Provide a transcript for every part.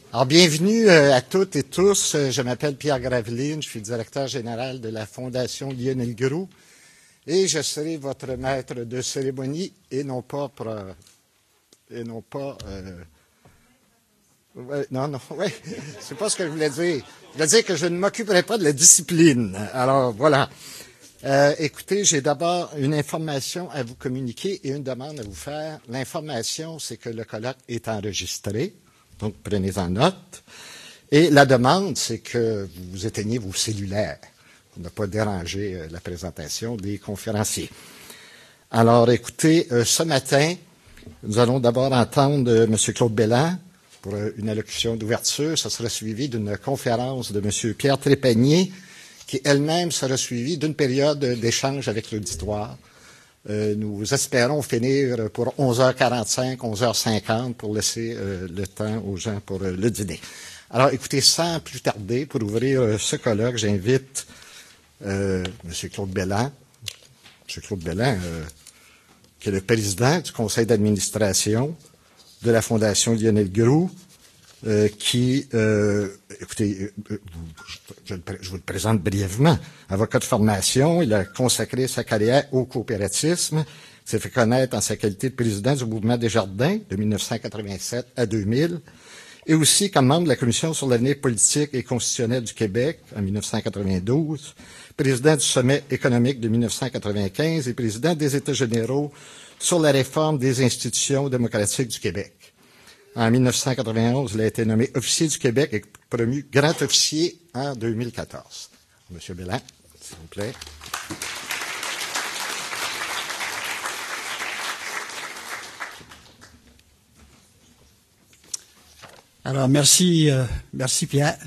Alors, bienvenue à toutes et tous. Je m'appelle Pierre Graveline, je suis directeur général de la Fondation Lionel Groulx et je serai votre maître de cérémonie et non pas c'est pas ce que je voulais dire. Je voulais dire que je ne m'occuperai pas de la discipline. Alors, voilà. Écoutez, j'ai d'abord une information à vous communiquer et une demande à vous faire. L'information, c'est que le colloque est enregistré. Donc, prenez-en note. Et la demande, c'est que vous éteigniez vos cellulaires pour ne pas déranger la présentation des conférenciers. Alors, écoutez, ce matin, nous allons d'abord entendre M. Claude Belland pour une allocution d'ouverture. Ça sera suivi d'une conférence de M. Pierre Trépanier, qui elle-même sera suivie d'une période d'échange avec l'auditoire. Nous espérons finir pour 11h45, 11h50 pour laisser le temps aux gens pour le dîner. Alors, écoutez, sans plus tarder, pour ouvrir ce colloque, j'invite M. Claude Belland. M. Claude Belland, qui est le président du conseil d'administration de la Fondation Lionel Groulx, écoutez, je vous le présente brièvement. Avocat de formation, il a consacré sa carrière au coopératisme. Il s'est fait connaître en sa qualité de président du mouvement Desjardins de 1987 à 2000 et aussi comme membre de la Commission sur l'avenir politique et constitutionnel du Québec en 1992, président du Sommet économique de 1995 et président des États généraux sur la réforme des institutions démocratiques du Québec. En 1991, il a été nommé officier du Québec et promu grand officier en 2014. Monsieur Belland, s'il vous plaît. Alors, merci Pierre.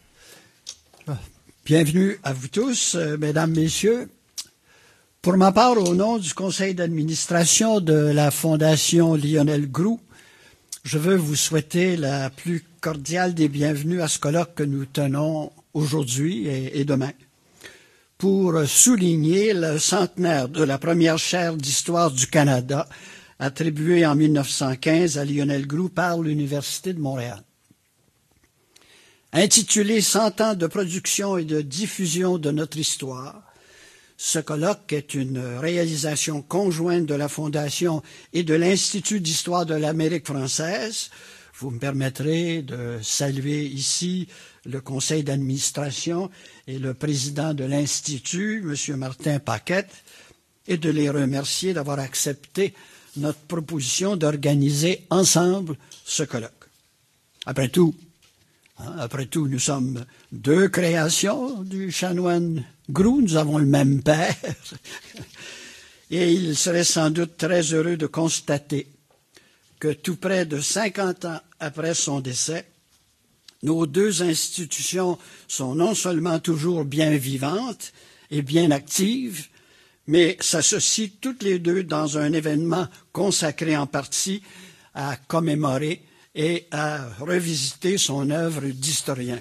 Bienvenue à vous tous, mesdames, messieurs. Pour ma part, au nom du conseil d'administration de la Fondation Lionel Groulx, je veux vous souhaiter la plus cordiale des bienvenues à ce colloque que nous tenons aujourd'hui et demain pour souligner le centenaire de la première chaire d'histoire du Canada attribuée en 1915 à Lionel Groulx par l'Université de Montréal. Intitulé « 100 ans de production et de diffusion de notre histoire », ce colloque est une réalisation conjointe de la Fondation et de l'Institut d'histoire de l'Amérique française. Vous me permettrez de saluer ici le conseil d'administration et le président de l'Institut, M. Martin Paquette, et de les remercier d'avoir accepté notre proposition d'organiser ensemble ce colloque. Après tout, nous sommes deux créations du chanoine Groulx, nous avons le même père, et il serait sans doute très heureux de constater que tout près de 50 ans après son décès, nos deux institutions sont non seulement toujours bien vivantes et bien actives, mais s'associent toutes les deux dans un événement consacré en partie à commémorer et à revisiter son œuvre d'historien.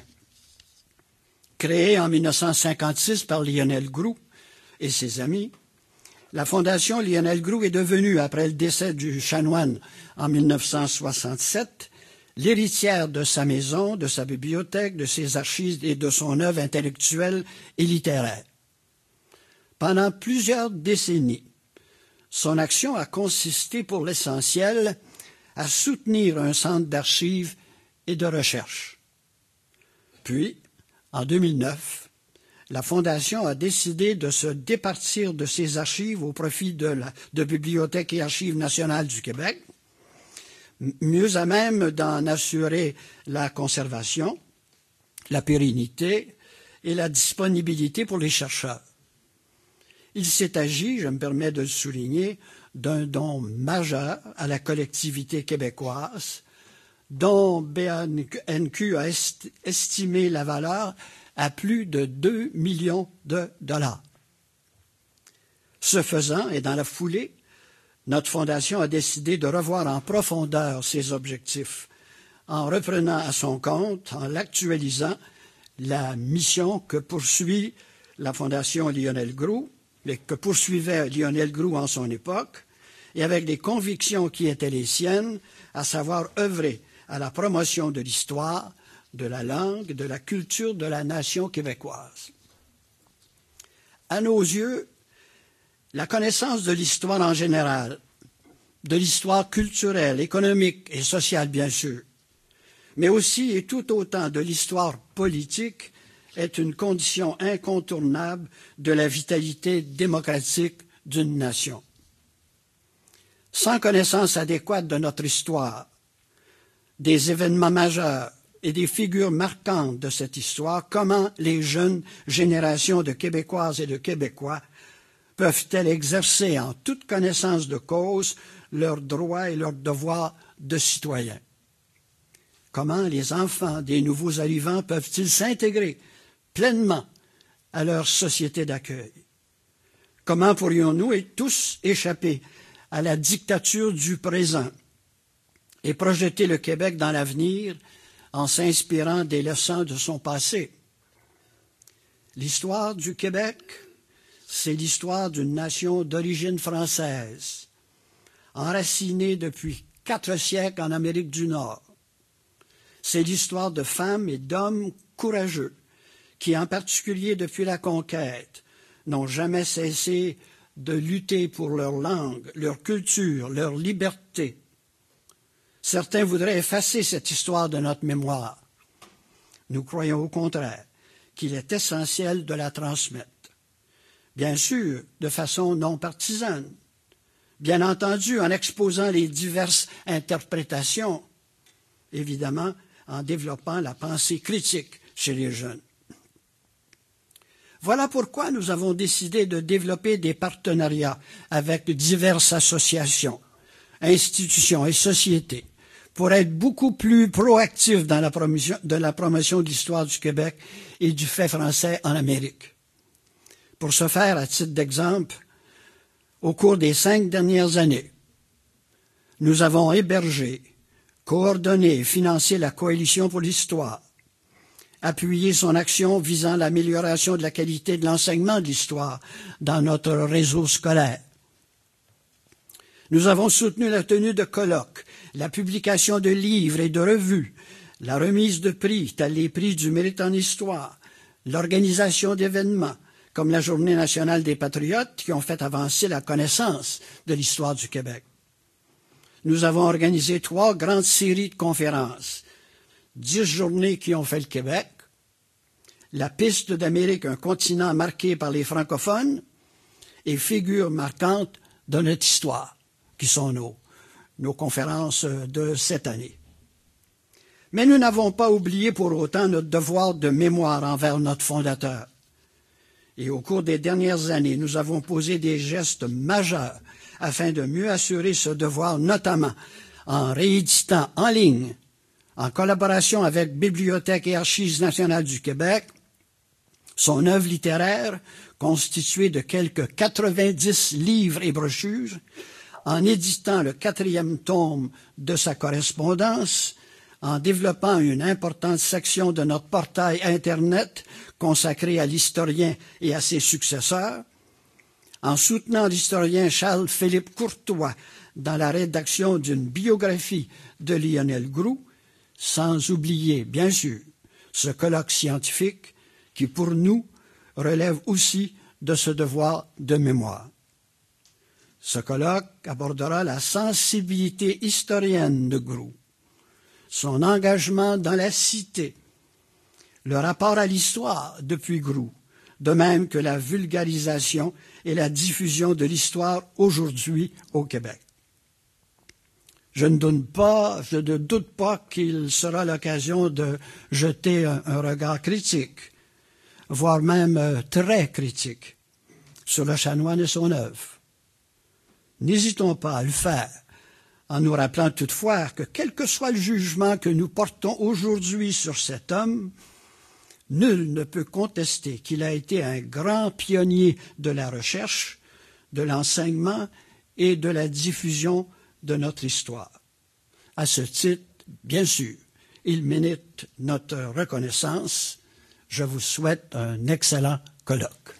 Créée en 1956 par Lionel Groulx et ses amis, la Fondation Lionel Groulx est devenue, après le décès du chanoine en 1967, l'héritière de sa maison, de sa bibliothèque, de ses archives et de son œuvre intellectuelle et littéraire. Pendant plusieurs décennies, son action a consisté pour l'essentiel à soutenir un centre d'archives et de recherche. Puis, en 2009, la Fondation a décidé de se départir de ses archives au profit de Bibliothèque et Archives nationales du Québec, mieux à même d'en assurer la conservation, la pérennité et la disponibilité pour les chercheurs. Il s'est agi, je me permets de le souligner, d'un don majeur à la collectivité québécoise, dont BNQ a estimé la valeur à plus de 2 millions de dollars. Ce faisant, et dans la foulée, notre Fondation a décidé de revoir en profondeur ses objectifs, en reprenant à son compte, en l'actualisant, la mission que poursuit la Fondation Lionel Groulx, mais que poursuivait Lionel Groulx en son époque, et avec les convictions qui étaient les siennes, à savoir œuvrer à la promotion de l'histoire, de la langue, de la culture de la nation québécoise. À nos yeux, la connaissance de l'histoire en général, de l'histoire culturelle, économique et sociale bien sûr, mais aussi et tout autant de l'histoire politique est une condition incontournable de la vitalité démocratique d'une nation. Sans connaissance adéquate de notre histoire, des événements majeurs et des figures marquantes de cette histoire, comment les jeunes générations de Québécoises et de Québécois peuvent-elles exercer en toute connaissance de cause leurs droits et leurs devoirs de citoyens? Comment les enfants des nouveaux arrivants peuvent-ils s'intégrer pleinement à leur société d'accueil? Comment pourrions-nous tous échapper à la dictature du présent et projeter le Québec dans l'avenir en s'inspirant des leçons de son passé? L'histoire du Québec, c'est l'histoire d'une nation d'origine française, enracinée depuis 4 siècles en Amérique du Nord. C'est l'histoire de femmes et d'hommes courageux qui, en particulier depuis la conquête, n'ont jamais cessé de lutter pour leur langue, leur culture, leur liberté. Certains voudraient effacer cette histoire de notre mémoire. Nous croyons au contraire qu'il est essentiel de la transmettre. Bien sûr, de façon non partisane. Bien entendu, en exposant les diverses interprétations. Évidemment, en développant la pensée critique chez les jeunes. Voilà pourquoi nous avons décidé de développer des partenariats avec diverses associations, institutions et sociétés pour être beaucoup plus proactifs dans la promotion de l'histoire du Québec et du fait français en Amérique. Pour ce faire, à titre d'exemple, au cours des 5 dernières années, nous avons hébergé, coordonné et financé la Coalition pour l'histoire, appuyer son action visant l'amélioration de la qualité de l'enseignement de l'histoire dans notre réseau scolaire. Nous avons soutenu la tenue de colloques, la publication de livres et de revues, la remise de prix, tels les prix du mérite en histoire, l'organisation d'événements, comme la Journée nationale des patriotes, qui ont fait avancer la connaissance de l'histoire du Québec. Nous avons organisé 3 grandes séries de conférences, 10 journées qui ont fait le Québec, la piste d'Amérique, un continent marqué par les francophones, et figures marquantes de notre histoire, qui sont nos conférences de cette année. Mais nous n'avons pas oublié pour autant notre devoir de mémoire envers notre fondateur. Et au cours des dernières années, nous avons posé des gestes majeurs afin de mieux assurer ce devoir, notamment en rééditant en ligne, en collaboration avec Bibliothèque et Archives nationales du Québec, son œuvre littéraire, constituée de quelques 90 livres et brochures, en éditant le 4e tome de sa correspondance, en développant une importante section de notre portail Internet consacré à l'historien et à ses successeurs, en soutenant l'historien Charles-Philippe Courtois dans la rédaction d'une biographie de Lionel Groulx, sans oublier, bien sûr, ce colloque scientifique qui, pour nous, relève aussi de ce devoir de mémoire. Ce colloque abordera la sensibilité historienne de Groulx, son engagement dans la cité, le rapport à l'histoire depuis Groulx, de même que la vulgarisation et la diffusion de l'histoire aujourd'hui au Québec. Je ne doute pas qu'il sera l'occasion de jeter un regard critique, voire même très critique, sur le chanoine et son œuvre. N'hésitons pas à le faire, en nous rappelant toutefois que quel que soit le jugement que nous portons aujourd'hui sur cet homme, nul ne peut contester qu'il a été un grand pionnier de la recherche, de l'enseignement et de la diffusion de notre histoire. À ce titre, bien sûr, il mérite notre reconnaissance. Je vous souhaite un excellent colloque.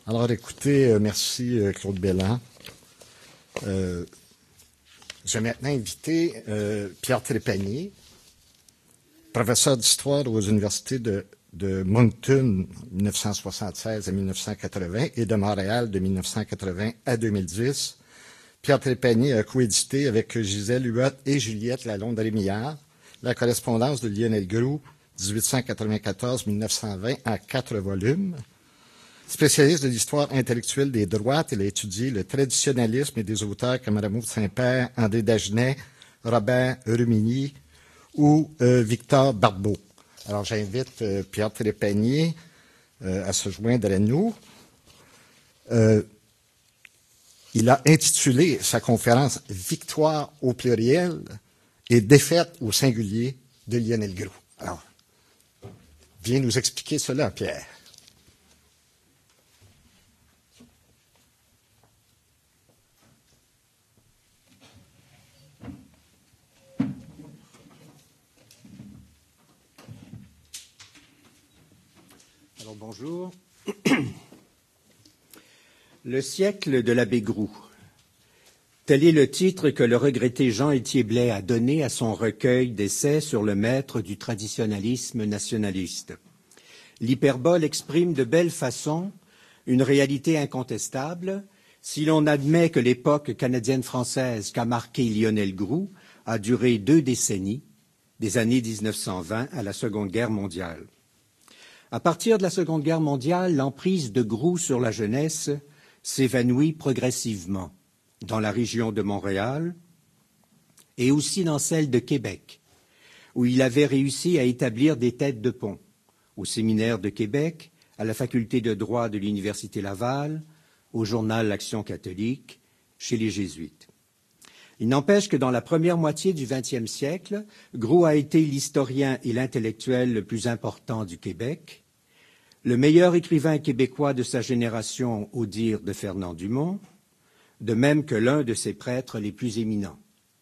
Alors, écoutez, merci Claude Belland. Je vais maintenant inviter Pierre Trépanier, professeur d'histoire aux universités de Moncton, 1976 à 1980, et de Montréal, de 1980 à 2010. Pierre Trépanier a coédité avec Gisèle Huot et Juliette Lalonde-Rémillard la correspondance de Lionel Groulx, 1894-1920, en 4 volumes. Spécialiste de l'histoire intellectuelle des droites, il a étudié le traditionnalisme et des auteurs comme Rameau de Saint-Père, André Dagenet, Robert Rumigny ou Victor Barbeau. Alors, j'invite Pierre Trépanier à se joindre à nous. Il a intitulé sa conférence « Victoire au pluriel et défaite au singulier » de Lionel Groulx. Alors, viens nous expliquer cela, Pierre. Alors, bonjour. Le siècle de l'abbé Groulx. Tel est le titre que le regretté Jean-Étier Blais a donné à son recueil d'essais sur le maître du traditionnalisme nationaliste. L'hyperbole exprime de belle façon une réalité incontestable si l'on admet que l'époque canadienne-française qu'a marquée Lionel Groulx a duré 2 décennies, des années 1920 à la Seconde Guerre mondiale. À partir de la Seconde Guerre mondiale, l'emprise de Groulx sur la jeunesse s'évanouit progressivement dans la région de Montréal et aussi dans celle de Québec, où il avait réussi à établir des têtes de pont, au séminaire de Québec, à la faculté de droit de l'Université Laval, au journal L'Action catholique, chez les Jésuites. Il n'empêche que dans la première moitié du XXe siècle, Groulx a été l'historien et l'intellectuel le plus important du Québec, le meilleur écrivain québécois de sa génération au dire de Fernand Dumont, de même que l'un de ses prêtres les plus éminents.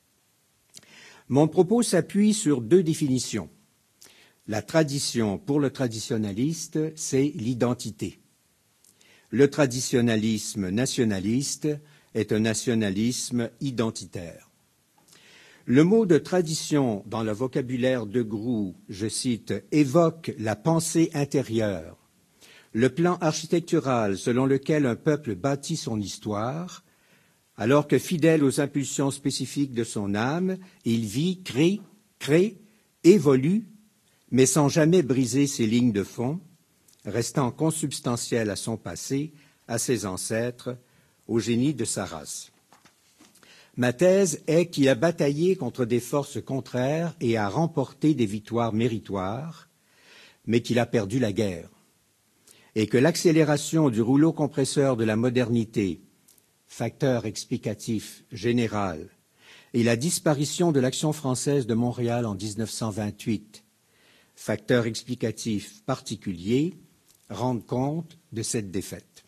Mon propos s'appuie sur 2 définitions. La tradition pour le traditionnaliste, c'est l'identité. Le traditionnalisme nationaliste est un nationalisme identitaire. Le mot de tradition dans le vocabulaire de Groulx, je cite, évoque la pensée intérieure, le plan architectural selon lequel un peuple bâtit son histoire, alors que fidèle aux impulsions spécifiques de son âme, il vit, crée, évolue, mais sans jamais briser ses lignes de fond, restant consubstantiel à son passé, à ses ancêtres, au génie de sa race. Ma thèse est qu'il a bataillé contre des forces contraires et a remporté des victoires méritoires, mais qu'il a perdu la guerre, et que l'accélération du rouleau compresseur de la modernité, facteur explicatif général, et la disparition de l'Action française de Montréal en 1928, facteur explicatif particulier, rendent compte de cette défaite.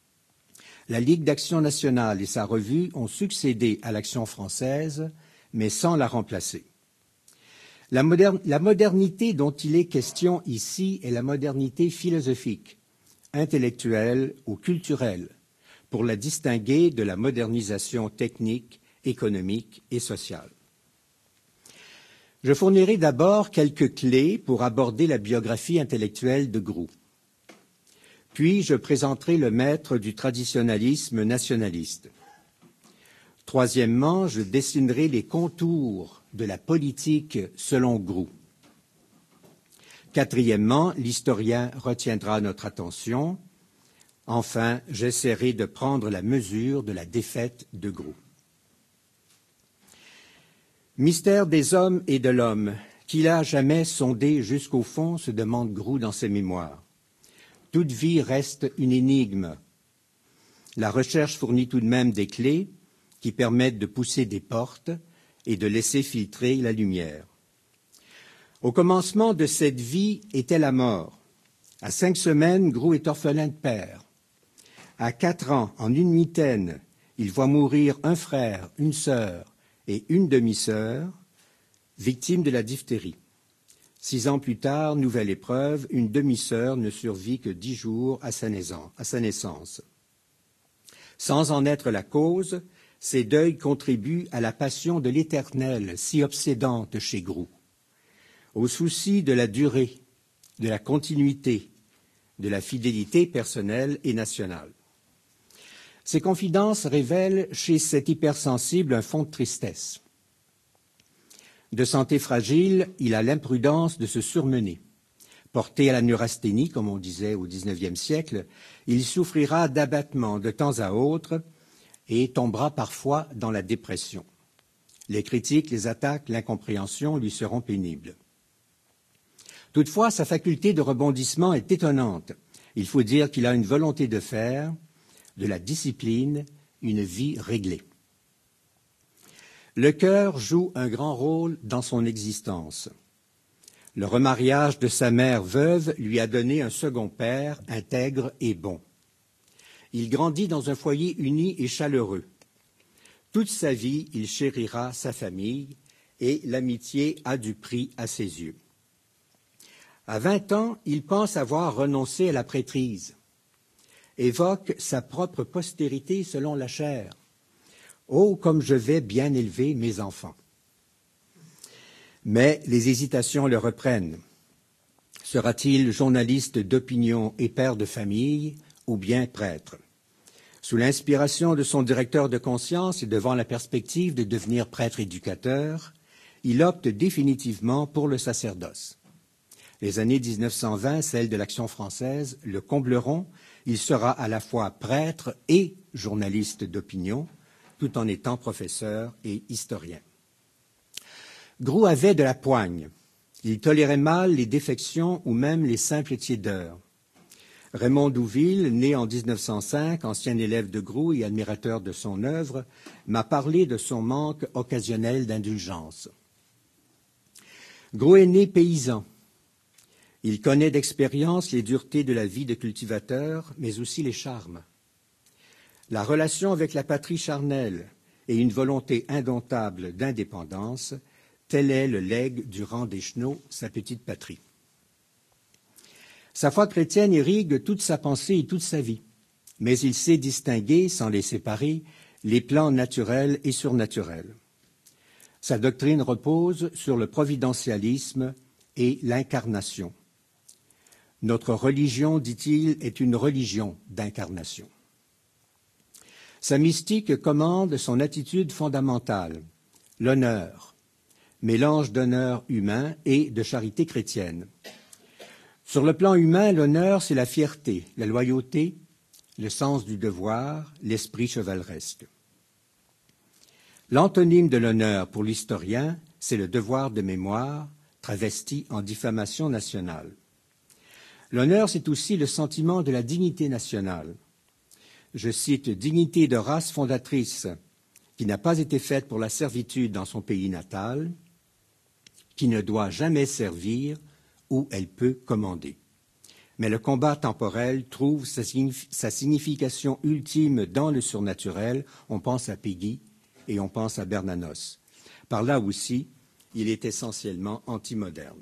La Ligue d'Action nationale et sa revue ont succédé à l'Action française, mais sans la remplacer. La modernité dont il est question ici est la modernité philosophique, intellectuelle ou culturelle, pour la distinguer de la modernisation technique, économique et sociale. Je fournirai d'abord quelques clés pour aborder la biographie intellectuelle de Groulx. Puis je présenterai le maître du traditionnalisme nationaliste. Troisièmement, je dessinerai les contours de la politique selon Groulx. Quatrièmement, l'historien retiendra notre attention. Enfin, j'essaierai de prendre la mesure de la défaite de Groulx. Mystère des hommes et de l'homme, qui l'a jamais sondé jusqu'au fond, se demande Groulx dans ses mémoires. Toute vie reste une énigme. La recherche fournit tout de même des clés qui permettent de pousser des portes et de laisser filtrer la lumière. Au commencement de cette vie était la mort. À 5 semaines, Groulx est orphelin de père. À 4 ans, en une mitaine, il voit mourir un frère, une sœur et une demi-sœur, victimes de la diphtérie. 6 ans plus tard, nouvelle épreuve, une demi-sœur ne survit que 10 jours à sa naissance. Sans en être la cause, ces deuils contribuent à la passion de l'éternel, si obsédante chez Grou, au souci de la durée, de la continuité, de la fidélité personnelle et nationale. Ces confidences révèlent chez cet hypersensible un fond de tristesse. De santé fragile, il a l'imprudence de se surmener. Porté à la neurasthénie, comme on disait au XIXe siècle, il souffrira d'abattements de temps à autre et tombera parfois dans la dépression. Les critiques, les attaques, l'incompréhension lui seront pénibles. Toutefois, sa faculté de rebondissement est étonnante. Il faut dire qu'il a une volonté de faire, de la discipline, une vie réglée. Le cœur joue un grand rôle dans son existence. Le remariage de sa mère veuve lui a donné un second père intègre et bon. Il grandit dans un foyer uni et chaleureux. Toute sa vie, il chérira sa famille et l'amitié a du prix à ses yeux. À 20 ans, il pense avoir renoncé à la prêtrise. Évoque sa propre postérité selon la chair. « Oh, comme je vais bien élever mes enfants !» Mais les hésitations le reprennent. Sera-t-il journaliste d'opinion et père de famille ou bien prêtre? Sous l'inspiration de son directeur de conscience et devant la perspective de devenir prêtre éducateur, il opte définitivement pour le sacerdoce. Les années 1920, celles de l'Action française, le combleront. Il sera à la fois prêtre et journaliste d'opinion, tout en étant professeur et historien. Grou avait de la poigne. Il tolérait mal les défections ou même les simples tiédeurs. Raymond Douville, né en 1905, ancien élève de Grou et admirateur de son œuvre, m'a parlé de son manque occasionnel d'indulgence. Grou est né paysan. Il connaît d'expérience les duretés de la vie de cultivateur, mais aussi les charmes. La relation avec la patrie charnelle et une volonté indomptable d'indépendance, tel est le legs du rang d'Écheneau, sa petite patrie. Sa foi chrétienne irrigue toute sa pensée et toute sa vie, mais il sait distinguer, sans les séparer, les plans naturels et surnaturels. Sa doctrine repose sur le providentialisme et l'incarnation. Notre religion, dit-il, est une religion d'incarnation. Sa mystique commande son attitude fondamentale, l'honneur, mélange d'honneur humain et de charité chrétienne. Sur le plan humain, l'honneur, c'est la fierté, la loyauté, le sens du devoir, l'esprit chevaleresque. L'antonyme de l'honneur pour l'historien, c'est le devoir de mémoire, travesti en diffamation nationale. L'honneur, c'est aussi le sentiment de la dignité nationale. Je cite, « dignité de race fondatrice qui n'a pas été faite pour la servitude dans son pays natal, qui ne doit jamais servir où elle peut commander. » Mais le combat temporel trouve sa signification ultime dans le surnaturel. On pense à Péguy et on pense à Bernanos. Par là aussi, il est essentiellement antimoderne.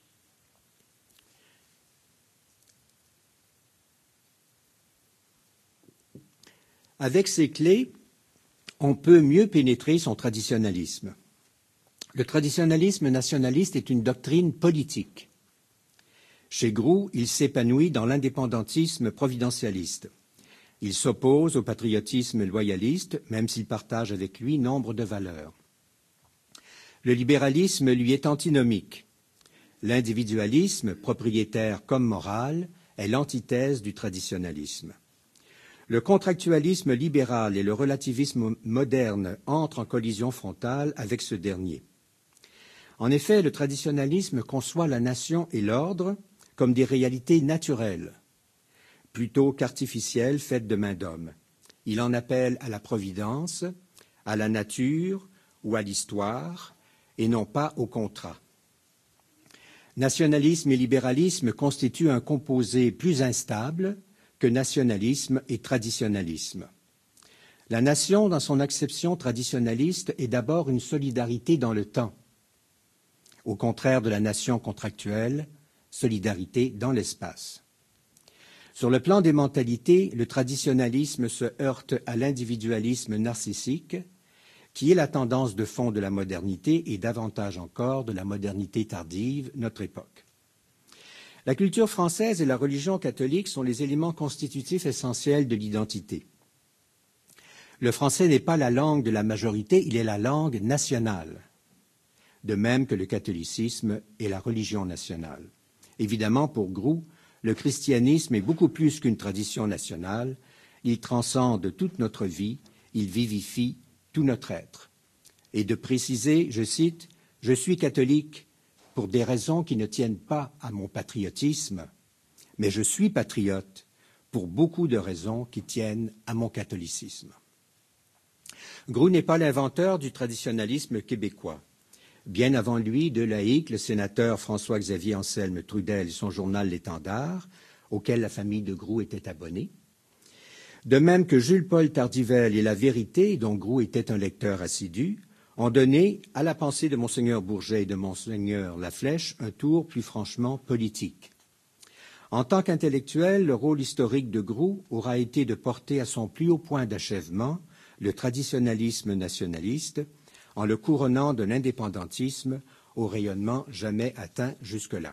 Avec ces clés, on peut mieux pénétrer son traditionnalisme. Le traditionnalisme nationaliste est une doctrine politique. Chez Grou, il s'épanouit dans l'indépendantisme providentialiste. Il s'oppose au patriotisme loyaliste, même s'il partage avec lui nombre de valeurs. Le libéralisme lui est antinomique. L'individualisme, propriétaire comme moral, est l'antithèse du traditionnalisme. Le contractualisme libéral et le relativisme moderne entrent en collision frontale avec ce dernier. En effet, le traditionnalisme conçoit la nation et l'ordre comme des réalités naturelles, plutôt qu'artificielles faites de main d'homme. Il en appelle à la providence, à la nature ou à l'histoire, et non pas au contrat. Nationalisme et libéralisme constituent un composé plus instable que nationalisme et traditionnalisme. La nation, dans son acception traditionnaliste, est d'abord une solidarité dans le temps. au contraire de la nation contractuelle, solidarité dans l'espace. Sur le plan des mentalités, le traditionnalisme se heurte à l'individualisme narcissique, qui est la tendance de fond de la modernité et davantage encore de la modernité tardive, notre époque. La culture française et la religion catholique sont les éléments constitutifs essentiels de l'identité. Le français n'est pas la langue de la majorité, il est la langue nationale, de même que le catholicisme est la religion nationale. Évidemment, pour Groulx, le christianisme est beaucoup plus qu'une tradition nationale, il transcende toute notre vie, il vivifie tout notre être. Et de préciser, je cite, « Je suis catholique pour des raisons qui ne tiennent pas à mon patriotisme, mais je suis patriote pour beaucoup de raisons qui tiennent à mon catholicisme. » Groulx n'est pas l'inventeur du traditionnalisme québécois. Bien avant lui, de laïcs, le sénateur François-Xavier Anselme Trudel et son journal L'Étendard, auquel la famille de Groulx était abonnée. De même que Jules-Paul Tardivel et La Vérité, dont Groulx était un lecteur assidu, ont donné à la pensée de Monseigneur Bourget et de Monseigneur Laflèche un tour plus franchement politique. En tant qu'intellectuel, le rôle historique de Groulx aura été de porter à son plus haut point d'achèvement le traditionnalisme nationaliste, en le couronnant d'un indépendantisme au rayonnement jamais atteint jusque-là.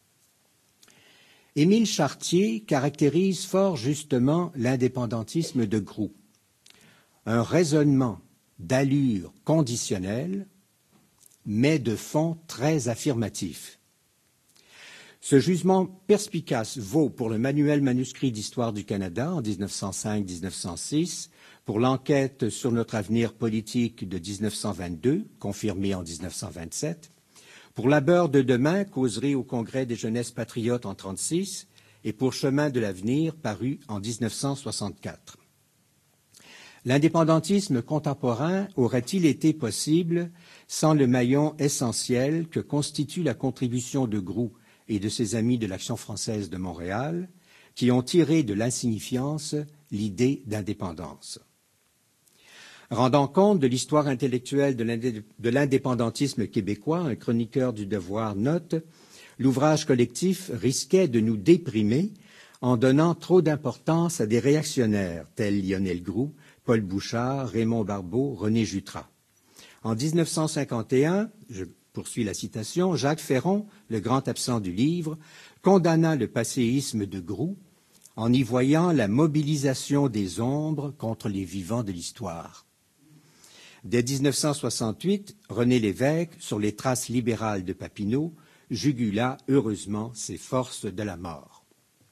Émile Chartier caractérise fort justement l'indépendantisme de Groulx. Un raisonnement d'allure conditionnelle, mais de fond très affirmatif. Ce jugement perspicace vaut pour le manuel manuscrit d'histoire du Canada en 1905-1906, pour l'enquête sur notre avenir politique de 1922, confirmée en 1927, pour Labeur de demain, causerie au Congrès des jeunesses patriotes en 1936, et pour Chemin de l'avenir, paru en 1964. L'indépendantisme contemporain aurait-il été possible sans le maillon essentiel que constitue la contribution de Groulx et de ses amis de l'Action française de Montréal, qui ont tiré de l'insignifiance l'idée d'indépendance? Rendant compte de l'histoire intellectuelle de l'indépendantisme québécois, un chroniqueur du Devoir note « L'ouvrage collectif risquait de nous déprimer en donnant trop d'importance à des réactionnaires tels Lionel Groulx, Paul Bouchard, Raymond Barbeau, René Jutras. En 1951, je poursuis la citation, Jacques Ferron, le grand absent du livre, condamna le passéisme de Groulx en y voyant la mobilisation des ombres contre les vivants de l'histoire. Dès 1968, René Lévesque, sur les traces libérales de Papineau, jugula heureusement ses forces de la mort.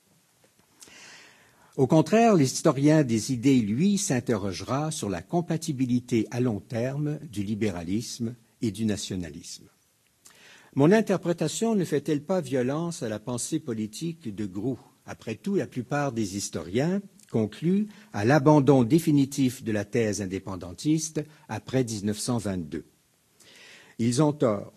Au contraire, l'historien des idées, lui, s'interrogera sur la compatibilité à long terme du libéralisme et du nationalisme. Mon interprétation ne fait-elle pas violence à la pensée politique de Groulx? Après tout, la plupart des historiens concluent à l'abandon définitif de la thèse indépendantiste après 1922. Ils ont tort.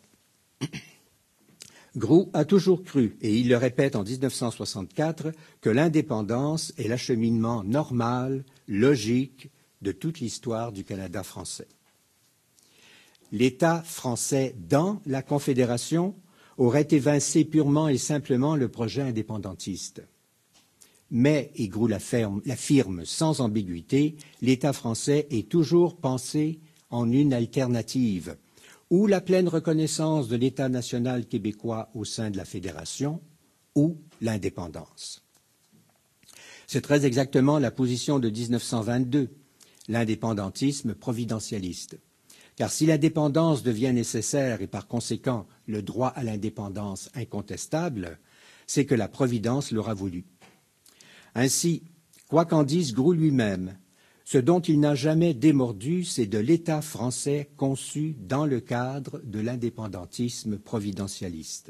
Groulx a toujours cru, et il le répète en 1964, que l'indépendance est l'acheminement normal, logique de toute l'histoire du Canada français. L'État français dans la Confédération aurait évincé purement et simplement le projet indépendantiste. Mais, et Groulx l'affirme sans ambiguïté, l'État français est toujours pensé en une alternative, ou la pleine reconnaissance de l'État national québécois au sein de la Fédération, ou l'indépendance. C'est très exactement la position de 1922, l'indépendantisme providentialiste. Car si l'indépendance devient nécessaire et par conséquent le droit à l'indépendance incontestable, c'est que la Providence l'aura voulu. Ainsi, quoi qu'en dise Groulx lui-même, ce dont il n'a jamais démordu, c'est de l'État français conçu dans le cadre de l'indépendantisme providentialiste.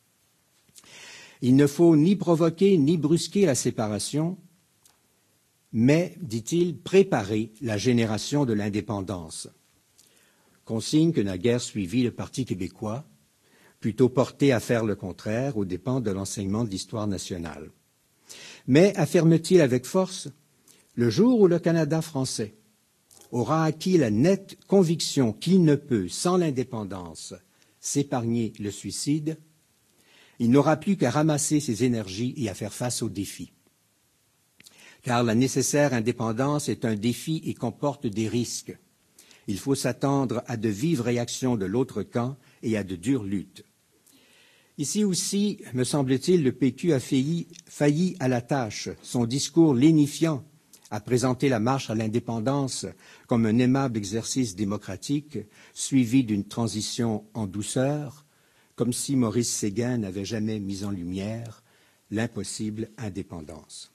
Il ne faut ni provoquer ni brusquer la séparation, mais, dit-il, préparer la génération de l'indépendance. Consigne que n'a guère suivi le Parti québécois, plutôt porté à faire le contraire aux dépens de l'enseignement de l'histoire nationale. Mais, affirme-t-il avec force, le jour où le Canada français aura acquis la nette conviction qu'il ne peut, sans l'indépendance, s'épargner le suicide, il n'aura plus qu'à ramasser ses énergies et à faire face aux défis. Car la nécessaire indépendance est un défi et comporte des risques. Il faut s'attendre à de vives réactions de l'autre camp et à de dures luttes. Ici aussi, me semble-t-il, le PQ a failli à la tâche. Son discours lénifiant a présenté la marche à l'indépendance comme un aimable exercice démocratique suivi d'une transition en douceur, comme si Maurice Séguin n'avait jamais mis en lumière l'impossible indépendance.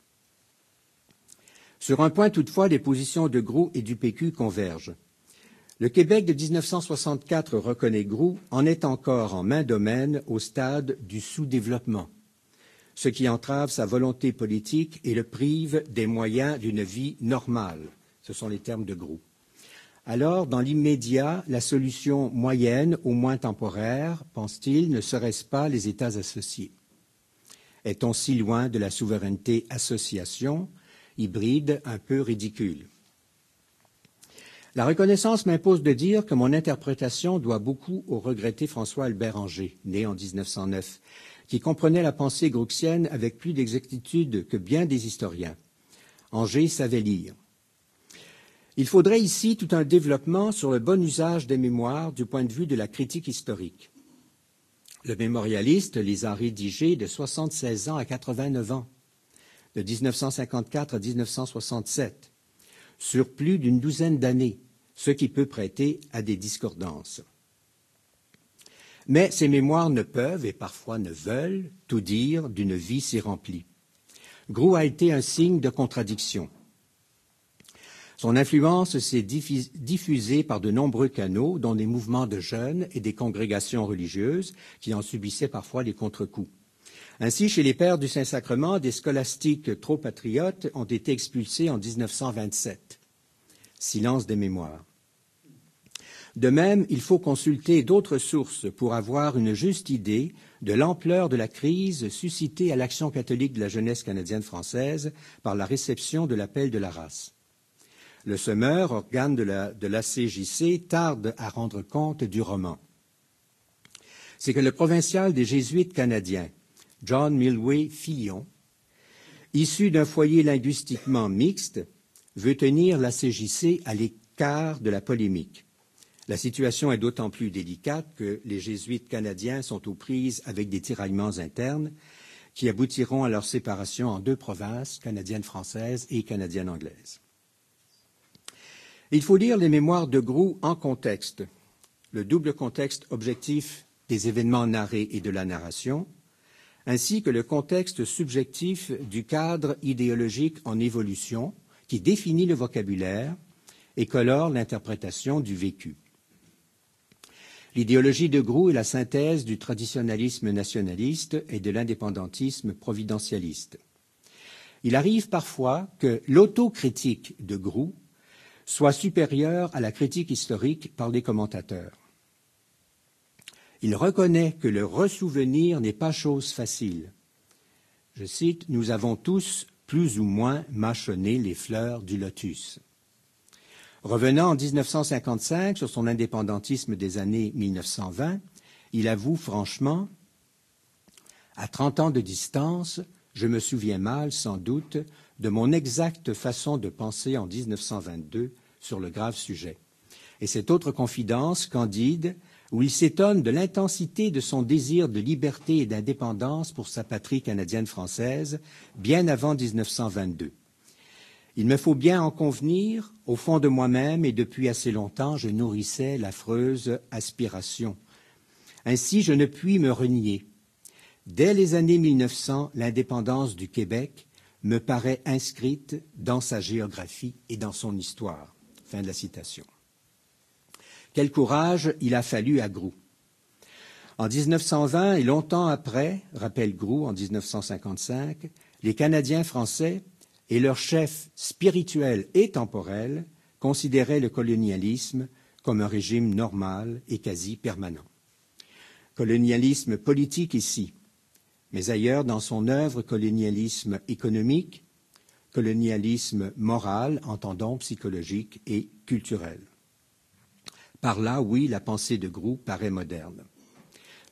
Sur un point toutefois, les positions de Groulx et du PQ convergent. Le Québec de 1964, reconnaît Groulx, en est encore en main domaine au stade du sous-développement, ce qui entrave sa volonté politique et le prive des moyens d'une vie normale. Ce sont les termes de Groulx. Alors, dans l'immédiat, la solution moyenne, au moins temporaire, pense-t-il, ne serait-ce pas les États associés? Est-on si loin de la souveraineté association, hybride un peu ridicule? La reconnaissance m'impose de dire que mon interprétation doit beaucoup au regretté François-Albert Anger, né en 1909, qui comprenait la pensée grouxienne avec plus d'exactitude que bien des historiens. Anger savait lire. Il faudrait ici tout un développement sur le bon usage des mémoires du point de vue de la critique historique. Le mémorialiste les a rédigés de 76 ans à 89 ans, de 1954 à 1967, sur plus d'une douzaine d'années, ce qui peut prêter à des discordances. Mais ces mémoires ne peuvent, et parfois ne veulent, tout dire d'une vie si remplie. Groulx a été un signe de contradiction. Son influence s'est diffusée par de nombreux canaux, dont des mouvements de jeunes et des congrégations religieuses, qui en subissaient parfois les contre-coups. Ainsi, chez les Pères du Saint-Sacrement, des scolastiques trop patriotes ont été expulsés en 1927. Silence des mémoires. De même, il faut consulter d'autres sources pour avoir une juste idée de l'ampleur de la crise suscitée à l'Action catholique de la jeunesse canadienne-française par la réception de l'appel de la race. Le Semeur, organe de la CJC, tarde à rendre compte du roman. C'est que le provincial des Jésuites canadiens, John Milway Fillon, issu d'un foyer linguistiquement mixte, veut tenir la CJC à l'écart de la polémique. La situation est d'autant plus délicate que les Jésuites canadiens sont aux prises avec des tiraillements internes qui aboutiront à leur séparation en deux provinces, canadienne-française et canadienne-anglaise. Il faut lire les mémoires de Groulx en contexte, le double contexte objectif des événements narrés et de la narration, ainsi que le contexte subjectif du cadre idéologique en évolution qui définit le vocabulaire et colore l'interprétation du vécu. L'idéologie de Groulx est la synthèse du traditionnalisme nationaliste et de l'indépendantisme providentialiste. Il arrive parfois que l'autocritique de Groulx soit supérieure à la critique historique par les commentateurs. Il reconnaît que le ressouvenir n'est pas chose facile. Je cite, « Nous avons tous plus ou moins mâchonné les fleurs du lotus ». Revenant en 1955 sur son indépendantisme des années 1920, il avoue franchement « À 30 ans de distance, je me souviens mal, sans doute, de mon exacte façon de penser en 1922 sur le grave sujet. » Et cette autre confidence, candide, où il s'étonne de l'intensité de son désir de liberté et d'indépendance pour sa patrie canadienne-française, bien avant 1922. Il me faut bien en convenir, au fond de moi-même et depuis assez longtemps, je nourrissais l'affreuse aspiration. Ainsi, je ne puis me renier. Dès les années 1900, l'indépendance du Québec me paraît inscrite dans sa géographie et dans son histoire. Fin de la citation. Quel courage il a fallu à Groulx. En 1920 et longtemps après, rappelle Groulx en 1955, les Canadiens français et leurs chefs spirituels et temporels considéraient le colonialisme comme un régime normal et quasi permanent. Colonialisme politique ici, mais ailleurs dans son œuvre, colonialisme économique, colonialisme moral, entendons psychologique et culturel. Par là, oui, la pensée de Groulx paraît moderne.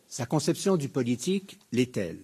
Sa conception du politique l'est-elle?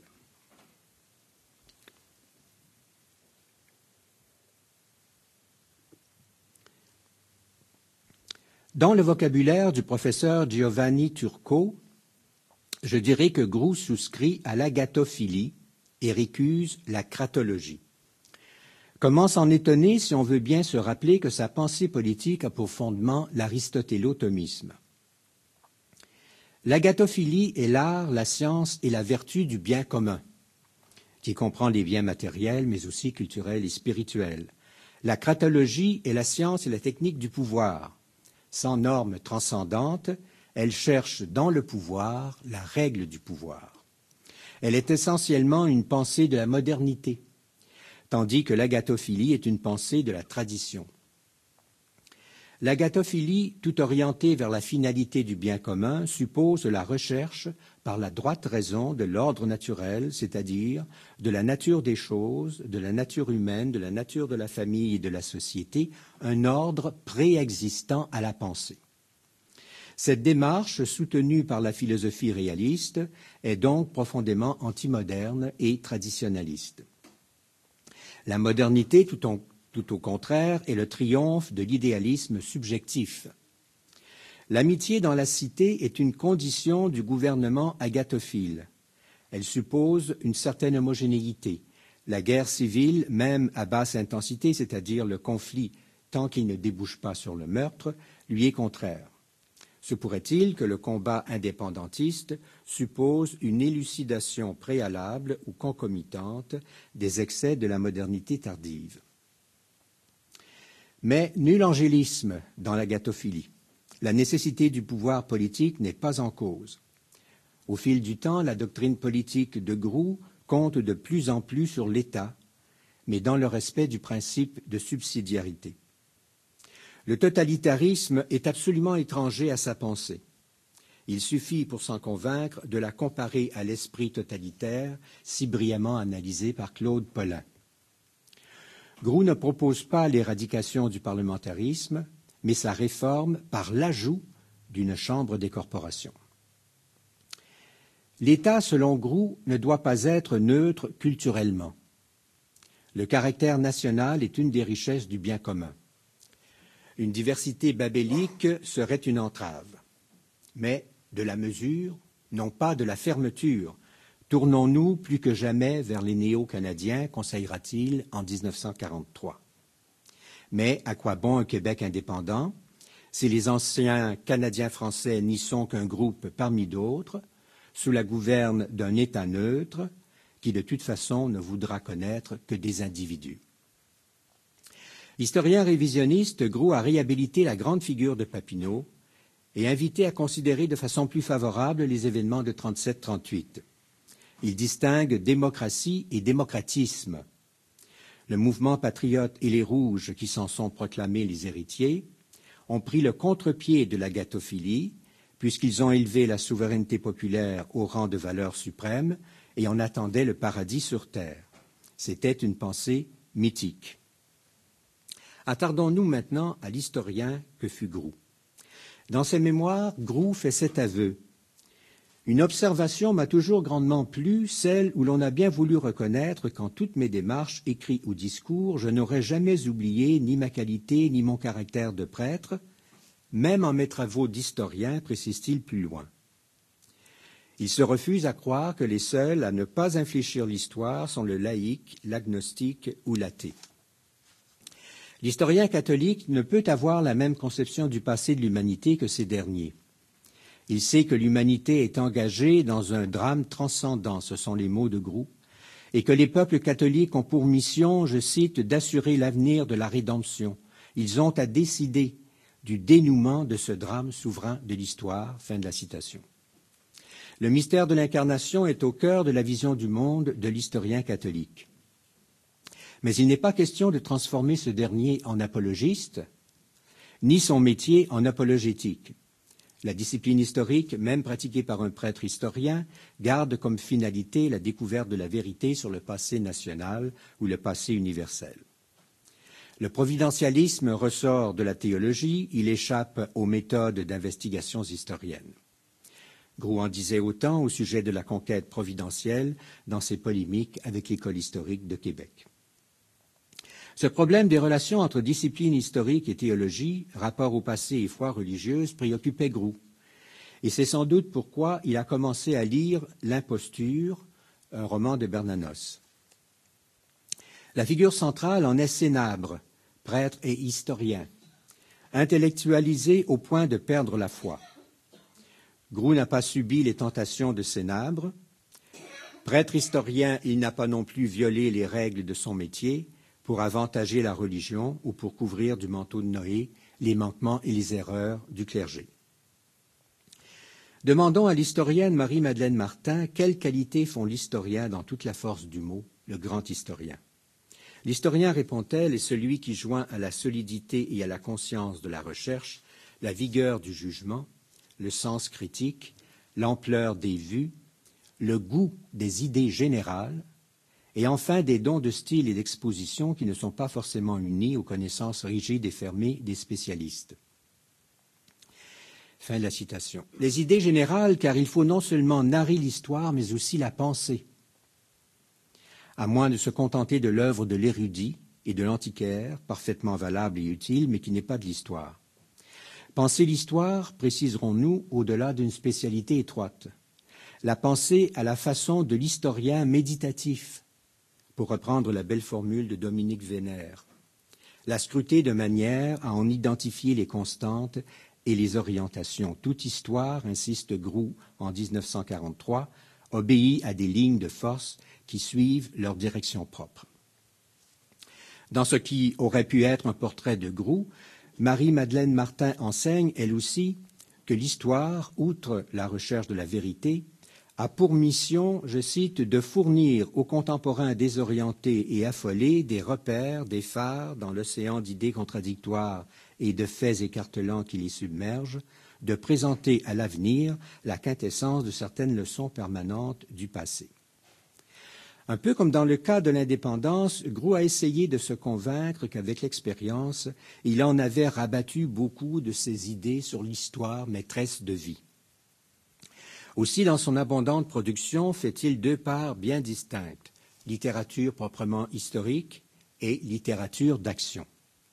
Dans le vocabulaire du professeur Giovanni Turco, je dirais que Groulx souscrit à l'agatophilie et récuse la cratologie. Comment s'en étonner si on veut bien se rappeler que sa pensée politique a pour fondement l'aristotélo-thomisme? L'agatophilie est l'art, la science et la vertu du bien commun, qui comprend les biens matériels, mais aussi culturels et spirituels. La cratologie est la science et la technique du pouvoir. Sans normes transcendantes, elle cherche dans le pouvoir la règle du pouvoir. Elle est essentiellement une pensée de la modernité, tandis que l'agatophilie est une pensée de la tradition. L'agatophilie, tout orientée vers la finalité du bien commun, suppose la recherche par la droite raison de l'ordre naturel, c'est-à-dire de la nature des choses, de la nature humaine, de la nature de la famille et de la société, un ordre préexistant à la pensée. Cette démarche, soutenue par la philosophie réaliste, est donc profondément antimoderne et traditionnaliste. La modernité, tout au contraire, est le triomphe de l'idéalisme subjectif. L'amitié dans la cité est une condition du gouvernement agatophile. Elle suppose une certaine homogénéité. La guerre civile, même à basse intensité, c'est-à-dire le conflit tant qu'il ne débouche pas sur le meurtre, lui est contraire. Se pourrait-il que le combat indépendantiste suppose une élucidation préalable ou concomitante des excès de la modernité tardive? Mais nul angélisme dans l'agatophilie. La nécessité du pouvoir politique n'est pas en cause. Au fil du temps, la doctrine politique de Groulx compte de plus en plus sur l'État, mais dans le respect du principe de subsidiarité. Le totalitarisme est absolument étranger à sa pensée. Il suffit, pour s'en convaincre, de la comparer à l'esprit totalitaire, si brillamment analysé par Claude Paulin. Groulx ne propose pas l'éradication du parlementarisme, mais sa réforme par l'ajout d'une chambre des corporations. L'État, selon Groulx, ne doit pas être neutre culturellement. Le caractère national est une des richesses du bien commun. Une diversité babélique serait une entrave, mais de la mesure, non pas de la fermeture. Tournons-nous plus que jamais vers les néo-canadiens, conseillera-t-il en 1943. Mais à quoi bon un Québec indépendant si les anciens Canadiens français n'y sont qu'un groupe parmi d'autres, sous la gouverne d'un État neutre qui de toute façon ne voudra connaître que des individus? L'historien révisionniste Groulx a réhabilité la grande figure de Papineau et invité à considérer de façon plus favorable les événements de 37-38. Il distingue démocratie et démocratisme. Le mouvement patriote et les Rouges, qui s'en sont proclamés les héritiers, ont pris le contre-pied de l'agatophilie, puisqu'ils ont élevé la souveraineté populaire au rang de valeur suprême et en attendaient le paradis sur terre. C'était une pensée mythique. Attardons-nous maintenant à l'historien que fut Groulx. Dans ses mémoires, Groulx fait cet aveu. Une observation m'a toujours grandement plu, celle où l'on a bien voulu reconnaître qu'en toutes mes démarches, écrits ou discours, je n'aurais jamais oublié ni ma qualité ni mon caractère de prêtre, même en mes travaux d'historien, précise-t-il plus loin. Il se refuse à croire que les seuls à ne pas infléchir l'histoire sont le laïc, l'agnostique ou l'athée. L'historien catholique ne peut avoir la même conception du passé de l'humanité que ces derniers. Il sait que l'humanité est engagée dans un drame transcendant, ce sont les mots de Groulx, et que les peuples catholiques ont pour mission, je cite, d'assurer l'avenir de la rédemption. Ils ont à décider du dénouement de ce drame souverain de l'histoire. Fin de la citation. Le mystère de l'incarnation est au cœur de la vision du monde de l'historien catholique. Mais il n'est pas question de transformer ce dernier en apologiste, ni son métier en apologétique. La discipline historique, même pratiquée par un prêtre historien, garde comme finalité la découverte de la vérité sur le passé national ou le passé universel. Le providentialisme ressort de la théologie, il échappe aux méthodes d'investigations historiennes. Groulx en disait autant au sujet de la conquête providentielle dans ses polémiques avec l'École historique de Québec. Ce problème des relations entre discipline historique et théologie, rapport au passé et foi religieuse, préoccupait Groulx. Et c'est sans doute pourquoi il a commencé à lire L'Imposture, un roman de Bernanos. La figure centrale en est Cénabre, prêtre et historien, intellectualisé au point de perdre la foi. Groulx n'a pas subi les tentations de Cénabre. Prêtre historien, il n'a pas non plus violé les règles de son métier pour avantager la religion ou pour couvrir du manteau de Noé les manquements et les erreurs du clergé. Demandons à l'historienne Marie-Madeleine Martin quelles qualités font l'historien dans toute la force du mot, le grand historien. L'historien, répond-elle, est celui qui joint à la solidité et à la conscience de la recherche la vigueur du jugement, le sens critique, l'ampleur des vues, le goût des idées générales, et enfin des dons de style et d'exposition qui ne sont pas forcément unis aux connaissances rigides et fermées des spécialistes. Fin de la citation. Les idées générales, car il faut non seulement narrer l'histoire, mais aussi la penser. À moins de se contenter de l'œuvre de l'érudit et de l'antiquaire, parfaitement valable et utile, mais qui n'est pas de l'histoire. Penser l'histoire, préciserons-nous, au-delà d'une spécialité étroite. La penser à la façon de l'historien méditatif, pour reprendre la belle formule de Dominique Vénère. La scruter de manière à en identifier les constantes et les orientations. Toute histoire, insiste Groulx en 1943, obéit à des lignes de force qui suivent leur direction propre. Dans ce qui aurait pu être un portrait de Groulx, Marie-Madeleine Martin enseigne, elle aussi, que l'histoire, outre la recherche de la vérité, a pour mission, je cite, de fournir aux contemporains désorientés et affolés des repères, des phares dans l'océan d'idées contradictoires et de faits écartelants qui les submergent, de présenter à l'avenir la quintessence de certaines leçons permanentes du passé. Un peu comme dans le cas de l'indépendance, Groulx a essayé de se convaincre qu'avec l'expérience, il en avait rabattu beaucoup de ses idées sur l'histoire maîtresse de vie. Aussi, dans son abondante production, fait-il deux parts bien distinctes, littérature proprement historique et littérature d'action.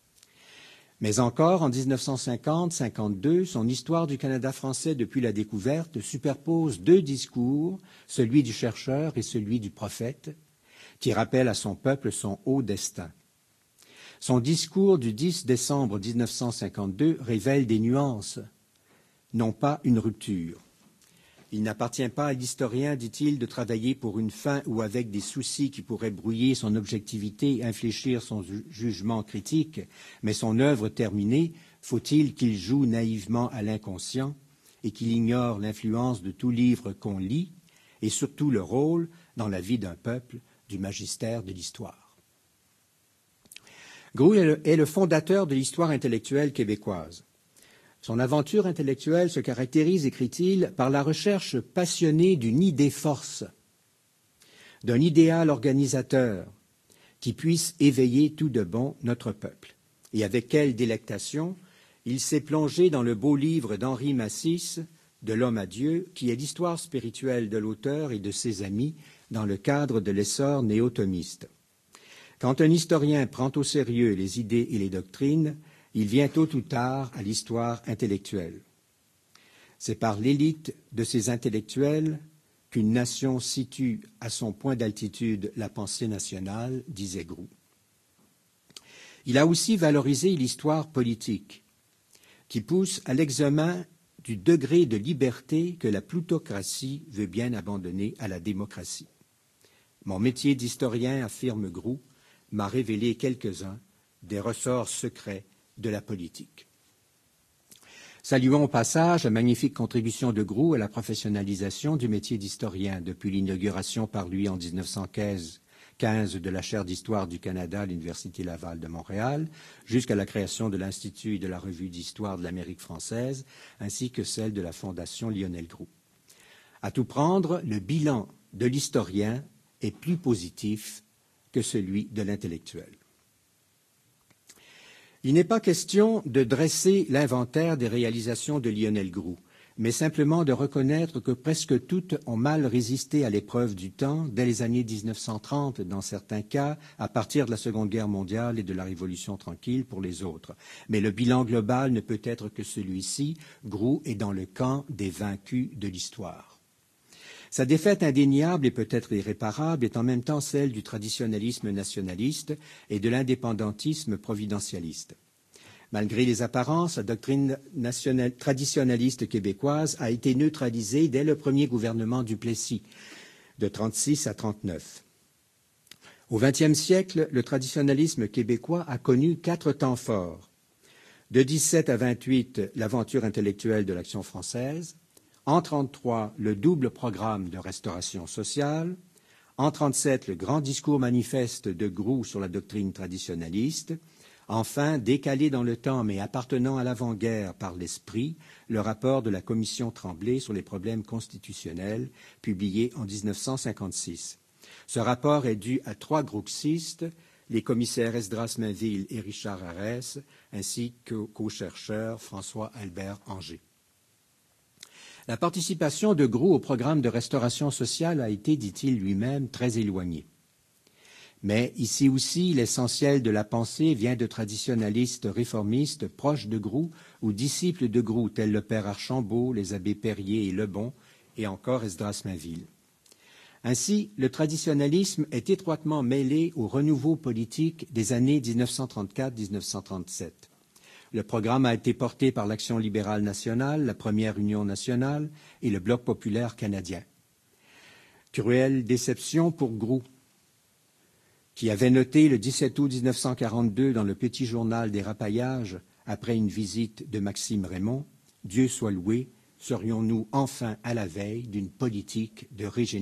Mais encore, en 1950-52, son histoire du Canada français depuis la découverte superpose deux discours, celui du chercheur et celui du prophète, qui rappellent à son peuple son haut destin. Son discours du 10 décembre 1952 révèle des nuances, non pas une rupture. Il n'appartient pas à l'historien, dit-il, de travailler pour une fin ou avec des soucis qui pourraient brouiller son objectivité et infléchir son jugement critique, mais son œuvre terminée, faut-il qu'il joue naïvement à l'inconscient et qu'il ignore l'influence de tout livre qu'on lit et surtout le rôle, dans la vie d'un peuple, du magistère de l'histoire. Groulx est le fondateur de l'histoire intellectuelle québécoise. Son aventure intellectuelle se caractérise, écrit-il, par la recherche passionnée d'une idée-force, d'un idéal organisateur qui puisse éveiller tout de bon notre peuple. Et avec quelle délectation il s'est plongé dans le beau livre d'Henri Massis, De l'homme à Dieu, qui est l'histoire spirituelle de l'auteur et de ses amis dans le cadre de l'essor néo-thomiste. Quand un historien prend au sérieux les idées et les doctrines, il vient tôt ou tard à l'histoire intellectuelle. C'est par l'élite de ces intellectuels qu'une nation situe à son point d'altitude la pensée nationale, disait Groulx. Il a aussi valorisé l'histoire politique, qui pousse à l'examen du degré de liberté que la plutocratie veut bien abandonner à la démocratie. Mon métier d'historien, affirme Groulx, m'a révélé quelques-uns des ressorts secrets de la politique. Saluons au passage la magnifique contribution de Groulx à la professionnalisation du métier d'historien depuis l'inauguration par lui en 1915 de la chaire d'histoire du Canada à l'Université Laval de Montréal, jusqu'à la création de l'Institut et de la Revue d'histoire de l'Amérique française, ainsi que celle de la Fondation Lionel Groulx. À tout prendre, le bilan de l'historien est plus positif que celui de l'intellectuel. Il n'est pas question de dresser l'inventaire des réalisations de Lionel Groulx, mais simplement de reconnaître que presque toutes ont mal résisté à l'épreuve du temps, dès les années 1930 dans certains cas, à partir de la Seconde Guerre mondiale et de la Révolution tranquille pour les autres. Mais le bilan global ne peut être que celui-ci. Groulx est dans le camp des vaincus de l'histoire. Sa défaite indéniable et peut-être irréparable est en même temps celle du traditionnalisme nationaliste et de l'indépendantisme providentialiste. Malgré les apparences, la doctrine traditionnaliste québécoise a été neutralisée dès le premier gouvernement Duplessis, de 1936 à 1939. Au XXe siècle, le traditionnalisme québécois a connu 4 temps forts. De 17 à 28, l'aventure intellectuelle de l'Action française. En 1933, le double programme de restauration sociale. En 1937, le grand discours manifeste de Groulx sur la doctrine traditionnaliste. Enfin, décalé dans le temps mais appartenant à l'avant-guerre par l'esprit, le rapport de la commission Tremblay sur les problèmes constitutionnels, publié en 1956. Ce rapport est dû à 3 grouxistes, les commissaires Esdras Mainville et Richard Arès, ainsi qu'au chercheur François-Albert Anger. La participation de Groulx au programme de restauration sociale a été, dit-il lui-même, très éloignée. Mais ici aussi, l'essentiel de la pensée vient de traditionnalistes réformistes proches de Groulx ou disciples de Groulx, tels le père Archambault, les abbés Perrier et Lebon, et encore Esdras Mainville. Ainsi, le traditionnalisme est étroitement mêlé au renouveau politique des années 1934-1937. Le programme a été porté par l'Action libérale nationale, la Première Union nationale et le Bloc populaire canadien. Cruelle déception pour Groulx, qui avait noté le 17 août 1942 dans le Petit Journal des Rapaillages, après une visite de Maxime Raymond, « Dieu soit loué, serions-nous enfin à la veille d'une politique de régénération ».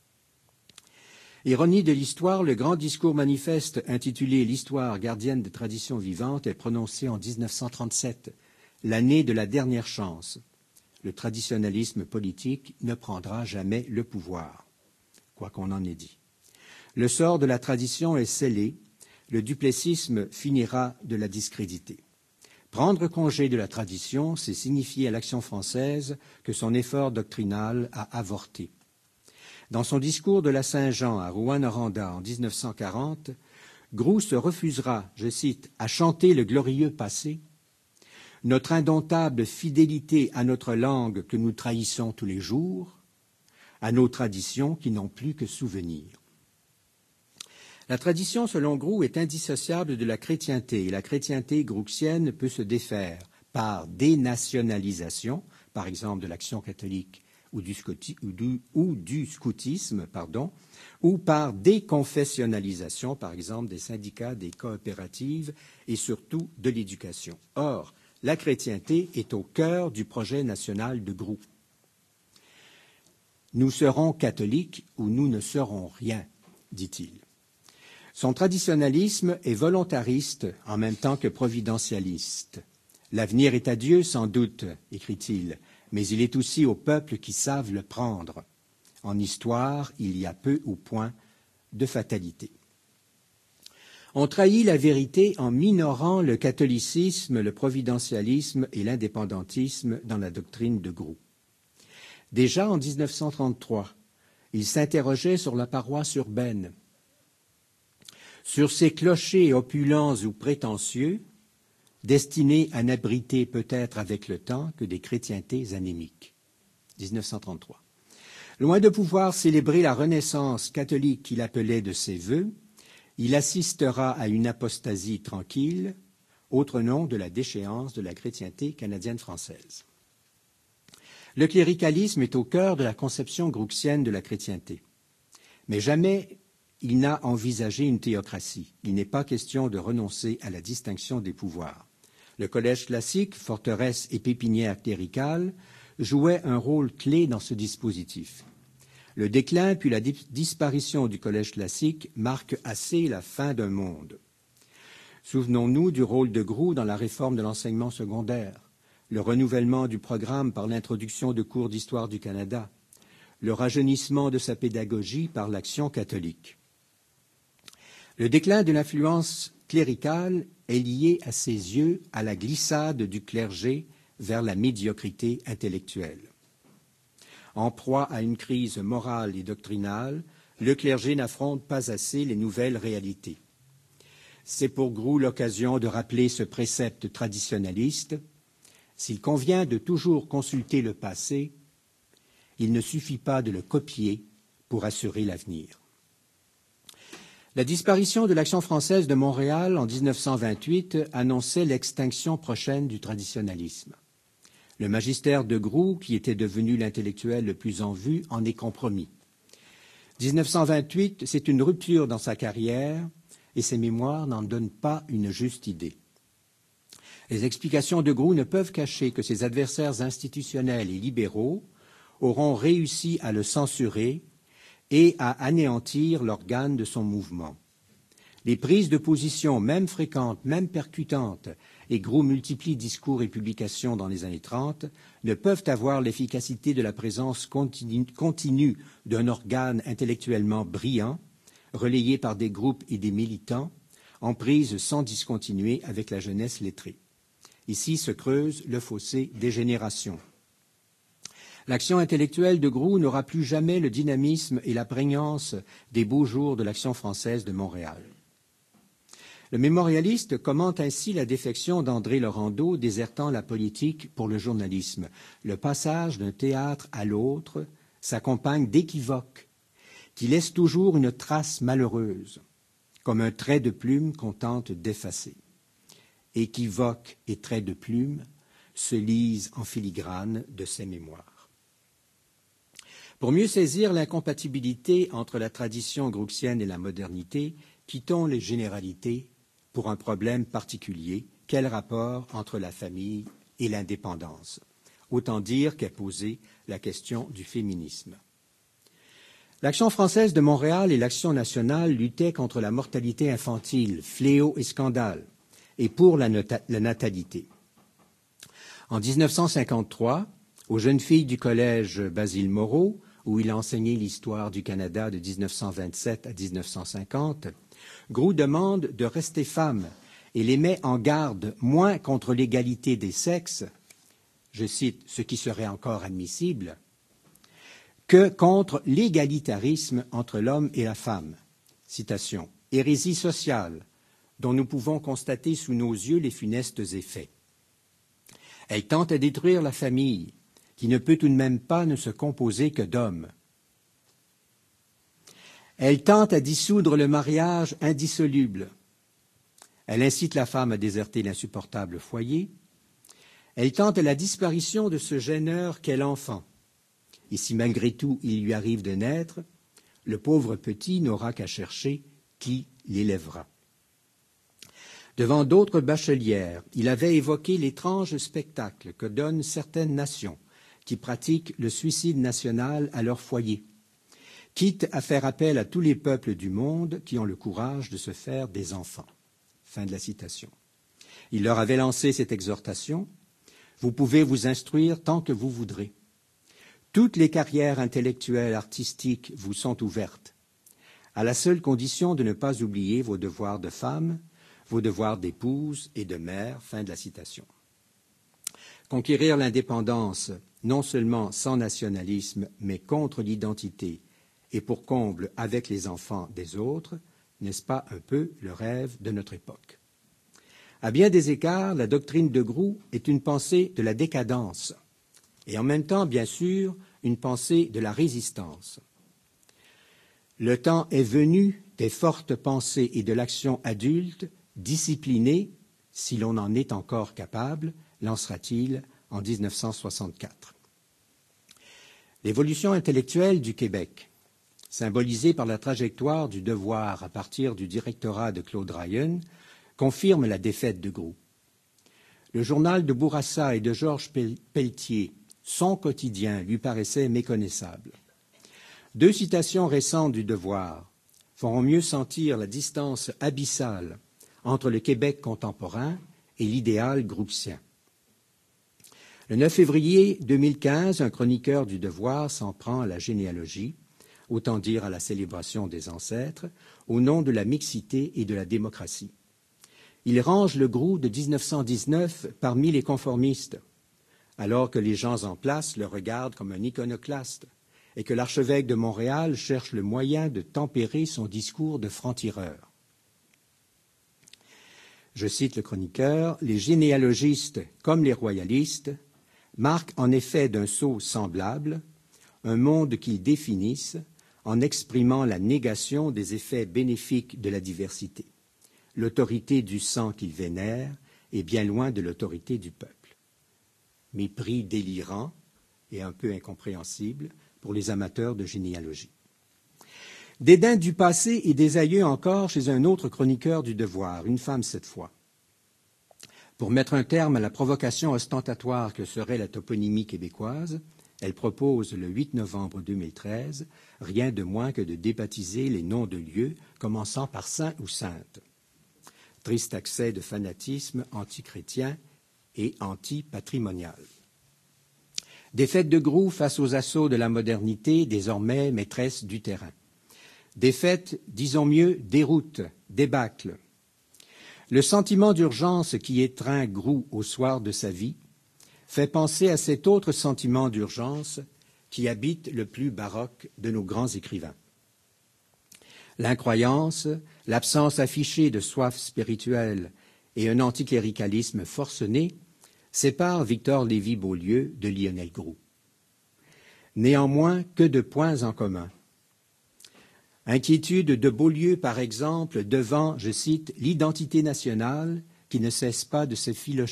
Ironie de l'histoire, le grand discours manifeste intitulé « L'histoire gardienne des traditions vivantes » est prononcé en 1937, l'année de la dernière chance. Le traditionnalisme politique ne prendra jamais le pouvoir, quoi qu'on en ait dit. Le sort de la tradition est scellé, le duplessisme finira de la discréditer. Prendre congé de la tradition, c'est signifier à l'Action française que son effort doctrinal a avorté. Dans son discours de la Saint-Jean à Rouyn-Noranda en 1940, Groulx se refusera, je cite, « à chanter le glorieux passé, notre indomptable fidélité à notre langue que nous trahissons tous les jours, à nos traditions qui n'ont plus que souvenir. » La tradition, selon Groulx, est indissociable de la chrétienté, et la chrétienté grouxienne peut se défaire par dénationalisation, par exemple de l'Action catholique ou du scoutisme, ou par déconfessionnalisation, par exemple des syndicats, des coopératives et surtout de l'éducation. Or, la chrétienté est au cœur du projet national de Groulx. Nous serons catholiques ou nous ne serons rien, dit-il. Son traditionnalisme est volontariste en même temps que providentialiste. L'avenir est à Dieu, sans doute, écrit-il, mais il est aussi aux peuples qui savent le prendre. En histoire, il y a peu ou point de fatalité. On trahit la vérité en minorant le catholicisme, le providentialisme et l'indépendantisme dans la doctrine de Groulx. Déjà en 1933, il s'interrogeait sur la paroisse urbaine. Sur ces clochers opulents ou prétentieux, destinés à n'abriter peut-être avec le temps que des chrétientés anémiques. 1933. Loin de pouvoir célébrer la renaissance catholique qu'il appelait de ses vœux, il assistera à une apostasie tranquille, autre nom de la déchéance de la chrétienté canadienne-française. Le cléricalisme est au cœur de la conception grouxienne de la chrétienté. Mais jamais il n'a envisagé une théocratie. Il n'est pas question de renoncer à la distinction des pouvoirs. Le collège classique, forteresse et pépinière cléricale, jouait un rôle clé dans ce dispositif. Le déclin puis la disparition du collège classique marquent assez la fin d'un monde. Souvenons-nous du rôle de Groulx dans la réforme de l'enseignement secondaire, le renouvellement du programme par l'introduction de cours d'histoire du Canada, le rajeunissement de sa pédagogie par l'Action catholique. Le déclin de l'influence cléricale est lié à ses yeux à la glissade du clergé vers la médiocrité intellectuelle. En proie à une crise morale et doctrinale, le clergé n'affronte pas assez les nouvelles réalités. C'est pour Groulx l'occasion de rappeler ce précepte traditionnaliste. S'il convient de toujours consulter le passé, il ne suffit pas de le copier pour assurer l'avenir. La disparition de l'Action française de Montréal en 1928 annonçait l'extinction prochaine du traditionnalisme. Le magistère de Groulx, qui était devenu l'intellectuel le plus en vue, en est compromis. 1928, c'est une rupture dans sa carrière et ses mémoires n'en donnent pas une juste idée. Les explications de Groulx ne peuvent cacher que ses adversaires institutionnels et libéraux auront réussi à le censurer et à anéantir l'organe de son mouvement. Les prises de position, même fréquentes, même percutantes, et Groulx multiplie discours et publications dans les années 30, ne peuvent avoir l'efficacité de la présence continue d'un organe intellectuellement brillant, relayé par des groupes et des militants, en prise sans discontinuer avec la jeunesse lettrée. Ici se creuse le fossé des générations. L'action intellectuelle de Groulx n'aura plus jamais le dynamisme et la prégnance des beaux jours de l'Action française de Montréal. Le mémorialiste commente ainsi la défection d'André Laurendeau désertant la politique pour le journalisme. Le passage d'un théâtre à l'autre s'accompagne d'équivoques qui laissent toujours une trace malheureuse, comme un trait de plume qu'on tente d'effacer. Équivoques et traits de plume se lisent en filigrane de ses mémoires. Pour mieux saisir l'incompatibilité entre la tradition grouxienne et la modernité, quittons les généralités pour un problème particulier. Quel rapport entre la famille et l'indépendance? Autant dire qu'est posée la question du féminisme. L'Action française de Montréal et l'Action nationale luttaient contre la mortalité infantile, fléau et scandale, et pour la natalité. En 1953, aux jeunes filles du collège Basile Moreau, où il a enseigné l'histoire du Canada de 1927 à 1950, Groulx demande de rester femme et les met en garde moins contre l'égalité des sexes, je cite ce qui serait encore admissible, que contre l'égalitarisme entre l'homme et la femme. Citation. Hérésie sociale, dont nous pouvons constater sous nos yeux les funestes effets. Elle tente à détruire la famille, qui ne peut tout de même pas ne se composer que d'hommes. Elle tente à dissoudre le mariage indissoluble. Elle incite la femme à déserter l'insupportable foyer. Elle tente la disparition de ce gêneur qu'est l'enfant. Et si malgré tout il lui arrive de naître, le pauvre petit n'aura qu'à chercher qui l'élèvera. Devant d'autres bachelières, il avait évoqué l'étrange spectacle que donnent certaines nations qui pratiquent le suicide national à leur foyer, quitte à faire appel à tous les peuples du monde qui ont le courage de se faire des enfants. Fin de la citation. Il leur avait lancé cette exhortation. Vous pouvez vous instruire tant que vous voudrez. Toutes les carrières intellectuelles, artistiques vous sont ouvertes, à la seule condition de ne pas oublier vos devoirs de femme, vos devoirs d'épouse et de mère. Fin de la citation. Conquérir l'indépendance, non seulement sans nationalisme, mais contre l'identité, et pour comble avec les enfants des autres, n'est-ce pas un peu le rêve de notre époque? À bien des égards, la doctrine de Groulx est une pensée de la décadence, et en même temps, bien sûr, une pensée de la résistance. Le temps est venu des fortes pensées et de l'action adulte, disciplinée, si l'on en est encore capable, lancera-t-il en 1964. L'évolution intellectuelle du Québec, symbolisée par la trajectoire du devoir à partir du directorat de Claude Ryan, confirme la défaite de Groulx. Le journal de Bourassa et de Georges Pelletier, son quotidien, lui paraissait méconnaissable. Deux citations récentes du devoir feront mieux sentir la distance abyssale entre le Québec contemporain et l'idéal grouxien. Le 9 février 2015, un chroniqueur du Devoir s'en prend à la généalogie, autant dire à la célébration des ancêtres, au nom de la mixité et de la démocratie. Il range le Groulx de 1919 parmi les conformistes. alors que les gens en place le regardent comme un iconoclaste et que l'archevêque de Montréal cherche le moyen de tempérer son discours de franc-tireur. Je cite le chroniqueur, « Les généalogistes, comme les royalistes, marquent en effet d'un sceau semblable un monde qu'ils définissent en exprimant la négation des effets bénéfiques de la diversité. L'autorité du sang qu'ils vénèrent est bien loin de l'autorité du peuple. » Mépris délirant et un peu incompréhensible pour les amateurs de généalogie. Dédain du passé et des aïeux encore chez un autre chroniqueur du Devoir, une femme cette fois. Pour mettre un terme à la provocation ostentatoire que serait la toponymie québécoise, elle propose le 8 novembre 2013 rien de moins que de débaptiser les noms de lieux commençant par saint ou sainte. Triste accès de fanatisme anti-chrétien et anti-patrimonial. Des fêtes de Groux face aux assauts de la modernité, désormais maîtresse du terrain. Des fêtes, disons mieux, déroute, débâcle. Le sentiment d'urgence qui étreint Groux au soir de sa vie fait penser à cet autre sentiment d'urgence qui habite le plus baroque de nos grands écrivains. L'incroyance, l'absence affichée de soif spirituelle et un anticléricalisme forcené séparent Victor Lévy-Beaulieu de Lionel Groux. Néanmoins, que de points en commun. Inquiétude de Beaulieu, par exemple, devant, je cite, « l'identité nationale qui ne cesse pas de se filocher ».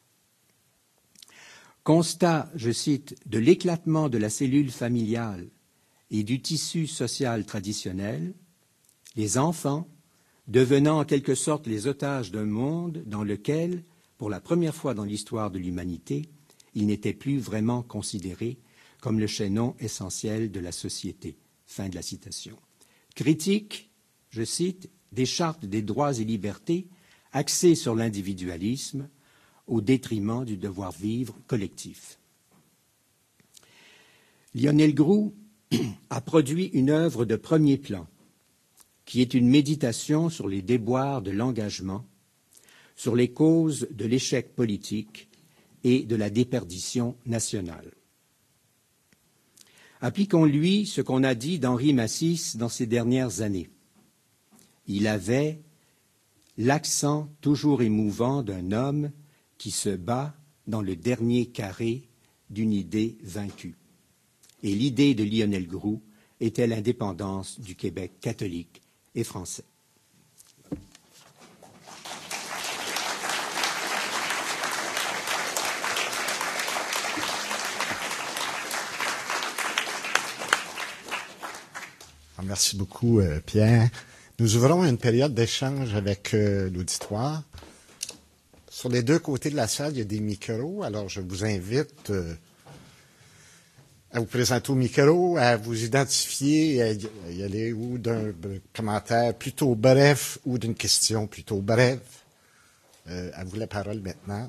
Constat, je cite, de l'éclatement de la cellule familiale et du tissu social traditionnel, les enfants devenant en quelque sorte les otages d'un monde dans lequel, pour la première fois dans l'histoire de l'humanité, ils n'étaient plus vraiment considérés comme le chaînon essentiel de la société. Fin de la citation. Critique, je cite, des chartes des droits et libertés axées sur l'individualisme, au détriment du devoir-vivre collectif. Lionel Groux a produit une œuvre de premier plan, qui est une méditation sur les déboires de l'engagement, sur les causes de l'échec politique et de la déperdition nationale. Appliquons-lui ce qu'on a dit d'Henri Massis dans ces dernières années. Il avait l'accent toujours émouvant d'un homme qui se bat dans le dernier carré d'une idée vaincue. Et l'idée de Lionel Groux était l'indépendance du Québec catholique et français. Merci beaucoup, Pierre. Nous ouvrons une période d'échange avec l'auditoire. Sur les deux côtés de la salle, il y a des micros. Alors, je vous invite à vous présenter au micro, à vous identifier, à y aller ou d'un commentaire plutôt bref ou d'une question plutôt brève. À vous la parole maintenant.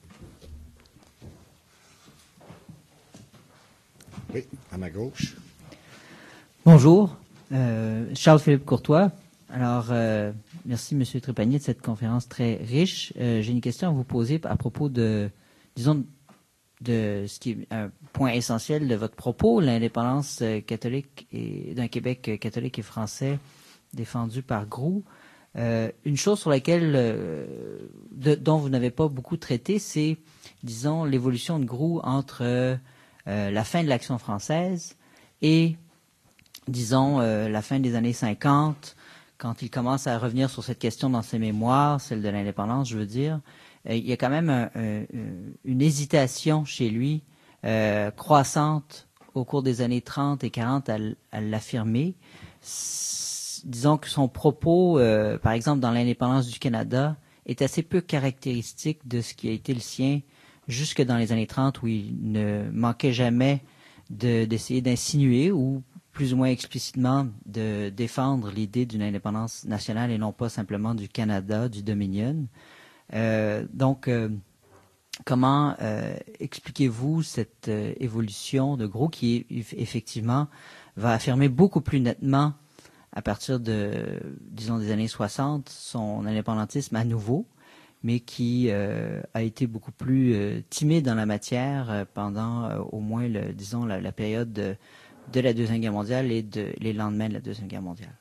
Oui, à ma gauche. Bonjour, Charles-Philippe Courtois. Alors, merci M. Trépanier de cette conférence très riche. J'ai une question à vous poser à propos de, disons, de ce qui est un point essentiel de votre propos, l'indépendance catholique et d'un Québec catholique et français défendu par Groux. Une chose sur laquelle dont vous n'avez pas beaucoup traité, c'est, disons, l'évolution de Groux entre la fin de l'Action française et, disons, la fin des années 50, quand il commence à revenir sur cette question dans ses mémoires, celle de l'indépendance, je veux dire. Il y a quand même une hésitation chez lui croissante au cours des années 30 et 40 à l'affirmer. Disons que son propos, par exemple dans l'indépendance du Canada, est assez peu caractéristique de ce qui a été le sien jusque dans les années 30, où il ne manquait jamais d'essayer d'insinuer ou plus ou moins explicitement de défendre l'idée d'une indépendance nationale et non pas simplement du Canada, du Dominion. Donc, comment expliquez-vous cette évolution de Groux qui, effectivement, va affirmer beaucoup plus nettement, à partir de, disons, des années 60, son indépendantisme à nouveau, mais qui a été beaucoup plus timide en la matière pendant au moins, disons, la période de la Deuxième Guerre mondiale et les lendemains de la Deuxième Guerre mondiale.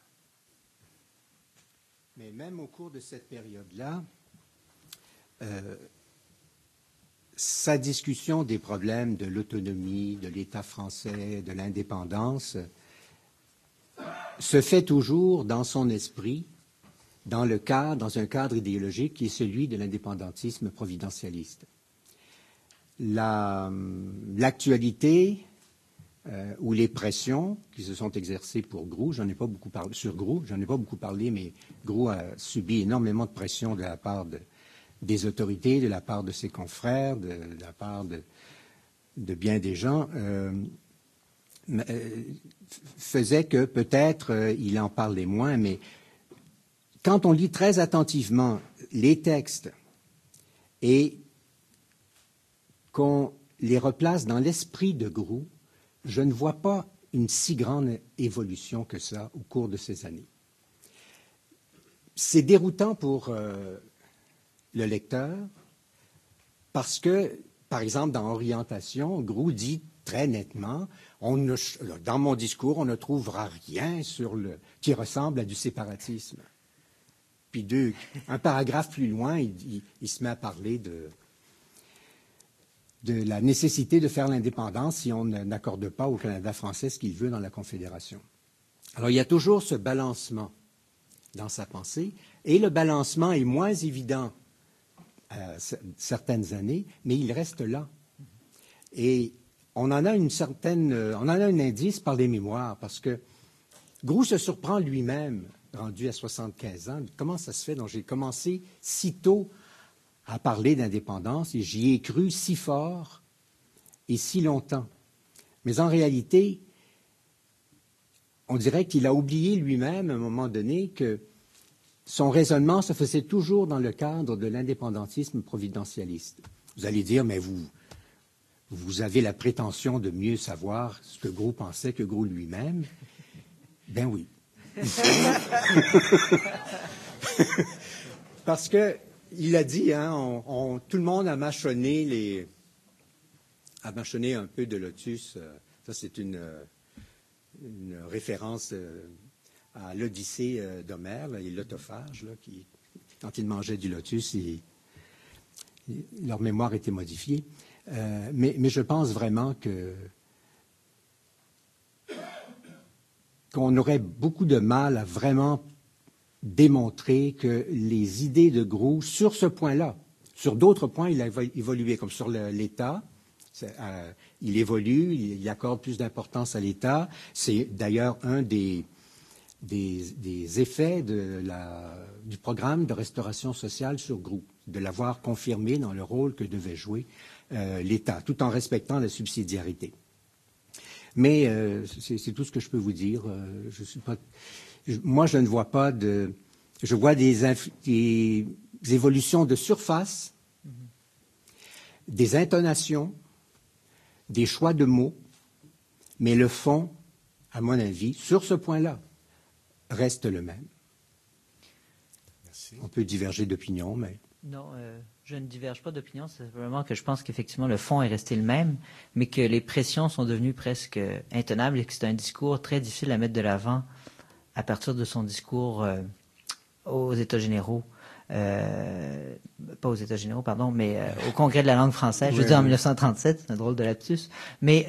Mais même au cours de cette période-là, sa discussion des problèmes de l'autonomie, de l'État français, de l'indépendance, se fait toujours dans son esprit, dans un cadre idéologique qui est celui de l'indépendantisme providentialiste. L'actualité ou les pressions qui se sont exercées pour Groulx, j'en ai pas beaucoup parlé, mais Groulx a subi énormément de pression de la part des autorités, de la part de ses confrères, de la part de bien des gens, faisait que peut-être il en parlait moins, mais quand on lit très attentivement les textes et qu'on les replace dans l'esprit de Groulx, je ne vois pas une si grande évolution que ça au cours de ces années. C'est déroutant pour le lecteur parce que, par exemple, dans Orientation, Groulx dit très nettement, dans mon discours, on ne trouvera rien qui ressemble à du séparatisme. Puis un paragraphe plus loin, il se met à parler de la nécessité de faire l'indépendance si on n'accorde pas au Canada français ce qu'il veut dans la Confédération. Alors, il y a toujours ce balancement dans sa pensée, et le balancement est moins évident à certaines années, mais il reste là. Et on en a un indice par les mémoires, parce que Groulx se surprend lui-même, rendu à 75 ans. Comment ça se fait? Donc, j'ai commencé si tôt à parler d'indépendance et j'y ai cru si fort et si longtemps. Mais en réalité, on dirait qu'il a oublié lui-même à un moment donné que son raisonnement se faisait toujours dans le cadre de l'indépendantisme providentialiste. Vous allez dire, mais vous avez la prétention de mieux savoir ce que Groulx pensait que Groulx lui-même. Ben oui. Parce que il a dit, hein, tout le monde a mâchonné un peu de lotus. Ça, c'est une référence à l'Odyssée d'Homère, les lotophages, là, qui, quand ils mangeaient du lotus, leur mémoire était modifiée. Mais je pense vraiment qu'on aurait beaucoup de mal à vraiment démontrer que les idées de Groulx, sur ce point-là, sur d'autres points, il a évolué, comme sur l'État, il évolue, il accorde plus d'importance à l'État. C'est d'ailleurs un des effets du programme de restauration sociale sur Groulx, de l'avoir confirmé dans le rôle que devait jouer l'État, tout en respectant la subsidiarité. Mais c'est tout ce que je peux vous dire. Moi, je ne vois pas je vois des évolutions de surface, des intonations, des choix de mots, mais le fond, à mon avis, sur ce point-là, reste le même. Merci. On peut diverger d'opinion, mais... Non, je ne diverge pas d'opinion. C'est simplement que je pense qu'effectivement, le fond est resté le même, mais que les pressions sont devenues presque intenables et que c'est un discours très difficile à mettre de l'avant à partir de son discours aux États généraux. Pas aux États généraux, pardon, mais au Congrès de la langue française, je veux dire en 1937, c'est un drôle de lapsus, mais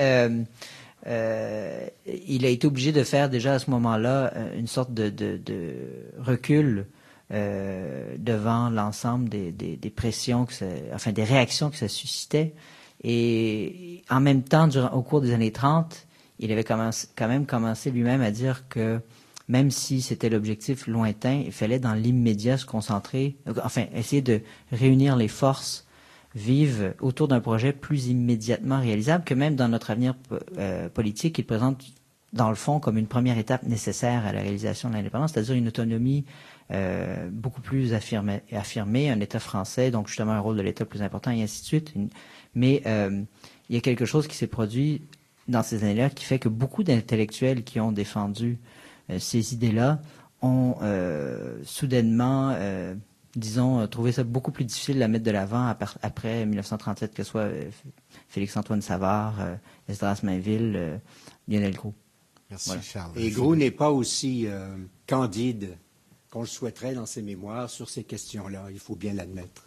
il a été obligé de faire déjà à ce moment-là une sorte de recul devant l'ensemble des pressions, des réactions que ça suscitait. Et en même temps, au cours des années 30, il avait quand même commencé lui-même à dire que même si c'était l'objectif lointain, il fallait dans l'immédiat se concentrer, essayer de réunir les forces vives autour d'un projet plus immédiatement réalisable, que même dans notre avenir politique, il présente dans le fond comme une première étape nécessaire à la réalisation de l'indépendance, c'est-à-dire une autonomie beaucoup plus affirmée, un État français, donc justement un rôle de l'État plus important, et ainsi de suite. Mais il y a quelque chose qui s'est produit dans ces années-là qui fait que beaucoup d'intellectuels qui ont défendu ces idées-là ont soudainement disons, trouvé ça beaucoup plus difficile à mettre de l'avant après 1937, que ce soit Félix-Antoine Savard, Esdras Mainville, Lionel Groulx. Merci, Voilà. Charles. Et Groulx n'est pas aussi candide qu'on le souhaiterait dans ses mémoires sur ces questions-là, il faut bien l'admettre.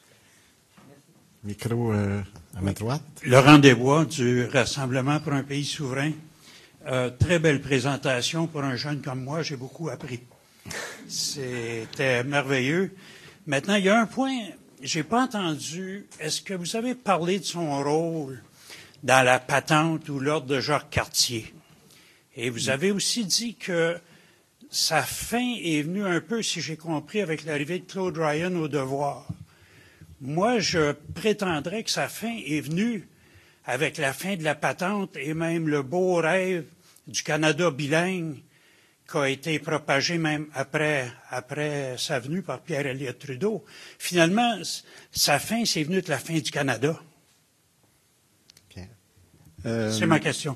Micro à ma droite. Laurent Desbois du Rassemblement pour un pays souverain. Très belle présentation pour un jeune comme moi, j'ai beaucoup appris. C'était merveilleux. Maintenant, il y a un point, j'ai pas entendu, est-ce que vous avez parlé de son rôle dans la patente ou l'ordre de Jacques Cartier? Et vous avez aussi dit que sa fin est venue un peu, si j'ai compris, avec l'arrivée de Claude Ryan au Devoir. Moi, je prétendrais que sa fin est venue avec la fin de la patente et même le beau rêve du Canada bilingue qui a été propagé même après sa venue par Pierre Elliott Trudeau. Finalement, sa fin, c'est venu de la fin du Canada. C'est ma question.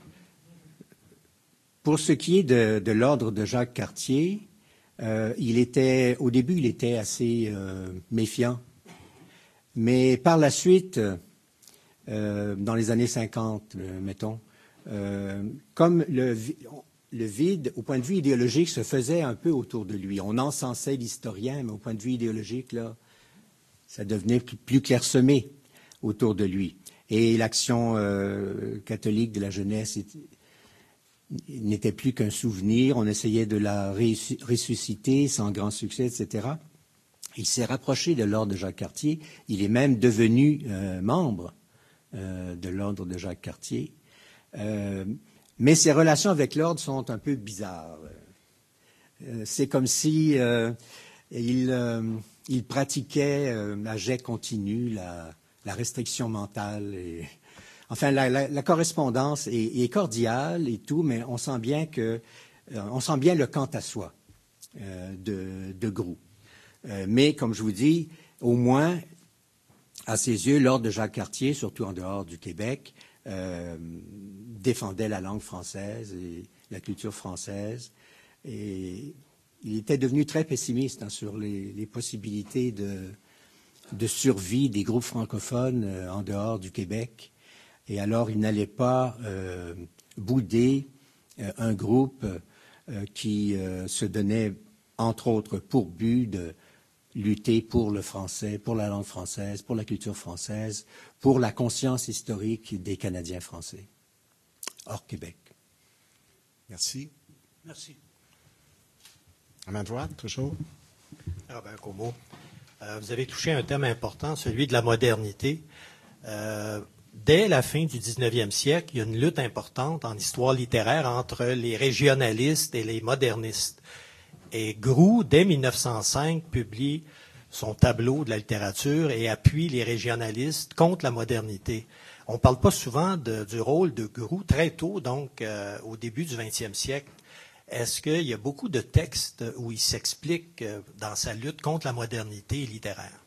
Pour ce qui est de l'ordre de Jacques Cartier, au début, il était assez méfiant. Mais par la suite, dans les années 50, mettons, comme le vide, au point de vue idéologique, se faisait un peu autour de lui. On encensait l'historien, mais au point de vue idéologique, là, ça devenait plus clairsemé autour de lui. Et l'action catholique de la jeunesse n'était plus qu'un souvenir. On essayait de la ressusciter sans grand succès, etc. Il s'est rapproché de l'ordre de Jacques Cartier. Il est même devenu membre de l'ordre de Jacques Cartier. Mais ses relations avec l'ordre sont un peu bizarres. C'est comme si il pratiquait à jet continu la restriction mentale. Enfin, la correspondance est cordiale et tout, mais on sent bien le quant à soi de Groulx. Mais, comme je vous dis, au moins, à ses yeux, l'ordre de Jacques Cartier, surtout en dehors du Québec, défendait la langue française et la culture française. Et il était devenu très pessimiste sur les possibilités de survie des groupes francophones en dehors du Québec. Et alors, il n'allait pas bouder un groupe qui se donnait, entre autres, pour but de lutter pour le français, pour la langue française, pour la culture française, pour la conscience historique des Canadiens français, hors Québec. Merci. Merci. À ma droite, toujours. Robert Comeau. Vous avez touché un thème important, celui de la modernité. Dès la fin du 19e siècle, il y a une lutte importante en histoire littéraire entre les régionalistes et les modernistes. Et Groulx, dès 1905, publie son tableau de la littérature et appuie les régionalistes contre la modernité. On ne parle pas souvent du rôle de Groulx très tôt, donc au début du 20e siècle. Est-ce qu'il y a beaucoup de textes où il s'explique dans sa lutte contre la modernité littéraire?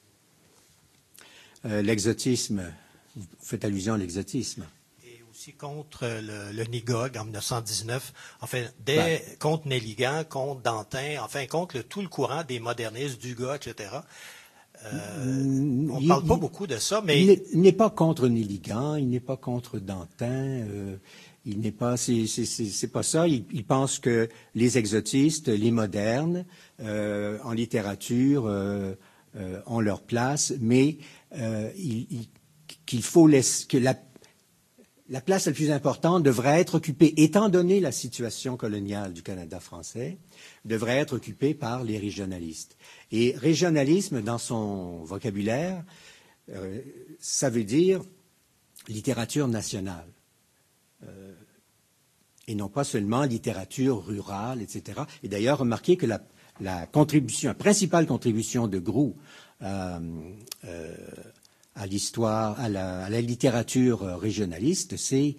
L'exotisme, vous faites allusion à l'exotisme. Et aussi contre le Nigog en 1919, enfin, contre Nelligan, contre Dantin, enfin, contre tout le courant des modernistes, Dugas, etc. On ne parle pas beaucoup de ça, mais... Il n'est pas contre Nelligan, il n'est pas contre Dantin, il n'est pas... C'est pas ça. Il pense que les exotistes, les modernes, en littérature, ont leur place, mais qu'il faut que la place la plus importante devrait être occupée, étant donné la situation coloniale du Canada français, devrait être occupée par les régionalistes. Et régionalisme, dans son vocabulaire, ça veut dire littérature nationale. Et non pas seulement littérature rurale, etc. Et d'ailleurs, remarquez que la principale contribution de Groulx à l'histoire, à la littérature régionaliste, c'est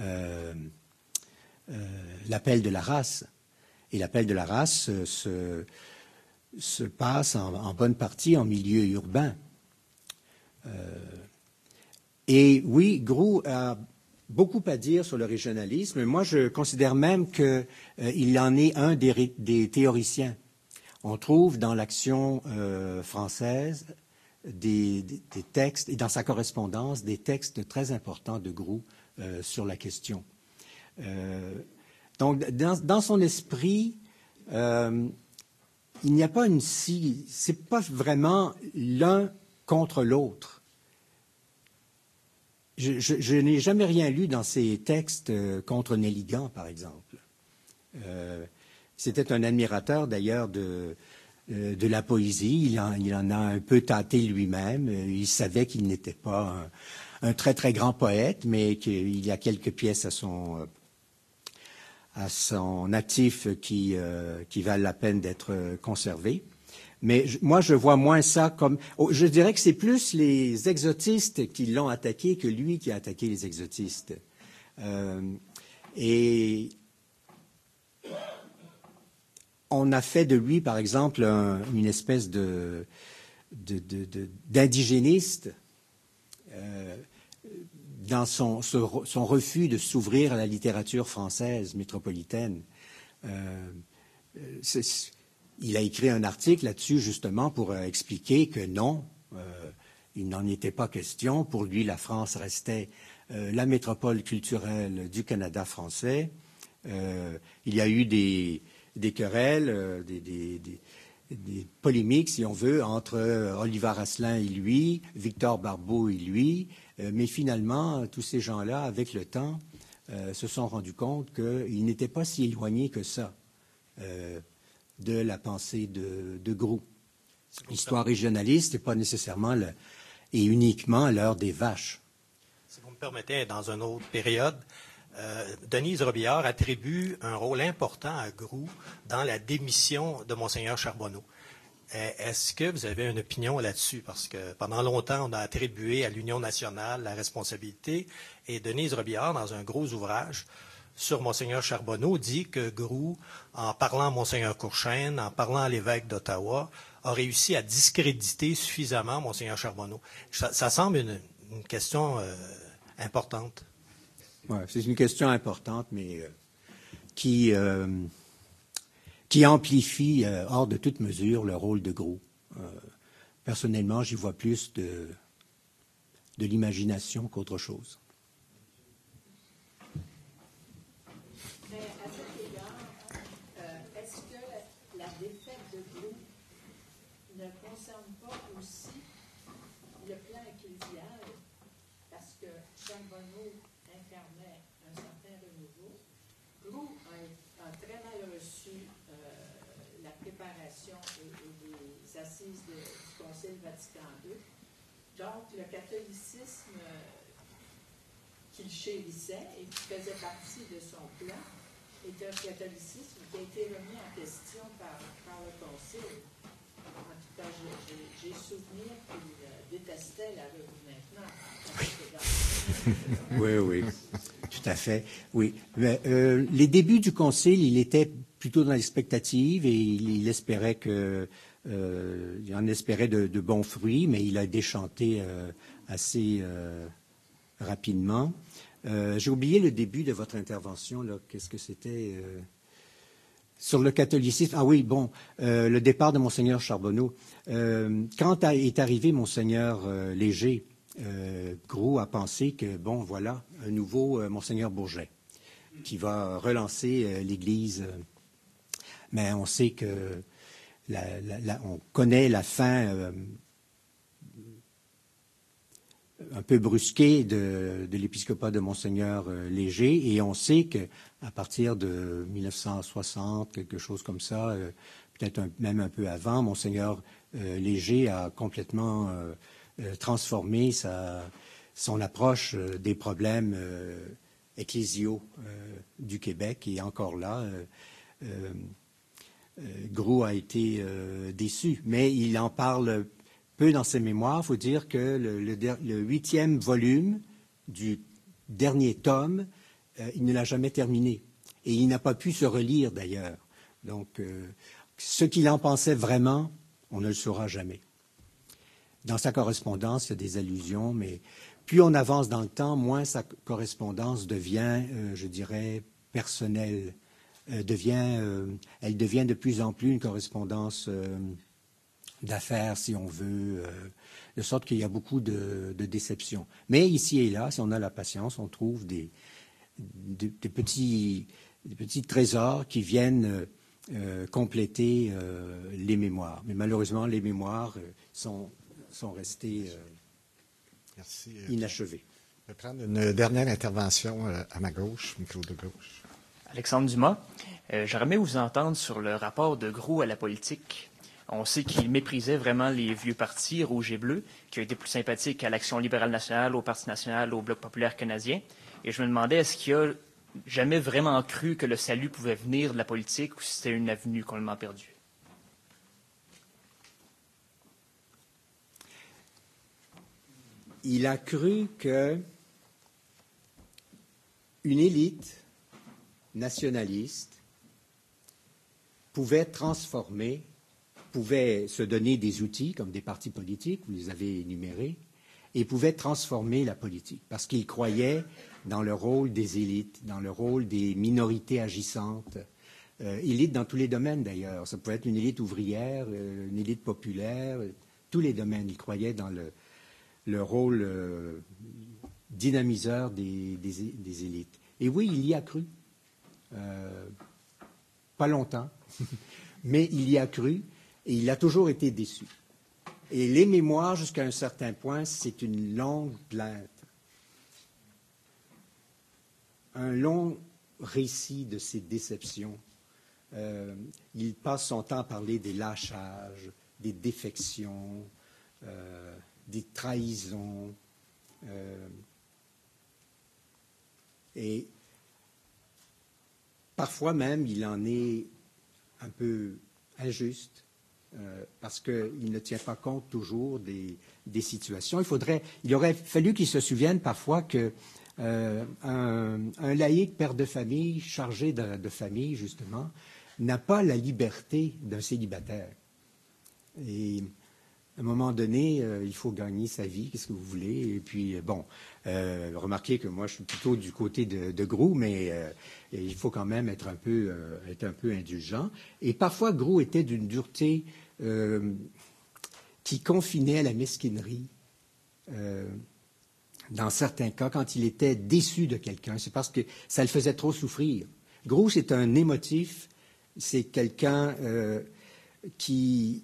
l'appel de la race. Et l'appel de la race se passe en bonne partie en milieu urbain. Et oui, Groulx a beaucoup à dire sur le régionalisme. Moi, je considère même qu'il en est un des théoriciens. On trouve dans l'action française des textes, et dans sa correspondance, des textes très importants de Groulx sur la question. Donc, dans son esprit, il n'y a pas c'est pas vraiment l'un contre l'autre. Je n'ai jamais rien lu dans ses textes contre Nelligan, par exemple. C'était un admirateur, d'ailleurs, de la poésie. Il en a un peu tâté lui-même. Il savait qu'il n'était pas un très, très grand poète, mais qu'il y a quelques pièces à son actif qui valent la peine d'être conservées. Mais moi, je vois moins ça comme... Je dirais que c'est plus les exotistes qui l'ont attaqué que lui qui a attaqué les exotistes. Et on a fait de lui, par exemple, une espèce d'indigéniste dans son refus de s'ouvrir à la littérature française métropolitaine. Il a écrit un article là-dessus, justement, pour expliquer que non, il n'en était pas question. Pour lui, la France restait la métropole culturelle du Canada français. Il y a eu des querelles, des polémiques, si on veut, entre Oliver Asselin et lui, Victor Barbeau et lui. Mais finalement, tous ces gens-là, avec le temps, se sont rendus compte qu'ils n'étaient pas si éloignés que ça de la pensée de Groulx. L'histoire régionaliste n'est pas nécessairement et uniquement l'heure des vaches. Si vous me permettez, dans une autre période, Denise Robillard attribue un rôle important à Groulx dans la démission de Monseigneur Charbonneau. Est-ce que vous avez une opinion là-dessus? Parce que pendant longtemps, on a attribué à l'Union nationale la responsabilité, et Denise Robillard, dans un gros ouvrage sur Monseigneur Charbonneau, dit que Groulx, en parlant à Monseigneur Courchaine, en parlant à l'évêque d'Ottawa, a réussi à discréditer suffisamment Monseigneur Charbonneau. Ça semble une question importante. Ouais, c'est une question importante, mais qui amplifie hors de toute mesure le rôle de Groulx. Personnellement, j'y vois plus de l'imagination qu'autre chose. Mais à cet égard, est-ce que la défaite de Groulx ne concerne pas aussi le plan ecclésial? Parce que Charbonneau incarnait un certain renouveau. Groulx a très mal reçu la préparation et les assises du Concile Vatican II. Donc, le catholicisme qu'il chérissait et qui faisait partie de son plan est un catholicisme qui a été remis en question par le Concile. En tout cas, j'ai souvenir qu'il détestait la revue maintenant. Oui, tout à fait. Oui. Mais, les débuts du Concile, il était plutôt dans l'expectative et il espérait il en espérait de bons fruits, mais il a déchanté assez rapidement. J'ai oublié le début de votre intervention. Là. Qu'est-ce que c'était sur le catholicisme? Ah oui, bon, le départ de Monseigneur Charbonneau. Quand est arrivé Monseigneur Léger, Groulx a pensé que, bon, voilà, un nouveau Monseigneur Bourget qui va relancer l'Église. Mais on sait que on connaît la fin un peu brusquée de l'épiscopat de Monseigneur Léger, et on sait qu'à partir de 1960, quelque chose comme ça, peut-être même un peu avant, Monseigneur Léger a complètement transformé son approche des problèmes ecclésiaux du Québec, et encore là, Groulx a été déçu, mais il en parle peu dans ses mémoires. Il faut dire que le 8e volume du dernier tome, il ne l'a jamais terminé. Et il n'a pas pu se relire d'ailleurs. Donc, ce qu'il en pensait vraiment, on ne le saura jamais. Dans sa correspondance, il y a des allusions, mais plus on avance dans le temps, moins sa correspondance devient, je dirais, personnelle, elle devient de plus en plus une correspondance d'affaires, si on veut, de sorte qu'il y a beaucoup de déceptions. Mais ici et là, si on a la patience, on trouve des petits trésors qui viennent compléter les mémoires. Mais malheureusement, les mémoires sont restés inachevés. Je vais prendre une dernière intervention à ma gauche, micro de gauche. Alexandre Dumas, j'aurais aimé vous entendre sur le rapport de Groulx à la politique. On sait qu'il méprisait vraiment les vieux partis, rouge et bleu, qui ont été plus sympathiques à l'Action libérale nationale, au Parti national, au Bloc populaire canadien. Et je me demandais, est-ce qu'il a jamais vraiment cru que le salut pouvait venir de la politique ou si c'était une avenue complètement perdue? Il a cru que une élite nationaliste pouvait se donner des outils comme des partis politiques, vous les avez énumérés, et pouvait transformer la politique, parce qu'il croyait dans le rôle des élites, dans le rôle des minorités agissantes, élites dans tous les domaines d'ailleurs. Ça pouvait être une élite ouvrière, une élite populaire, tous les domaines. Il croyait dans le rôle dynamiseur des élites. Et oui, il y a cru. Pas longtemps, mais il y a cru et il a toujours été déçu. Et les mémoires, jusqu'à un certain point, c'est une longue plainte. Un long récit de ses déceptions. Il passe son temps à parler des lâchages, des défections, des trahisons. Et parfois même, il en est un peu injuste parce qu'il ne tient pas compte toujours des situations. Il aurait fallu qu'il se souvienne parfois que un laïc père de famille, chargé de famille, justement, n'a pas la liberté d'un célibataire. Et à un moment donné, il faut gagner sa vie, qu'est-ce que vous voulez. Et puis, remarquez que moi, je suis plutôt du côté de Groulx, mais il faut quand même être un peu indulgent. Et parfois, Groulx était d'une dureté qui confinait à la mesquinerie. Dans certains cas, quand il était déçu de quelqu'un, c'est parce que ça le faisait trop souffrir. Groulx, c'est un émotif, c'est quelqu'un qui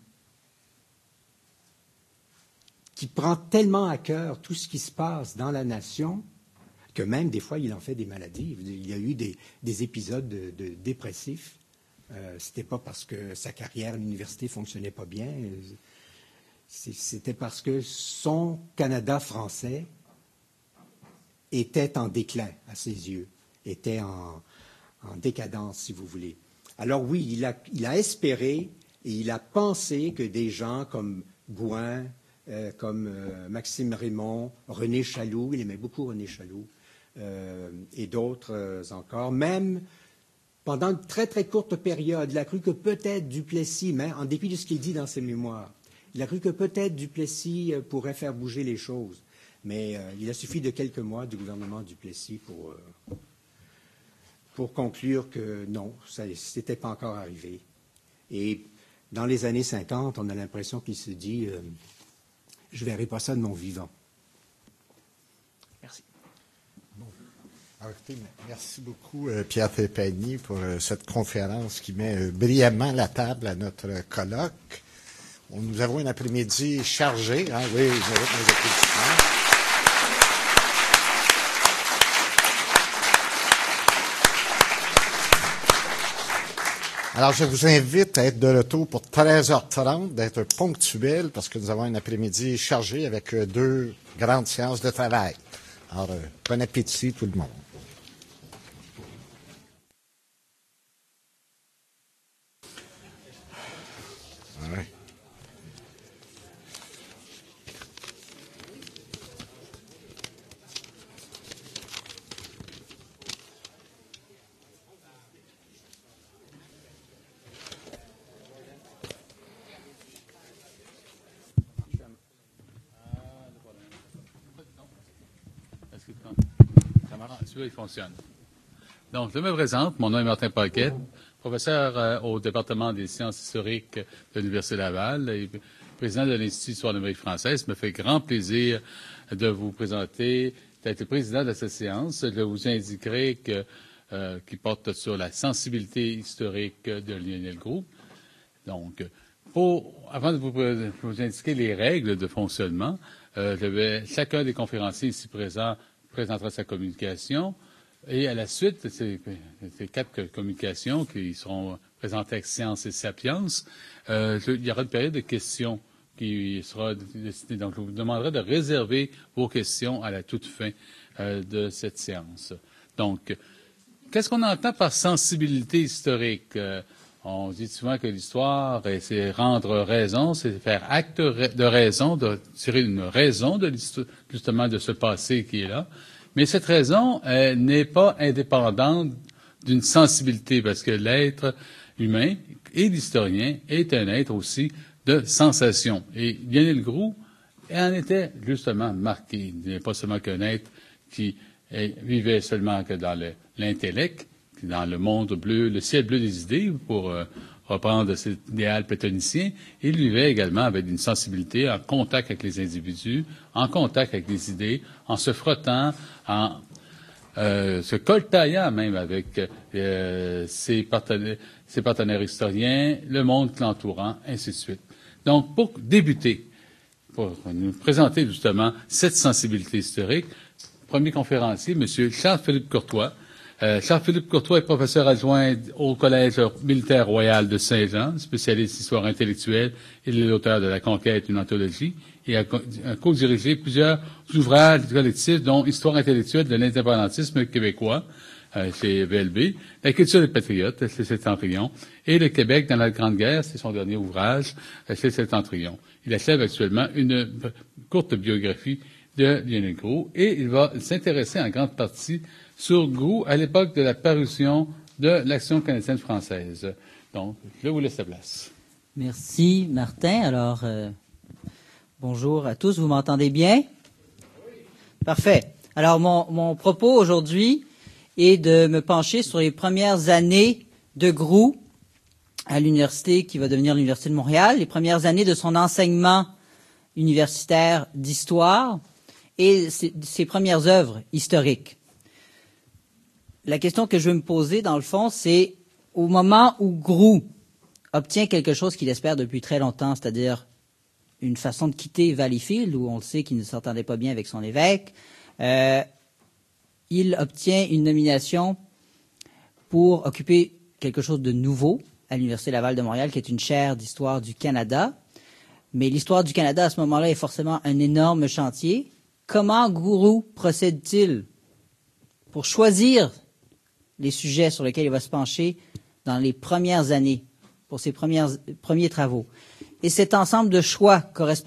prend tellement à cœur tout ce qui se passe dans la nation que même des fois il en fait des maladies. Il y a eu des épisodes de dépressifs. C'était pas parce que sa carrière à l'université fonctionnait pas bien. C'était parce que son Canada français était en déclin à ses yeux, était en décadence, si vous voulez. Alors oui, il a espéré et il a pensé que des gens comme Gouin, comme Maxime Raymond, René Chaloux, il aimait beaucoup René Chaloux, et d'autres encore, même pendant une très très courte période, il a cru que peut-être Duplessis, mais en dépit de ce qu'il dit dans ses mémoires, il a cru que peut-être Duplessis pourrait faire bouger les choses. Mais il a suffi de quelques mois du gouvernement Duplessis pour conclure que non, ça n'était pas encore arrivé. Et dans les années 50, on a l'impression qu'il se dit je ne verrai pas ça de mon vivant. Merci. Bon. Alors, écoutez, merci beaucoup, Pierre Trépanier, pour cette conférence qui met brillamment la table à notre colloque. Nous avons un après-midi chargé. Hein? Oui, je mérite mes applaudissements. Alors, je vous invite à être de retour pour 13h30, d'être ponctuel, parce que nous avons un après-midi chargé avec 2 grandes séances de travail. Alors, bon appétit tout le monde. Ouais. Celui-là, il fonctionne. Donc, je me présente. Mon nom est Martin Paquette, professeur au département des sciences historiques de l'Université Laval et président de l'Institut d'histoire de l'Amérique française. Ça me fait grand plaisir de vous présenter, d'être le président de cette séance. Je vous indiquerai qui porte sur la sensibilité historique de Lionel Groulx. Donc, avant de vous indiquer les règles de fonctionnement, chacun des conférenciers ici présents présentera sa communication. Et à la suite de ces 4 communications qui seront présentées avec Science et Sapiens, il y aura une période de questions qui sera décidée. Donc, je vous demanderai de réserver vos questions à la toute fin de cette séance. Donc, qu'est-ce qu'on entend par sensibilité historique? On dit souvent que l'histoire, c'est rendre raison, c'est faire acte de raison, de tirer une raison de justement de ce passé qui est là. Mais cette raison n'est pas indépendante d'une sensibilité, parce que l'être humain et l'historien est un être aussi de sensation. Et Lionel Groulx en était justement marqué. Il n'est pas seulement qu'un être qui vivait seulement que dans l'intellect, dans le monde bleu, le ciel bleu des idées, pour reprendre cet idéal platonicien. Il vivait également avec une sensibilité en contact avec les individus, en contact avec les idées, en se frottant, en se coltaillant même avec ses partenaires historiens, le monde l'entourant, ainsi de suite. Donc, pour débuter, pour nous présenter justement cette sensibilité historique, premier conférencier, M. Charles-Philippe Courtois. Charles-Philippe Courtois est professeur adjoint au Collège militaire royal de Saint-Jean, spécialiste d'histoire intellectuelle. Il est l'auteur de La Conquête, une anthologie, et a co-dirigé plusieurs ouvrages collectifs, dont Histoire intellectuelle de l'indépendantisme québécois, chez VLB, La culture des patriotes, chez Septentrion, et Le Québec dans la Grande Guerre, c'est son dernier ouvrage, chez Septentrion. Il achève actuellement une courte biographie de Lionel Groulx, et il va s'intéresser en grande partie sur Groulx à l'époque de la parution de l'Action canadienne française. Donc, je vous laisse la place. Merci, Martin. Alors, bonjour à tous. Vous m'entendez bien? Oui. Parfait. Alors, mon propos aujourd'hui est de me pencher sur les premières années de Groulx à l'université qui va devenir l'Université de Montréal, les premières années de son enseignement universitaire d'histoire et ses premières œuvres historiques. La question que je veux me poser, dans le fond, c'est au moment où Groulx obtient quelque chose qu'il espère depuis très longtemps, c'est-à-dire une façon de quitter Valleyfield, où on le sait qu'il ne s'entendait pas bien avec son évêque, il obtient une nomination pour occuper quelque chose de nouveau à l'Université Laval de Montréal, qui est une chaire d'histoire du Canada. Mais l'histoire du Canada, à ce moment-là, est forcément un énorme chantier. Comment Groulx procède-t-il pour choisir les sujets sur lesquels il va se pencher dans les premières années, pour ses premiers travaux? Et cet ensemble de choix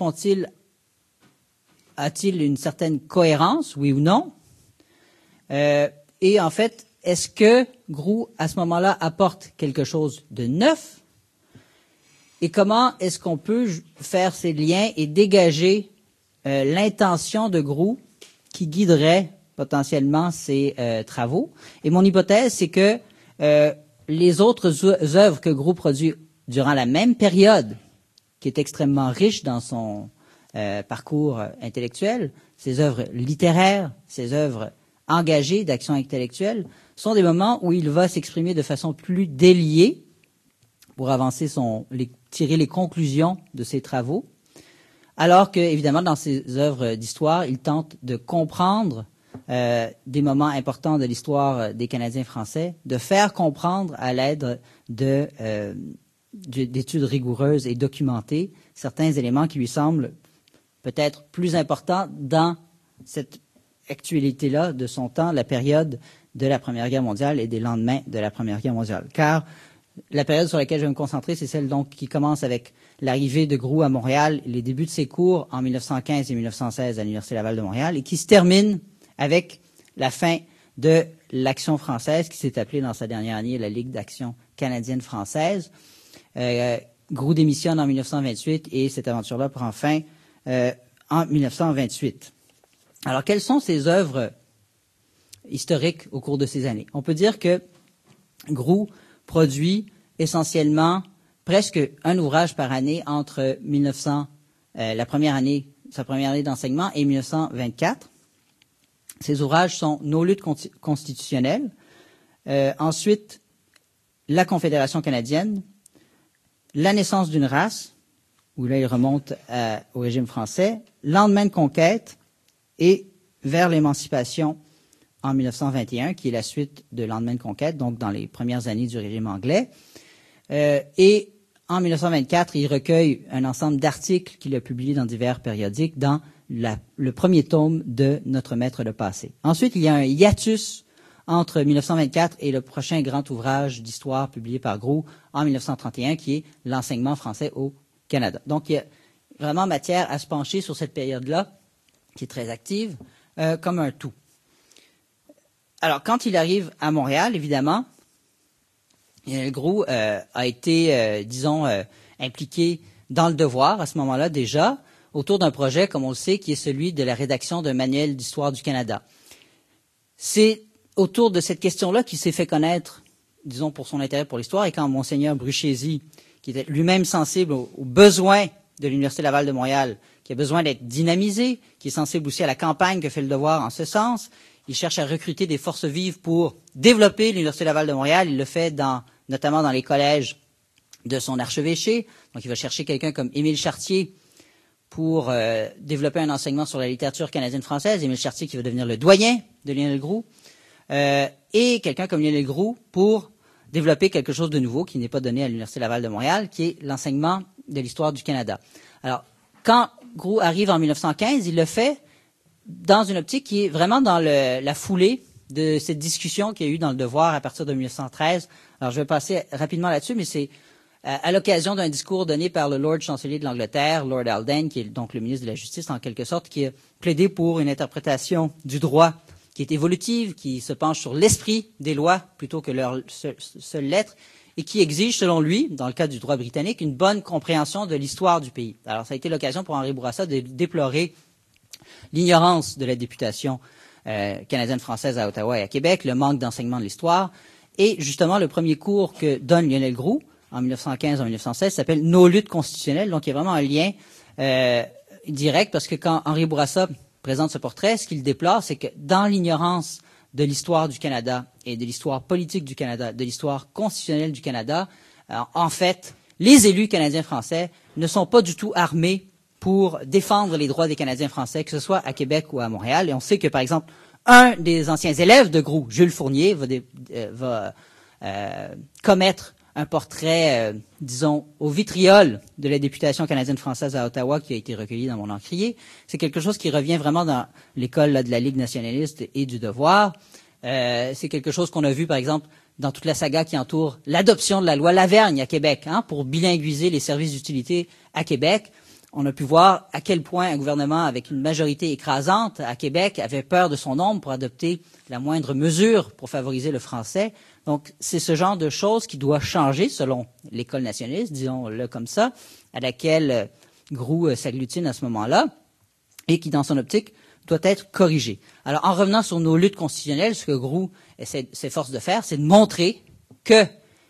a-t-il une certaine cohérence, oui ou non? Et en fait, est-ce que Groulx, à ce moment-là, apporte quelque chose de neuf? Et comment est-ce qu'on peut faire ces liens et dégager l'intention de Groulx qui guiderait potentiellement ses travaux? Et mon hypothèse, c'est que les autres œuvres que Groulx produit durant la même période, qui est extrêmement riche dans son parcours intellectuel, ses œuvres littéraires, ses œuvres engagées d'action intellectuelle, sont des moments où il va s'exprimer de façon plus déliée pour avancer tirer les conclusions de ses travaux, alors que, évidemment, dans ses œuvres d'histoire, il tente de comprendre des moments importants de l'histoire des Canadiens français, de faire comprendre à l'aide d'études rigoureuses et documentées certains éléments qui lui semblent peut-être plus importants dans cette actualité-là de son temps, la période de la Première Guerre mondiale et des lendemains de la Première Guerre mondiale. Car la période sur laquelle je vais me concentrer, c'est celle donc qui commence avec l'arrivée de Groulx à Montréal, les débuts de ses cours en 1915 et 1916 à l'Université Laval de Montréal, et qui se termine avec la fin de l'Action française, qui s'est appelée dans sa dernière année la Ligue d'action canadienne française. Groulx démissionne en 1928 et cette aventure-là prend fin en 1928. Alors, quelles sont ces œuvres historique au cours de ces années. On peut dire que Groulx produit essentiellement presque un ouvrage par année entre sa première année d'enseignement et 1924. Ces ouvrages sont Nos luttes constitutionnelles, ensuite La Confédération canadienne, La naissance d'une race, où là il remonte au régime français, Lendemain de conquête et Vers l'émancipation en 1921, qui est la suite de Lendemain de conquête, donc dans les premières années du régime anglais. Et en 1924, il recueille un ensemble d'articles qu'il a publiés dans divers périodiques dans le premier tome de Notre Maître le passé. Ensuite, il y a un hiatus entre 1924 et le prochain grand ouvrage d'histoire publié par Groulx en 1931, qui est L'enseignement français au Canada. Donc, il y a vraiment matière à se pencher sur cette période-là, qui est très active, comme un tout. Alors, quand il arrive à Montréal, évidemment, Groulx a été, impliqué dans le devoir à ce moment-là déjà, autour d'un projet, comme on le sait, qui est celui de la rédaction d'un manuel d'histoire du Canada. C'est autour de cette question-là qu'il s'est fait connaître, disons, pour son intérêt pour l'histoire, et quand Monseigneur Bruchézy, qui était lui-même sensible aux besoins de l'Université Laval de Montréal, qui a besoin d'être dynamisé, qui est sensible aussi à la campagne que fait le devoir en ce sens, il cherche à recruter des forces vives pour développer l'Université Laval de Montréal. Il le fait notamment dans les collèges de son archevêché. Donc, il va chercher quelqu'un comme Émile Chartier pour développer un enseignement sur la littérature canadienne-française. Émile Chartier qui va devenir le doyen de Lionel Groulx. Et quelqu'un comme Lionel Groulx pour développer quelque chose de nouveau qui n'est pas donné à l'Université Laval de Montréal, qui est l'enseignement de l'histoire du Canada. Alors, quand Groulx arrive en 1915, il le fait dans une optique qui est vraiment dans la foulée de cette discussion qu'il y a eu dans le devoir à partir de 1913. Alors, je vais passer rapidement là-dessus, mais c'est à l'occasion d'un discours donné par le Lord chancelier de l'Angleterre, Lord Haldane, qui est donc le ministre de la Justice en quelque sorte, qui a plaidé pour une interprétation du droit qui est évolutive, qui se penche sur l'esprit des lois plutôt que leur seule lettre, et qui exige, selon lui, dans le cadre du droit britannique, une bonne compréhension de l'histoire du pays. Alors, ça a été l'occasion pour Henri Bourassa de déplorer l'ignorance de la députation canadienne-française à Ottawa et à Québec, le manque d'enseignement de l'histoire, et justement, le premier cours que donne Lionel Groulx en 1915 en 1916 s'appelle Nos luttes constitutionnelles. Donc, il y a vraiment un lien direct, parce que quand Henri Bourassa présente ce portrait, ce qu'il déplore, c'est que dans l'ignorance de l'histoire du Canada et de l'histoire politique du Canada, de l'histoire constitutionnelle du Canada, en fait, les élus canadiens-français ne sont pas du tout armés pour défendre les droits des Canadiens-français, que ce soit à Québec ou à Montréal. Et on sait que, par exemple, un des anciens élèves de Groulx, Jules Fournier, va commettre un portrait, disons, au vitriol de la députation canadienne-française à Ottawa qui a été recueilli dans mon encrier. C'est quelque chose qui revient vraiment dans l'école de la Ligue nationaliste et du devoir. C'est quelque chose qu'on a vu, par exemple, dans toute la saga qui entoure l'adoption de la loi Lavergne à Québec, pour bilinguiser les services d'utilité à Québec. On a pu voir à quel point un gouvernement avec une majorité écrasante à Québec avait peur de son nombre pour adopter la moindre mesure pour favoriser le français. Donc, c'est ce genre de choses qui doit changer selon l'école nationaliste, disons-le comme ça, à laquelle Groulx s'agglutine à ce moment-là, et qui, dans son optique, doit être corrigé. Alors, en revenant sur nos luttes constitutionnelles, ce que Groulx s'efforce de faire, c'est de montrer que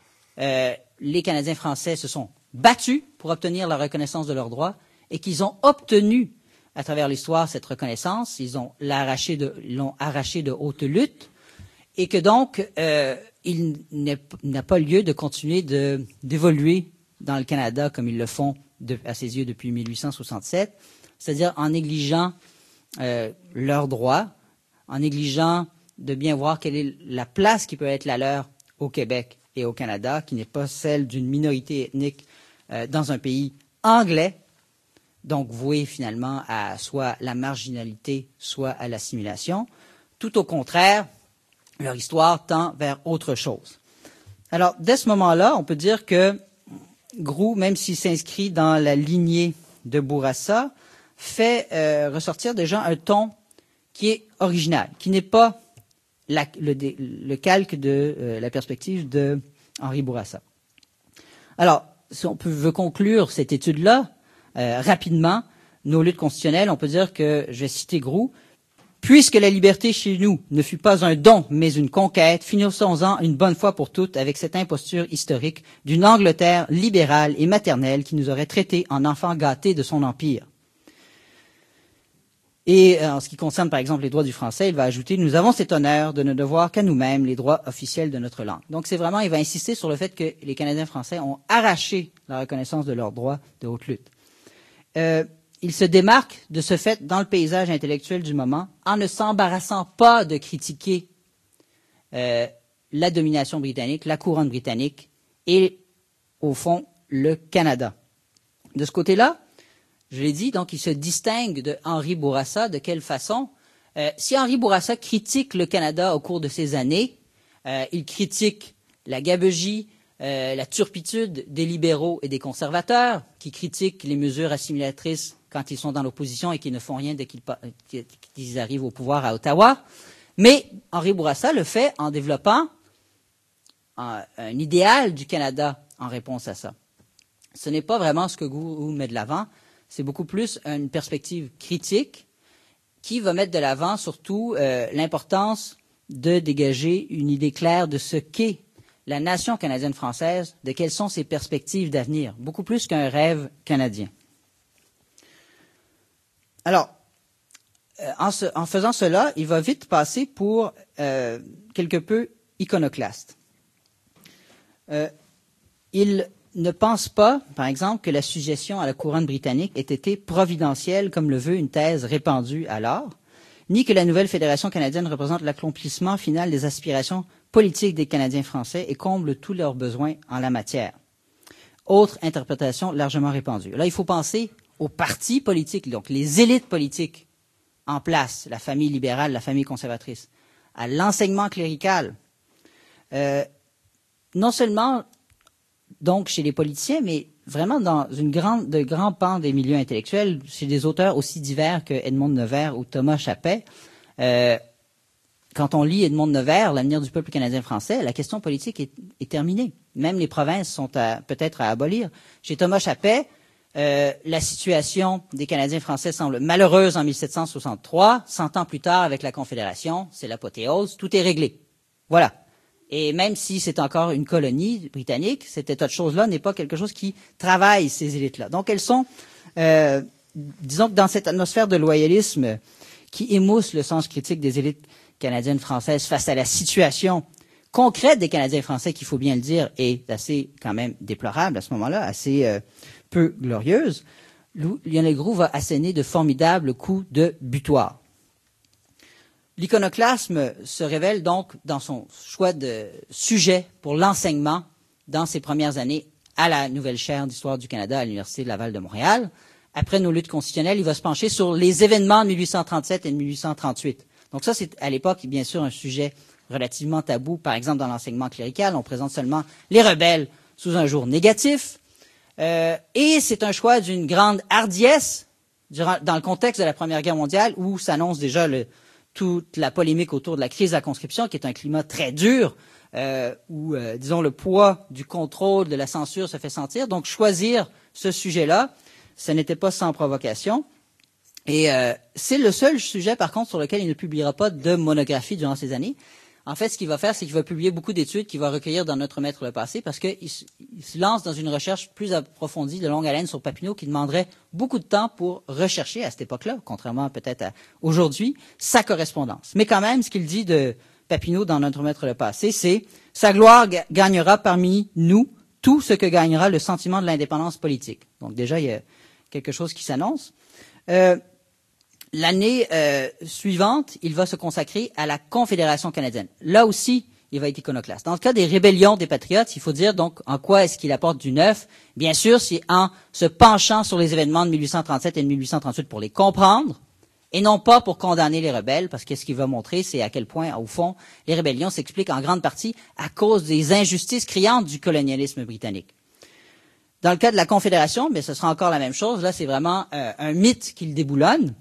les Canadiens français se sont battus pour obtenir la reconnaissance de leurs droits et qu'ils ont obtenu, à travers l'histoire, cette reconnaissance. Ils l'ont arraché de haute lutte, et que donc, il n'a pas lieu de continuer d'évoluer dans le Canada comme ils le font à ses yeux depuis 1867, c'est-à-dire en négligeant leurs droits, en négligeant de bien voir quelle est la place qui peut être la leur au Québec et au Canada, qui n'est pas celle d'une minorité ethnique dans un pays anglais, donc voué finalement à soit la marginalité, soit à l'assimilation. Tout au contraire, leur histoire tend vers autre chose. Alors, dès ce moment-là, on peut dire que Groulx, même s'il s'inscrit dans la lignée de Bourassa, fait ressortir déjà un ton qui est original, qui n'est pas le calque de la perspective de Henri Bourassa. Alors, si on veut conclure cette étude-là, rapidement, nos luttes constitutionnelles, on peut dire que, je vais citer Groulx, Puisque la liberté chez nous ne fut pas un don, mais une conquête, finissons-en une bonne fois pour toutes avec cette imposture historique d'une Angleterre libérale et maternelle qui nous aurait traités en enfants gâtés de son empire. Et en ce qui concerne, par exemple, les droits du français, il va ajouter « Nous avons cet honneur de ne devoir qu'à nous-mêmes les droits officiels de notre langue ». Donc, c'est vraiment, il va insister sur le fait que les Canadiens français ont arraché la reconnaissance de leurs droits de haute lutte. Il se démarque de ce fait dans le paysage intellectuel du moment en ne s'embarrassant pas de critiquer la domination britannique, la couronne britannique et, au fond, le Canada. De ce côté-là, je l'ai dit, donc il se distingue de Henri Bourassa. De quelle façon? Si Henri Bourassa critique le Canada au cours de ces années, il critique la gabegie, la turpitude des libéraux et des conservateurs, qui critiquent les mesures assimilatrices quand ils sont dans l'opposition et qui ne font rien dès qu'ils arrivent au pouvoir à Ottawa. Mais Henri Bourassa le fait en développant un idéal du Canada en réponse à ça. Ce n'est pas vraiment ce que Groulx met de l'avant, c'est beaucoup plus une perspective critique qui va mettre de l'avant surtout l'importance de dégager une idée claire de ce qu'est la nation canadienne-française, de quelles sont ses perspectives d'avenir, beaucoup plus qu'un rêve canadien. Alors, en faisant cela, il va vite passer pour quelque peu iconoclaste. Il ne pense pas, par exemple, que la sujétion à la couronne britannique ait été providentielle, comme le veut une thèse répandue alors, ni que la nouvelle fédération canadienne représente l'accomplissement final des aspirations politiques des Canadiens français et comble tous leurs besoins en la matière. Autre interprétation largement répandue. Là, il faut penser aux partis politiques, donc les élites politiques en place, la famille libérale, la famille conservatrice, à l'enseignement clérical, non seulement donc chez les politiciens, mais vraiment dans de grands pans des milieux intellectuels, chez des auteurs aussi divers que Edmond de Nevers ou Thomas Chappet. Quand on lit Edmond de Nevers, L'avenir du peuple canadien-français, la question politique est terminée. Même les provinces sont peut-être à abolir. Chez Thomas Chappet, la situation des Canadiens français semble malheureuse en 1763. 100 ans plus tard, avec la Confédération, c'est l'apothéose, tout est réglé. Voilà. Et même si c'est encore une colonie britannique, cet état de choses-là n'est pas quelque chose qui travaille ces élites-là. Donc elles sont, disons que dans cette atmosphère de loyalisme qui émousse le sens critique des élites canadiennes françaises face à la situation concrète des Canadiens français, qu'il faut bien le dire, est assez quand même déplorable à ce moment-là, assez peu glorieuse, Lionel Groulx va asséner de formidables coups de butoir. L'iconoclasme se révèle donc dans son choix de sujet pour l'enseignement dans ses premières années à la nouvelle chaire d'histoire du Canada à l'Université de Laval de Montréal. Après nos luttes constitutionnelles, il va se pencher sur les événements de 1837 et de 1838. Donc ça, c'est à l'époque, bien sûr, un sujet relativement tabou. Par exemple, dans l'enseignement clérical, on présente seulement les rebelles sous un jour négatif. Et c'est un choix d'une grande hardiesse dans le contexte de la Première Guerre mondiale où s'annonce déjà toute la polémique autour de la crise de la conscription, qui est un climat très dur, où, disons, le poids du contrôle, de la censure se fait sentir. Donc, choisir ce sujet-là, ce n'était pas sans provocation. Et c'est le seul sujet, par contre, sur lequel il ne publiera pas de monographie durant ces années. En fait, ce qu'il va faire, c'est qu'il va publier beaucoup d'études qu'il va recueillir dans Notre Maître le passé, parce qu'il se lance dans une recherche plus approfondie de longue haleine sur Papineau, qui demanderait beaucoup de temps pour rechercher à cette époque-là, contrairement peut-être à aujourd'hui, sa correspondance. Mais quand même, ce qu'il dit de Papineau dans Notre Maître le passé, c'est « Sa gloire gagnera parmi nous tout ce que gagnera le sentiment de l'indépendance politique ». Donc déjà, il y a quelque chose qui s'annonce. L'année suivante, il va se consacrer à la Confédération canadienne. Là aussi, il va être iconoclaste. Dans le cas des rébellions des patriotes, il faut dire donc en quoi est-ce qu'il apporte du neuf. Bien sûr, c'est en se penchant sur les événements de 1837 et de 1838 pour les comprendre, et non pas pour condamner les rebelles, parce que ce qu'il va montrer, c'est à quel point, au fond, les rébellions s'expliquent en grande partie à cause des injustices criantes du colonialisme britannique. Dans le cas de la Confédération, mais ce sera encore la même chose. Là, c'est vraiment un mythe qu'il déboulonne.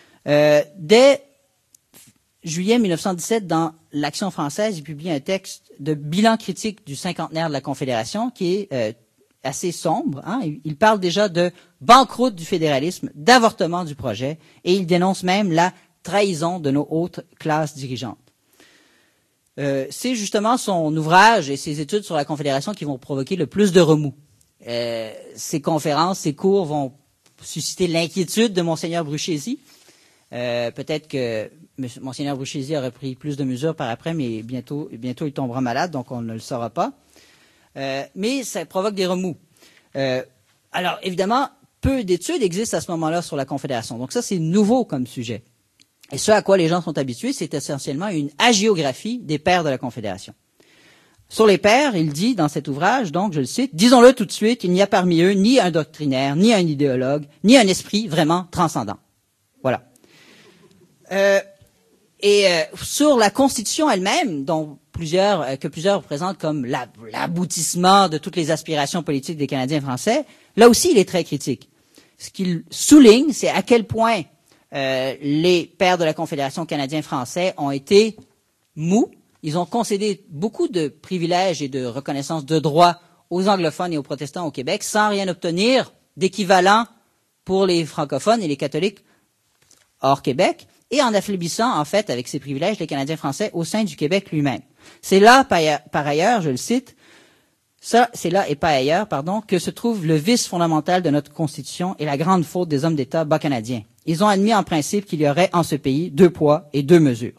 Dès juillet 1917, dans l'Action française, il publie un texte de bilan critique du cinquantenaire de la Confédération qui est assez sombre. Hein. Il parle déjà de banqueroute du fédéralisme, d'avortement du projet, et il dénonce même la trahison de nos hautes classes dirigeantes. C'est justement son ouvrage et ses études sur la Confédération qui vont provoquer le plus de remous. Ces conférences, ces cours vont susciter l'inquiétude de Monseigneur Bruchesi. Peut-être que Monseigneur Bruchesi aurait pris plus de mesures par après, mais bientôt il tombera malade, donc on ne le saura pas. Mais ça provoque des remous. Alors, évidemment, peu d'études existent à ce moment-là sur la Confédération. Donc ça, c'est nouveau comme sujet. Et ce à quoi les gens sont habitués, c'est essentiellement une hagiographie des pères de la Confédération. Sur les pères, il dit dans cet ouvrage, donc je le cite, « Disons-le tout de suite, il n'y a parmi eux ni un doctrinaire, ni un idéologue, ni un esprit vraiment transcendant. » Voilà. Sur la Constitution elle-même, dont plusieurs représentent comme l'aboutissement de toutes les aspirations politiques des Canadiens français, là aussi, il est très critique. Ce qu'il souligne, c'est à quel point les pères de la Confédération canadiens-français ont été mous. Ils ont concédé beaucoup de privilèges et de reconnaissance de droits aux anglophones et aux protestants au Québec sans rien obtenir d'équivalent pour les francophones et les catholiques hors Québec, et en affaiblissant, en fait, avec ces privilèges, les Canadiens français au sein du Québec lui-même. C'est là, par ailleurs, je le cite, c'est là et pas ailleurs, que se trouve le vice fondamental de notre Constitution et la grande faute des hommes d'État bas canadiens. Ils ont admis en principe qu'il y aurait en ce pays 2 poids et 2 mesures.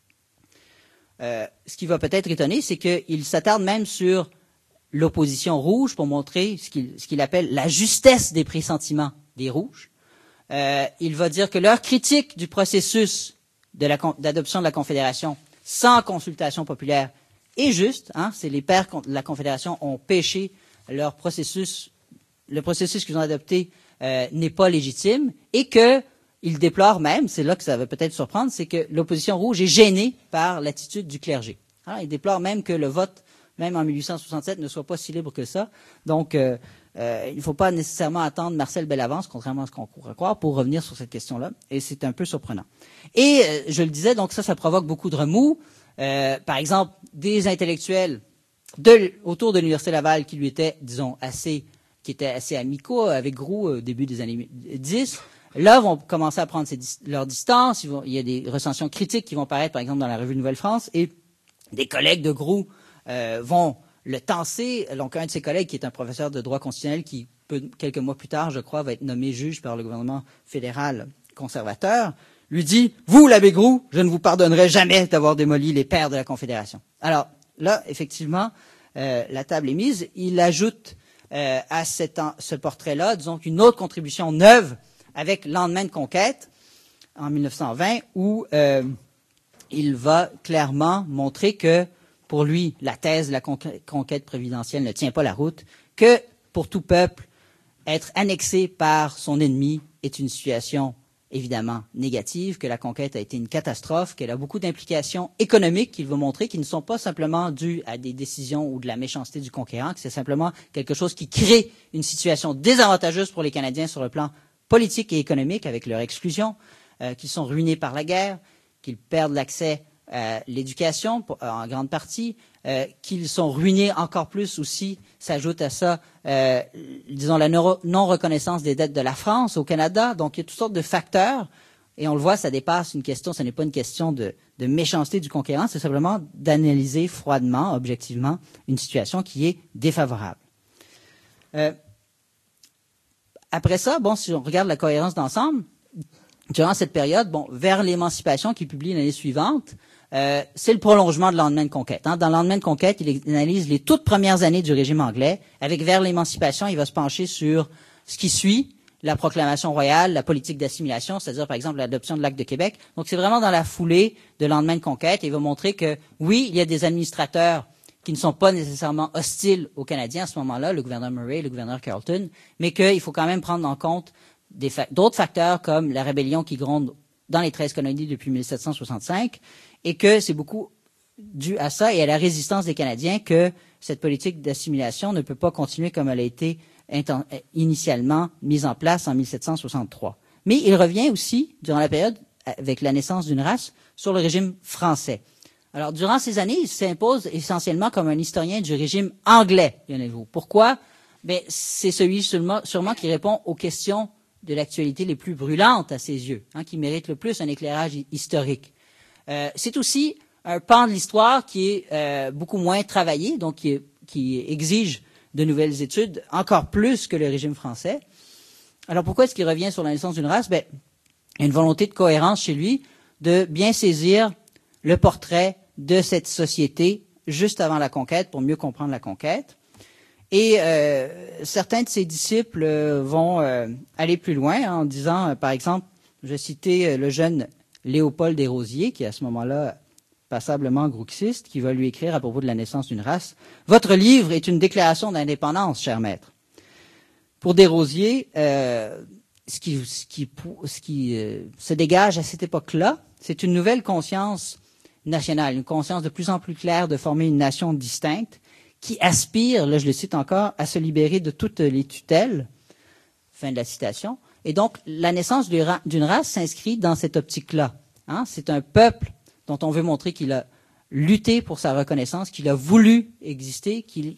Ce qui va peut-être étonner, c'est qu'il s'attarde même sur l'opposition rouge pour montrer ce qu'il appelle la justesse des pressentiments des rouges. Il va dire que leur critique du processus d'adoption de la Confédération sans consultation populaire est juste. C'est les pères de la Confédération ont péché le processus qu'ils ont adopté n'est pas légitime et qu'il déplore même, c'est là que ça va peut-être surprendre, c'est que l'opposition rouge est gênée par l'attitude du clergé. Il déplore même que le vote, même en 1867, ne soit pas si libre que ça. Donc, il ne faut pas nécessairement attendre Marcel Bellavance, contrairement à ce qu'on pourrait croire, pour revenir sur cette question-là. Et c'est un peu surprenant. Et je le disais, donc ça provoque beaucoup de remous. Par exemple, des intellectuels autour de l'Université Laval qui lui étaient, disons, qui étaient assez amicaux avec Groulx au début des années 10, là, vont commencer à prendre leur distance. Il y a des recensions critiques qui vont paraître, par exemple, dans la revue Nouvelle-France, et des collègues de Groulx vont le tancer. Donc, un de ses collègues, qui est un professeur de droit constitutionnel, qui, quelques mois plus tard, je crois, va être nommé juge par le gouvernement fédéral conservateur, lui dit « Vous, l'abbé Groulx, je ne vous pardonnerai jamais d'avoir démoli les pères de la Confédération. » Alors, là, effectivement, la table est mise. Il ajoute à ce portrait-là, disons qu'une autre contribution neuve avec Lendemain de conquête, en 1920, où il va clairement montrer que, pour lui, la thèse de la conquête présidentielle ne tient pas la route, que, pour tout peuple, être annexé par son ennemi est une situation évidemment négative, que la conquête a été une catastrophe, qu'elle a beaucoup d'implications économiques qu'il veut montrer, qui ne sont pas simplement dues à des décisions ou de la méchanceté du conquérant, que c'est simplement quelque chose qui crée une situation désavantageuse pour les Canadiens sur le plan politique et économique, avec leur exclusion, qu'ils sont ruinés par la guerre, qu'ils perdent l'accès à l'éducation en grande partie, qu'ils sont ruinés encore plus aussi, s'ajoute à ça, disons, la non-reconnaissance des dettes de la France au Canada. Donc, il y a toutes sortes de facteurs, et on le voit, ça dépasse une question, ce n'est pas une question de méchanceté du conquérant, c'est simplement d'analyser froidement, objectivement, une situation qui est défavorable. Après ça, si on regarde la cohérence d'ensemble, durant cette période, vers l'émancipation qu'il publie l'année suivante, c'est le prolongement de Lendemain de conquête. Dans Lendemain de conquête, il analyse les toutes premières années du régime anglais. Avec vers l'émancipation, il va se pencher sur ce qui suit, la proclamation royale, la politique d'assimilation, c'est-à-dire par exemple l'adoption de l'Acte de Québec. Donc c'est vraiment dans la foulée de Lendemain de conquête. Et il va montrer que oui, il y a des administrateurs qui ne sont pas nécessairement hostiles aux Canadiens à ce moment-là, le gouverneur Murray, le gouverneur Carleton, mais qu'il faut quand même prendre en compte d'autres facteurs comme la rébellion qui gronde dans les 13 colonies depuis 1765, et que c'est beaucoup dû à ça et à la résistance des Canadiens que cette politique d'assimilation ne peut pas continuer comme elle a été initialement mise en place en 1763. Mais il revient aussi, durant la période, avec la naissance d'une race, sur le régime français. Alors, durant ces années, il s'impose essentiellement comme un historien du régime anglais, Lionel Groulx. Pourquoi? C'est celui sûrement qui répond aux questions de l'actualité les plus brûlantes à ses yeux, qui méritent le plus un éclairage historique. C'est aussi un pan de l'histoire qui est beaucoup moins travaillé, donc qui exige de nouvelles études, encore plus que le régime français. Alors pourquoi est-ce qu'il revient sur la naissance d'une race? Il y a une volonté de cohérence chez lui, de bien saisir le portrait de cette société juste avant la conquête, pour mieux comprendre la conquête. Et certains de ses disciples vont aller plus loin en disant, par exemple, je vais citer le jeune Léopold Desrosiers, qui est à ce moment-là passablement grouxiste, qui va lui écrire à propos de la naissance d'une race. « Votre livre est une déclaration d'indépendance, cher maître. » Pour Desrosiers, ce qui se dégage à cette époque-là, c'est une nouvelle conscience nationale, une conscience de plus en plus claire de former une nation distincte qui aspire, là je le cite encore, à se libérer de toutes les tutelles. Fin de la citation. Et donc, la naissance d'une race s'inscrit dans cette optique-là. C'est un peuple dont on veut montrer qu'il a lutté pour sa reconnaissance, qu'il a voulu exister, qu'il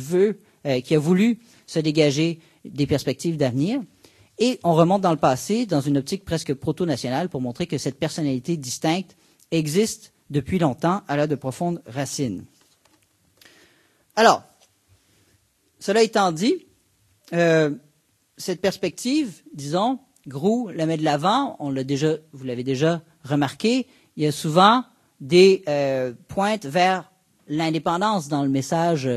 a voulu se dégager des perspectives d'avenir. Et on remonte dans le passé, dans une optique presque proto-nationale, pour montrer que cette personnalité distincte existe depuis longtemps, elle a de profondes racines. Alors, cela étant dit, cette perspective, disons, Groulx la met de l'avant, vous l'avez déjà remarqué, il y a souvent des pointes vers l'indépendance dans le message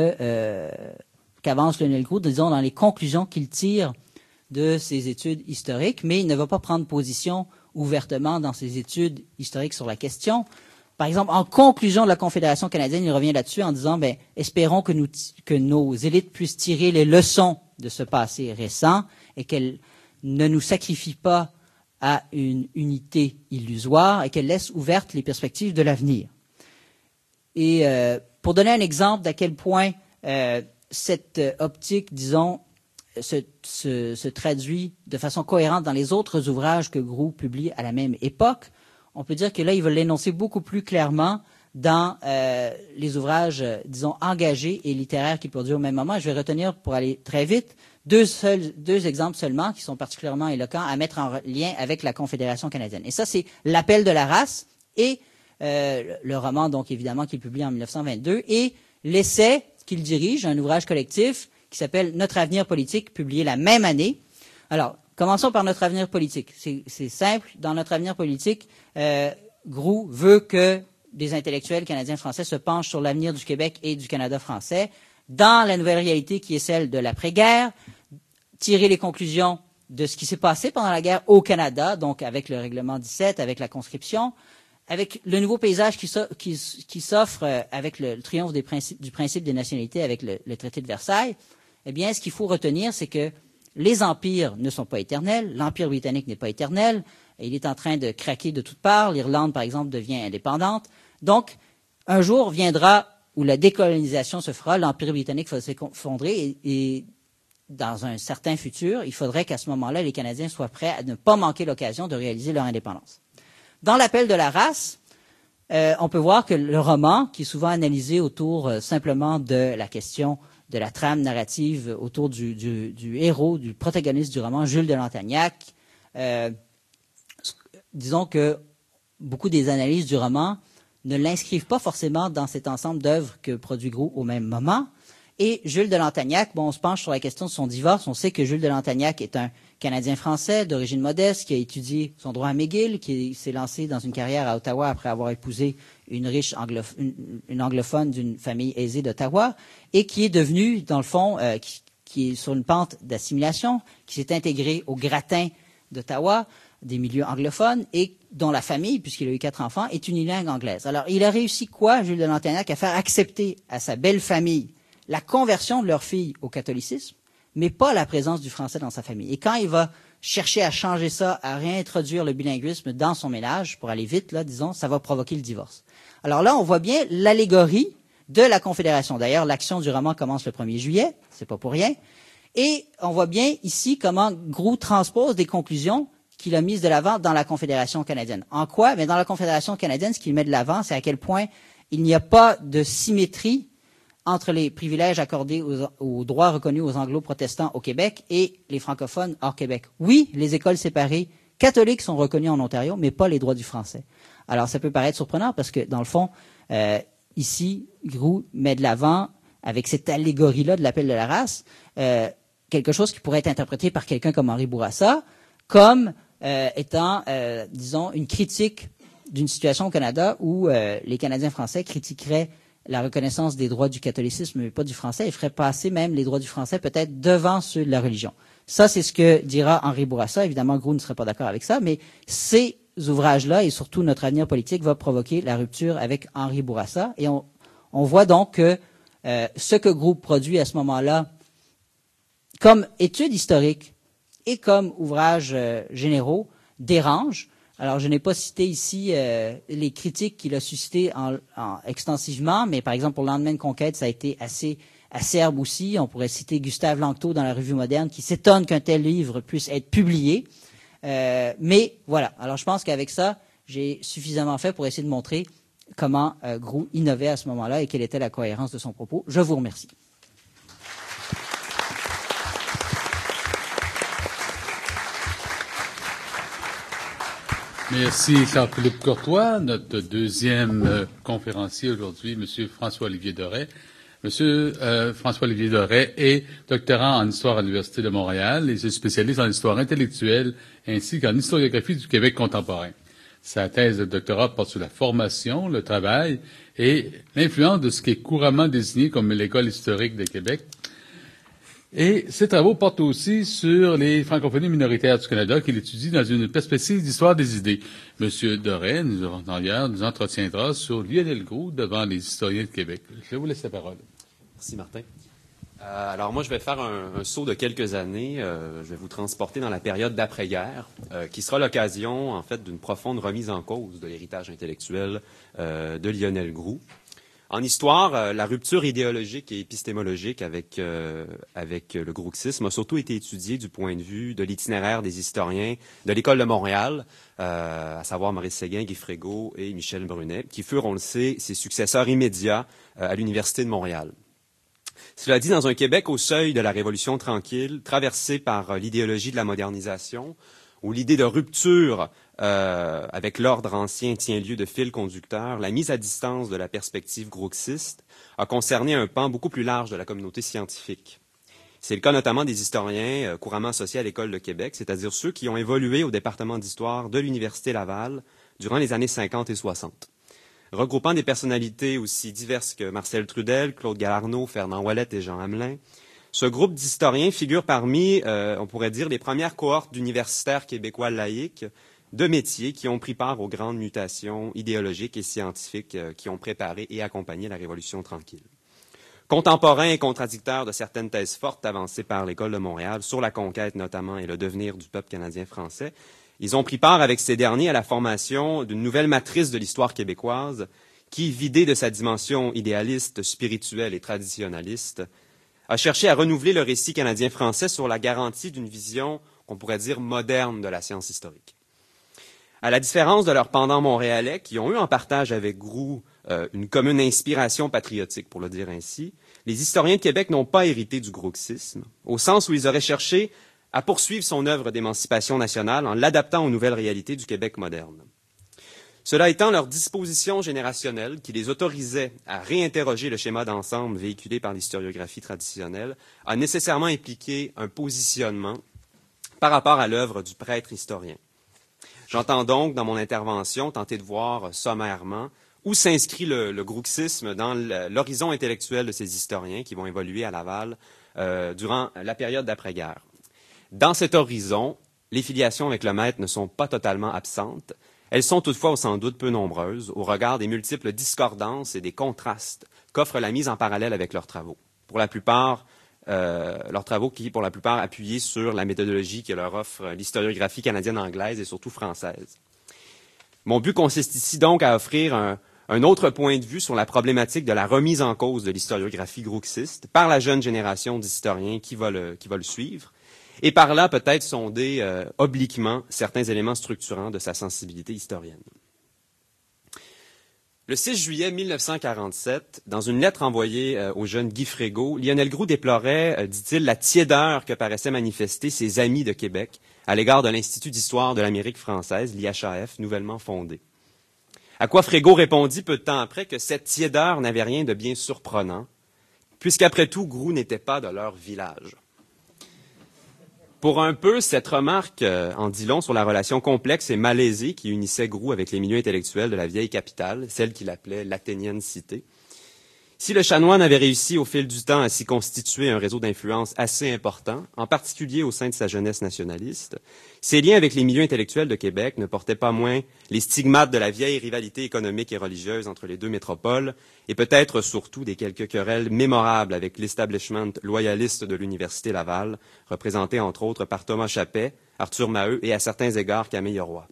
qu'avance Lionel Groulx, disons, dans les conclusions qu'il tire de ses études historiques, mais il ne va pas prendre position ouvertement dans ses études historiques sur la question. Par exemple, en conclusion de la Confédération canadienne, il revient là-dessus en disant, espérons que nos élites puissent tirer les leçons de ce passé récent et qu'elles ne nous sacrifient pas à une unité illusoire et qu'elles laissent ouvertes les perspectives de l'avenir. Et pour donner un exemple d'à quel point cette optique, disons, se traduit de façon cohérente dans les autres ouvrages que Groulx publie à la même époque, on peut dire que là, il va l'énoncer beaucoup plus clairement dans les ouvrages, disons, engagés et littéraires qu'il produit au même moment. Je vais retenir, pour aller très vite, deux exemples seulement qui sont particulièrement éloquents à mettre en lien avec la Confédération canadienne. Et ça, c'est L'appel de la race et le roman, donc, évidemment, qu'il publie en 1922 et l'essai qu'il dirige, un ouvrage collectif qui s'appelle Notre avenir politique, publié la même année. Alors, commençons par Notre avenir politique. C'est simple. Dans Notre avenir politique, Groulx veut que des intellectuels canadiens-français se penchent sur l'avenir du Québec et du Canada français dans la nouvelle réalité qui est celle de l'après-guerre, tirer les conclusions de ce qui s'est passé pendant la guerre au Canada, donc avec le règlement 17, avec la conscription, avec le nouveau paysage qui s'offre avec le triomphe du principe des nationalités avec le traité de Versailles. Eh bien, ce qu'il faut retenir, c'est que les empires ne sont pas éternels. L'Empire britannique n'est pas éternel. Il est en train de craquer de toutes parts. L'Irlande, par exemple, devient indépendante. Donc, un jour viendra où la décolonisation se fera, l'Empire britannique va s'effondrer et dans un certain futur, il faudrait qu'à ce moment-là, les Canadiens soient prêts à ne pas manquer l'occasion de réaliser leur indépendance. Dans L'appel de la race, on peut voir que le roman, qui est souvent analysé autour simplement de la question de la trame narrative autour du héros, du protagoniste du roman, Jules de Lantagnac. Disons que beaucoup des analyses du roman ne l'inscrivent pas forcément dans cet ensemble d'œuvres que produit Groulx au même moment. Et Jules de Lantagnac, on se penche sur la question de son divorce. On sait que Jules de Lantagnac est un Canadien-français d'origine modeste qui a étudié son droit à McGill, qui s'est lancé dans une carrière à Ottawa après avoir épousé une riche une anglophone d'une famille aisée d'Ottawa et qui est devenu, dans le fond, qui est sur une pente d'assimilation, qui s'est intégré au gratin d'Ottawa, des milieux anglophones, et dont la famille, puisqu'il a eu 4 enfants, est unilingue anglaise. Alors, il a réussi quoi, Jules de Lantagnac, à faire accepter à sa belle famille la conversion de leur fille au catholicisme, mais pas la présence du français dans sa famille. Et quand il va chercher à changer ça, à réintroduire le bilinguisme dans son ménage, pour aller vite, là, disons, ça va provoquer le divorce. Alors là, on voit bien l'allégorie de la Confédération. D'ailleurs, l'action du roman commence le 1er juillet, c'est pas pour rien. Et on voit bien ici comment Groulx transpose des conclusions qu'il a mises de l'avant dans la Confédération canadienne. En quoi? Mais dans la Confédération canadienne, ce qu'il met de l'avant, c'est à quel point il n'y a pas de symétrie entre les privilèges accordés aux droits reconnus aux anglo-protestants au Québec et les francophones hors Québec. Oui, les écoles séparées catholiques sont reconnues en Ontario, mais pas les droits du français. Alors, ça peut paraître surprenant parce que, dans le fond, ici, Groulx met de l'avant, avec cette allégorie-là de l'appel de la race, quelque chose qui pourrait être interprété par quelqu'un comme Henri Bourassa comme étant, disons, une critique d'une situation au Canada où les Canadiens français critiqueraient la reconnaissance des droits du catholicisme, mais pas du français, et feraient passer même les droits du français peut-être devant ceux de la religion. Ça, c'est ce que dira Henri Bourassa. Évidemment, Groulx ne serait pas d'accord avec ça, mais ces ouvrages-là, et surtout notre avenir politique, va provoquer la rupture avec Henri Bourassa. Et on voit donc que ce que Groulx produit à ce moment-là, comme étude historique et comme ouvrages généraux, dérange. Alors, je n'ai pas cité ici les critiques qu'il a suscitées extensivement, mais par exemple, pour le lendemain de conquête, ça a été assez acerbe aussi. On pourrait citer Gustave Lanctot dans la Revue moderne, qui s'étonne qu'un tel livre puisse être publié. Mais voilà. Alors, je pense qu'avec ça, j'ai suffisamment fait pour essayer de montrer comment Groulx innovait à ce moment-là et quelle était la cohérence de son propos. Je vous remercie. Merci Charles-Philippe Courtois. Notre deuxième conférencier aujourd'hui, M. François-Olivier Doré. M. François-Olivier Doré est doctorant en histoire à l'Université de Montréal et se spécialise en histoire intellectuelle ainsi qu'en historiographie du Québec contemporain. Sa thèse de doctorat porte sur la formation, le travail et l'influence de ce qui est couramment désigné comme l'école historique de Québec. Et ses travaux portent aussi sur les francophonies minoritaires du Canada qu'il étudie dans une perspective d'histoire des idées. Monsieur Doré nous entretiendra sur Lionel Groulx devant les historiens de Québec. Je vous laisse la parole. Merci Martin. Alors moi, je vais faire un saut de quelques années. Je vais vous transporter dans la période d'après-guerre, qui sera l'occasion, en fait, d'une profonde remise en cause de l'héritage intellectuel de Lionel Groulx. En histoire, la rupture idéologique et épistémologique avec le grouxisme a surtout été étudiée du point de vue de l'itinéraire des historiens de l'École de Montréal, à savoir Maurice Séguin, Guy Frégault et Michel Brunet, qui furent, on le sait, ses successeurs immédiats à l'Université de Montréal. Cela dit, dans un Québec au seuil de la Révolution tranquille, traversé par l'idéologie de la modernisation, où l'idée de rupture avec l'ordre ancien tient lieu de fil conducteur, la mise à distance de la perspective grouxiste a concerné un pan beaucoup plus large de la communauté scientifique. C'est le cas notamment des historiens couramment associés à l'École de Québec, c'est-à-dire ceux qui ont évolué au département d'histoire de l'Université Laval durant les années 50 et 60. Regroupant des personnalités aussi diverses que Marcel Trudel, Claude Galarneau, Fernand Ouellet et Jean Hamelin, ce groupe d'historiens figure parmi, on pourrait dire, les premières cohortes d'universitaires québécois laïcs de métiers qui ont pris part aux grandes mutations idéologiques et scientifiques qui ont préparé et accompagné la Révolution tranquille. Contemporains et contradicteurs de certaines thèses fortes avancées par l'École de Montréal sur la conquête notamment et le devenir du peuple canadien-français, ils ont pris part avec ces derniers à la formation d'une nouvelle matrice de l'histoire québécoise qui, vidée de sa dimension idéaliste, spirituelle et traditionnaliste, a cherché à renouveler le récit canadien-français sur la garantie d'une vision qu'on pourrait dire moderne de la science historique. À la différence de leurs pendants montréalais, qui ont eu en partage avec Groulx une commune inspiration patriotique, pour le dire ainsi, les historiens de Québec n'ont pas hérité du grouxisme, au sens où ils auraient cherché à poursuivre son œuvre d'émancipation nationale en l'adaptant aux nouvelles réalités du Québec moderne. Cela étant, leur disposition générationnelle, qui les autorisait à réinterroger le schéma d'ensemble véhiculé par l'historiographie traditionnelle, a nécessairement impliqué un positionnement par rapport à l'œuvre du prêtre historien. J'entends donc, dans mon intervention, tenter de voir sommairement où s'inscrit le grouxisme dans l'horizon intellectuel de ces historiens qui vont évoluer à Laval durant la période d'après-guerre. Dans cet horizon, les filiations avec le maître ne sont pas totalement absentes. Elles sont toutefois sans doute peu nombreuses au regard des multiples discordances et des contrastes qu'offre la mise en parallèle avec leurs travaux. Pour la plupart, leurs travaux qui, pour la plupart, appuient sur la méthodologie que leur offre l'historiographie canadienne anglaise et surtout française. Mon but consiste ici donc à offrir un autre point de vue sur la problématique de la remise en cause de l'historiographie grouxiste par la jeune génération d'historiens qui va le suivre, et par là peut-être sonder obliquement certains éléments structurants de sa sensibilité historienne. Le 6 juillet 1947, dans une lettre envoyée au jeune Guy Frégault, Lionel Groulx déplorait, dit-il, la tiédeur que paraissaient manifester ses amis de Québec à l'égard de l'Institut d'histoire de l'Amérique française, l'IHAF, nouvellement fondé. À quoi Frégault répondit peu de temps après que cette tiédeur n'avait rien de bien surprenant, puisqu'après tout, Groulx n'était pas de leur village. Pour un peu, cette remarque en dit long sur la relation complexe et malaisée qui unissait Groulx avec les milieux intellectuels de la vieille capitale, celle qu'il appelait l'Athénienne cité. Si le chanoine avait réussi au fil du temps à s'y constituer un réseau d'influence assez important, en particulier au sein de sa jeunesse nationaliste, ses liens avec les milieux intellectuels de Québec ne portaient pas moins les stigmates de la vieille rivalité économique et religieuse entre les deux métropoles, et peut-être surtout des quelques querelles mémorables avec l'establishment loyaliste de l'Université Laval, représenté entre autres par Thomas Chappet, Arthur Maheu et à certains égards Camille Roy.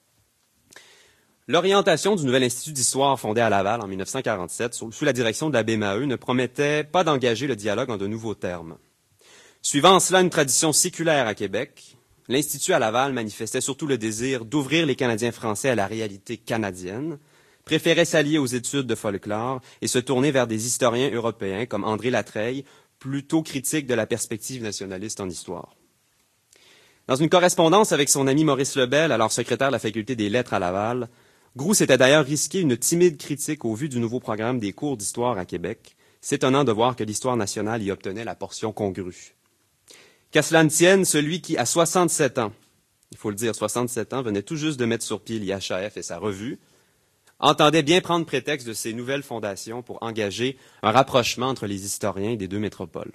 L'orientation du nouvel Institut d'histoire fondé à Laval en 1947, sous la direction de l'abbé Maheu, ne promettait pas d'engager le dialogue en de nouveaux termes. Suivant en cela une tradition séculaire à Québec, l'Institut à Laval manifestait surtout le désir d'ouvrir les Canadiens français à la réalité canadienne, préférait s'allier aux études de folklore et se tourner vers des historiens européens comme André Latreille, plutôt critiques de la perspective nationaliste en histoire. Dans une correspondance avec son ami Maurice Lebel, alors secrétaire de la Faculté des Lettres à Laval, Groulx s'était d'ailleurs risqué une timide critique au vu du nouveau programme des cours d'histoire à Québec, s'étonnant de voir que l'histoire nationale y obtenait la portion congrue. Qu'à cela ne tienne, celui qui, à 67 ans, il faut le dire, 67 ans, venait tout juste de mettre sur pied l'IHAF et sa revue, entendait bien prendre prétexte de ces nouvelles fondations pour engager un rapprochement entre les historiens des deux métropoles.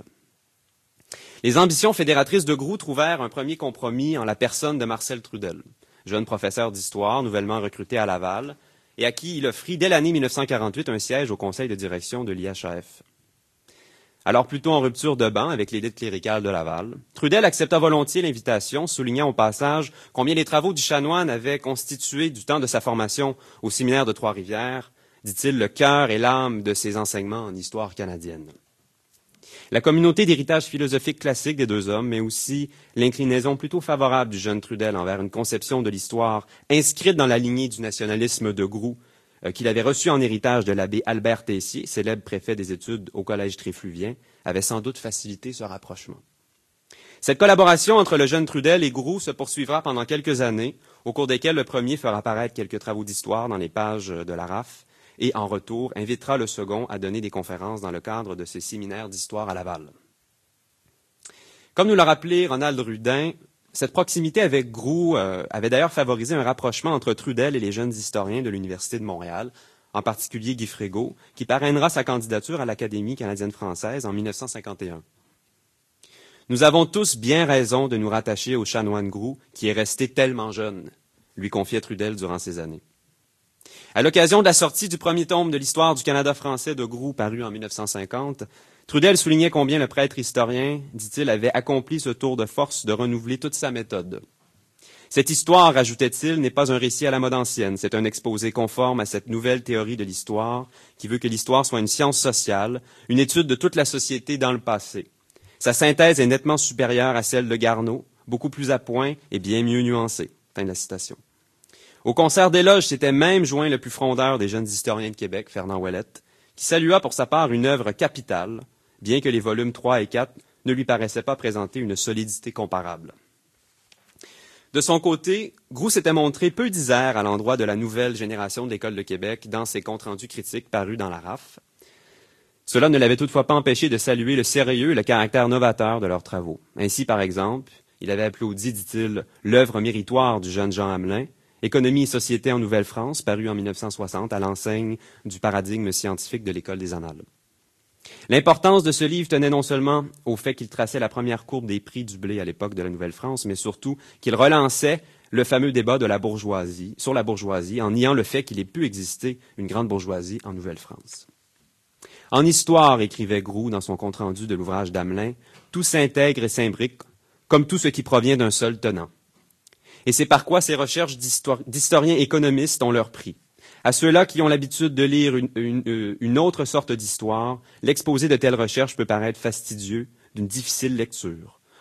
Les ambitions fédératrices de Groulx trouvèrent un premier compromis en la personne de Marcel Trudel, jeune professeur d'histoire nouvellement recruté à Laval, et à qui il offrit dès l'année 1948 un siège au conseil de direction de l'IHAF. Alors plutôt en rupture de banc avec l'élite cléricale de Laval, Trudel accepta volontiers l'invitation, soulignant au passage combien les travaux du chanoine avaient constitué du temps de sa formation au séminaire de Trois-Rivières, dit-il, le cœur et l'âme de ses enseignements en histoire canadienne. La communauté d'héritage philosophique classique des deux hommes, mais aussi l'inclinaison plutôt favorable du jeune Trudel envers une conception de l'histoire inscrite dans la lignée du nationalisme de Groulx, qu'il avait reçu en héritage de l'abbé Albert Tessier, célèbre préfet des études au Collège Tréfluvien, avait sans doute facilité ce rapprochement. Cette collaboration entre le jeune Trudel et Groulx se poursuivra pendant quelques années, au cours desquelles le premier fera apparaître quelques travaux d'histoire dans les pages de la RAF, et en retour invitera le second à donner des conférences dans le cadre de ses séminaires d'histoire à Laval. Comme nous l'a rappelé Ronald Rudin, cette proximité avec Groulx avait d'ailleurs favorisé un rapprochement entre Trudel et les jeunes historiens de l'Université de Montréal, en particulier Guy Frégault, qui parrainera sa candidature à l'Académie canadienne-française en 1951. Nous avons tous bien raison de nous rattacher au chanoine Groulx, qui est resté tellement jeune, lui confiait Trudel durant ces années. À l'occasion de la sortie du premier tome de l'histoire du Canada français de Groulx, paru en 1950, Trudel soulignait combien le prêtre historien, dit-il, avait accompli ce tour de force de renouveler toute sa méthode. Cette histoire, ajoutait-il, n'est pas un récit à la mode ancienne, c'est un exposé conforme à cette nouvelle théorie de l'histoire qui veut que l'histoire soit une science sociale, une étude de toute la société dans le passé. Sa synthèse est nettement supérieure à celle de Garneau, beaucoup plus à point et bien mieux nuancée. Fin de la citation. Au concert d'éloges s'était même joint le plus frondeur des jeunes historiens de Québec, Fernand Ouellette, qui salua pour sa part une œuvre capitale, bien que les volumes 3 et 4 ne lui paraissaient pas présenter une solidité comparable. De son côté, Groulx s'était montré peu disert à l'endroit de la nouvelle génération de l'École de Québec dans ses comptes rendus critiques parus dans la RAF. Cela ne l'avait toutefois pas empêché de saluer le sérieux et le caractère novateur de leurs travaux. Ainsi, par exemple, il avait applaudi, dit-il, l'œuvre méritoire du jeune Jean Hamelin, Économie et société en Nouvelle-France, paru en 1960 à l'enseigne du paradigme scientifique de l'École des Annales. L'importance de ce livre tenait non seulement au fait qu'il traçait la première courbe des prix du blé à l'époque de la Nouvelle-France, mais surtout qu'il relançait le fameux débat de la bourgeoisie, sur la bourgeoisie, en niant le fait qu'il ait pu exister une grande bourgeoisie en Nouvelle-France. En histoire, écrivait Groulx dans son compte-rendu de l'ouvrage d'Hamelin, tout s'intègre et s'imbrique comme tout ce qui provient d'un seul tenant. Et c'est par quoi ces recherches d'historiens économistes ont leur prix. À ceux-là qui ont l'habitude de lire une autre sorte d'histoire, l'exposé de telles recherches peut paraître fastidieux, d'une difficile lecture.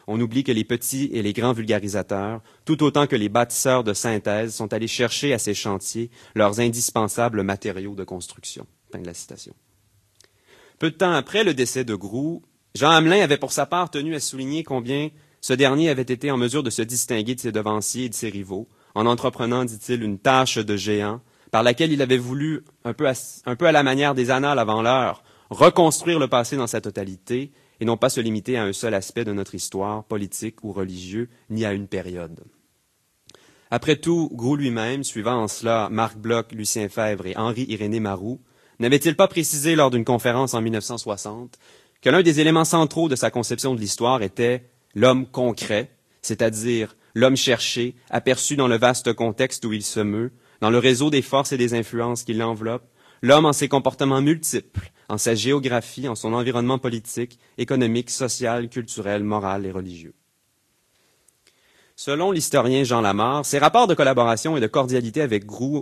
On oublie que les petits et les grands vulgarisateurs, tout autant que les bâtisseurs de synthèse, sont allés chercher à ces chantiers leurs indispensables matériaux de construction. » Fin de la citation. Peu de temps après le décès de Groulx, Jean Hamelin avait pour sa part tenu à souligner combien ce dernier avait été en mesure de se distinguer de ses devanciers et de ses rivaux, en entreprenant, dit-il, une tâche de géant, par laquelle il avait voulu, un peu à la manière des annales avant l'heure, reconstruire le passé dans sa totalité, et non pas se limiter à un seul aspect de notre histoire, politique ou religieux, ni à une période. Après tout, Groulx lui-même, suivant en cela Marc Bloch, Lucien Febvre et Henri-Irénée Maroux, n'avait-il pas précisé lors d'une conférence en 1960 que l'un des éléments centraux de sa conception de l'histoire était l'homme concret, c'est-à-dire l'homme cherché, aperçu dans le vaste contexte où il se meut, dans le réseau des forces et des influences qui l'enveloppent, l'homme en ses comportements multiples, en sa géographie, en son environnement politique, économique, social, culturel, moral et religieux. Selon l'historien Jean Lamarre, ces rapports de collaboration et de cordialité avec Groulx,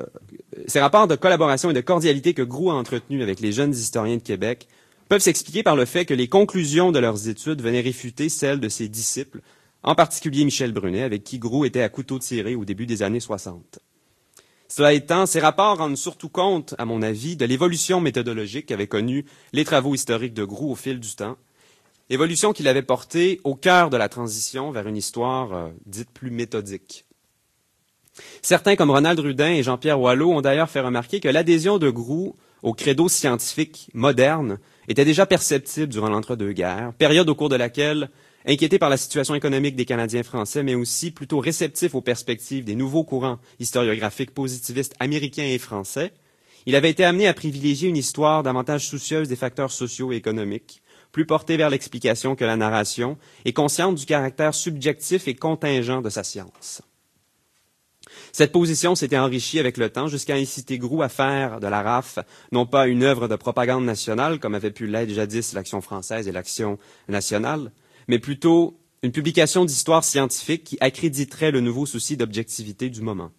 que Groulx a entretenus avec les jeunes historiens de Québec peuvent s'expliquer par le fait que les conclusions de leurs études venaient réfuter celles de ses disciples, en particulier Michel Brunet, avec qui Groulx était à couteau tiré au début des années 60. Cela étant, ces rapports rendent surtout compte, à mon avis, de l'évolution méthodologique qu'avaient connue les travaux historiques de Groulx au fil du temps, évolution qu'il avait portée au cœur de la transition vers une histoire dite plus méthodique. Certains, comme Ronald Rudin et Jean-Pierre Wallot, ont d'ailleurs fait remarquer que l'adhésion de Groulx au credo scientifique moderne était déjà perceptible durant l'entre-deux-guerres, période au cours de laquelle, inquiété par la situation économique des Canadiens français, mais aussi plutôt réceptif aux perspectives des nouveaux courants historiographiques positivistes américains et français, il avait été amené à privilégier une histoire davantage soucieuse des facteurs sociaux et économiques, plus portée vers l'explication que la narration, et consciente du caractère subjectif et contingent de sa science. Cette position s'était enrichie avec le temps jusqu'à inciter Groulx à faire de la RAF non pas une œuvre de propagande nationale, comme avait pu l'être jadis l'Action française et l'Action nationale, mais plutôt une publication d'histoire scientifique qui accréditerait le nouveau souci d'objectivité du moment.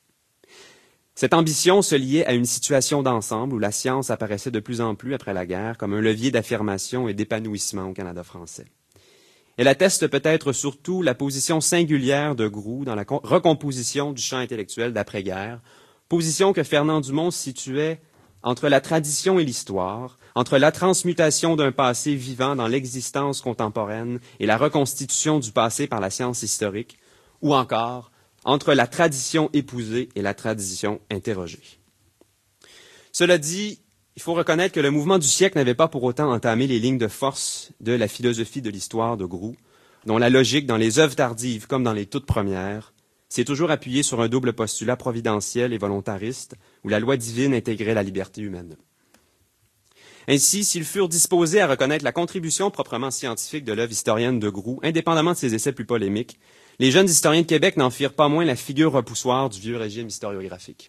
Cette ambition se liait à une situation d'ensemble où la science apparaissait de plus en plus après la guerre comme un levier d'affirmation et d'épanouissement au Canada français. Elle atteste peut-être surtout la position singulière de Groulx dans la recomposition du champ intellectuel d'après-guerre, position que Fernand Dumont situait entre la tradition et l'histoire, entre la transmutation d'un passé vivant dans l'existence contemporaine et la reconstitution du passé par la science historique, ou encore entre la tradition épousée et la tradition interrogée. Cela dit, il faut reconnaître que le mouvement du siècle n'avait pas pour autant entamé les lignes de force de la philosophie de l'histoire de Groulx, dont la logique, dans les œuvres tardives comme dans les toutes premières, s'est toujours appuyée sur un double postulat providentiel et volontariste, où la loi divine intégrait la liberté humaine. Ainsi, s'ils furent disposés à reconnaître la contribution proprement scientifique de l'œuvre historienne de Groulx, indépendamment de ses essais plus polémiques, les jeunes historiens de Québec n'en firent pas moins la figure repoussoire du vieux régime historiographique.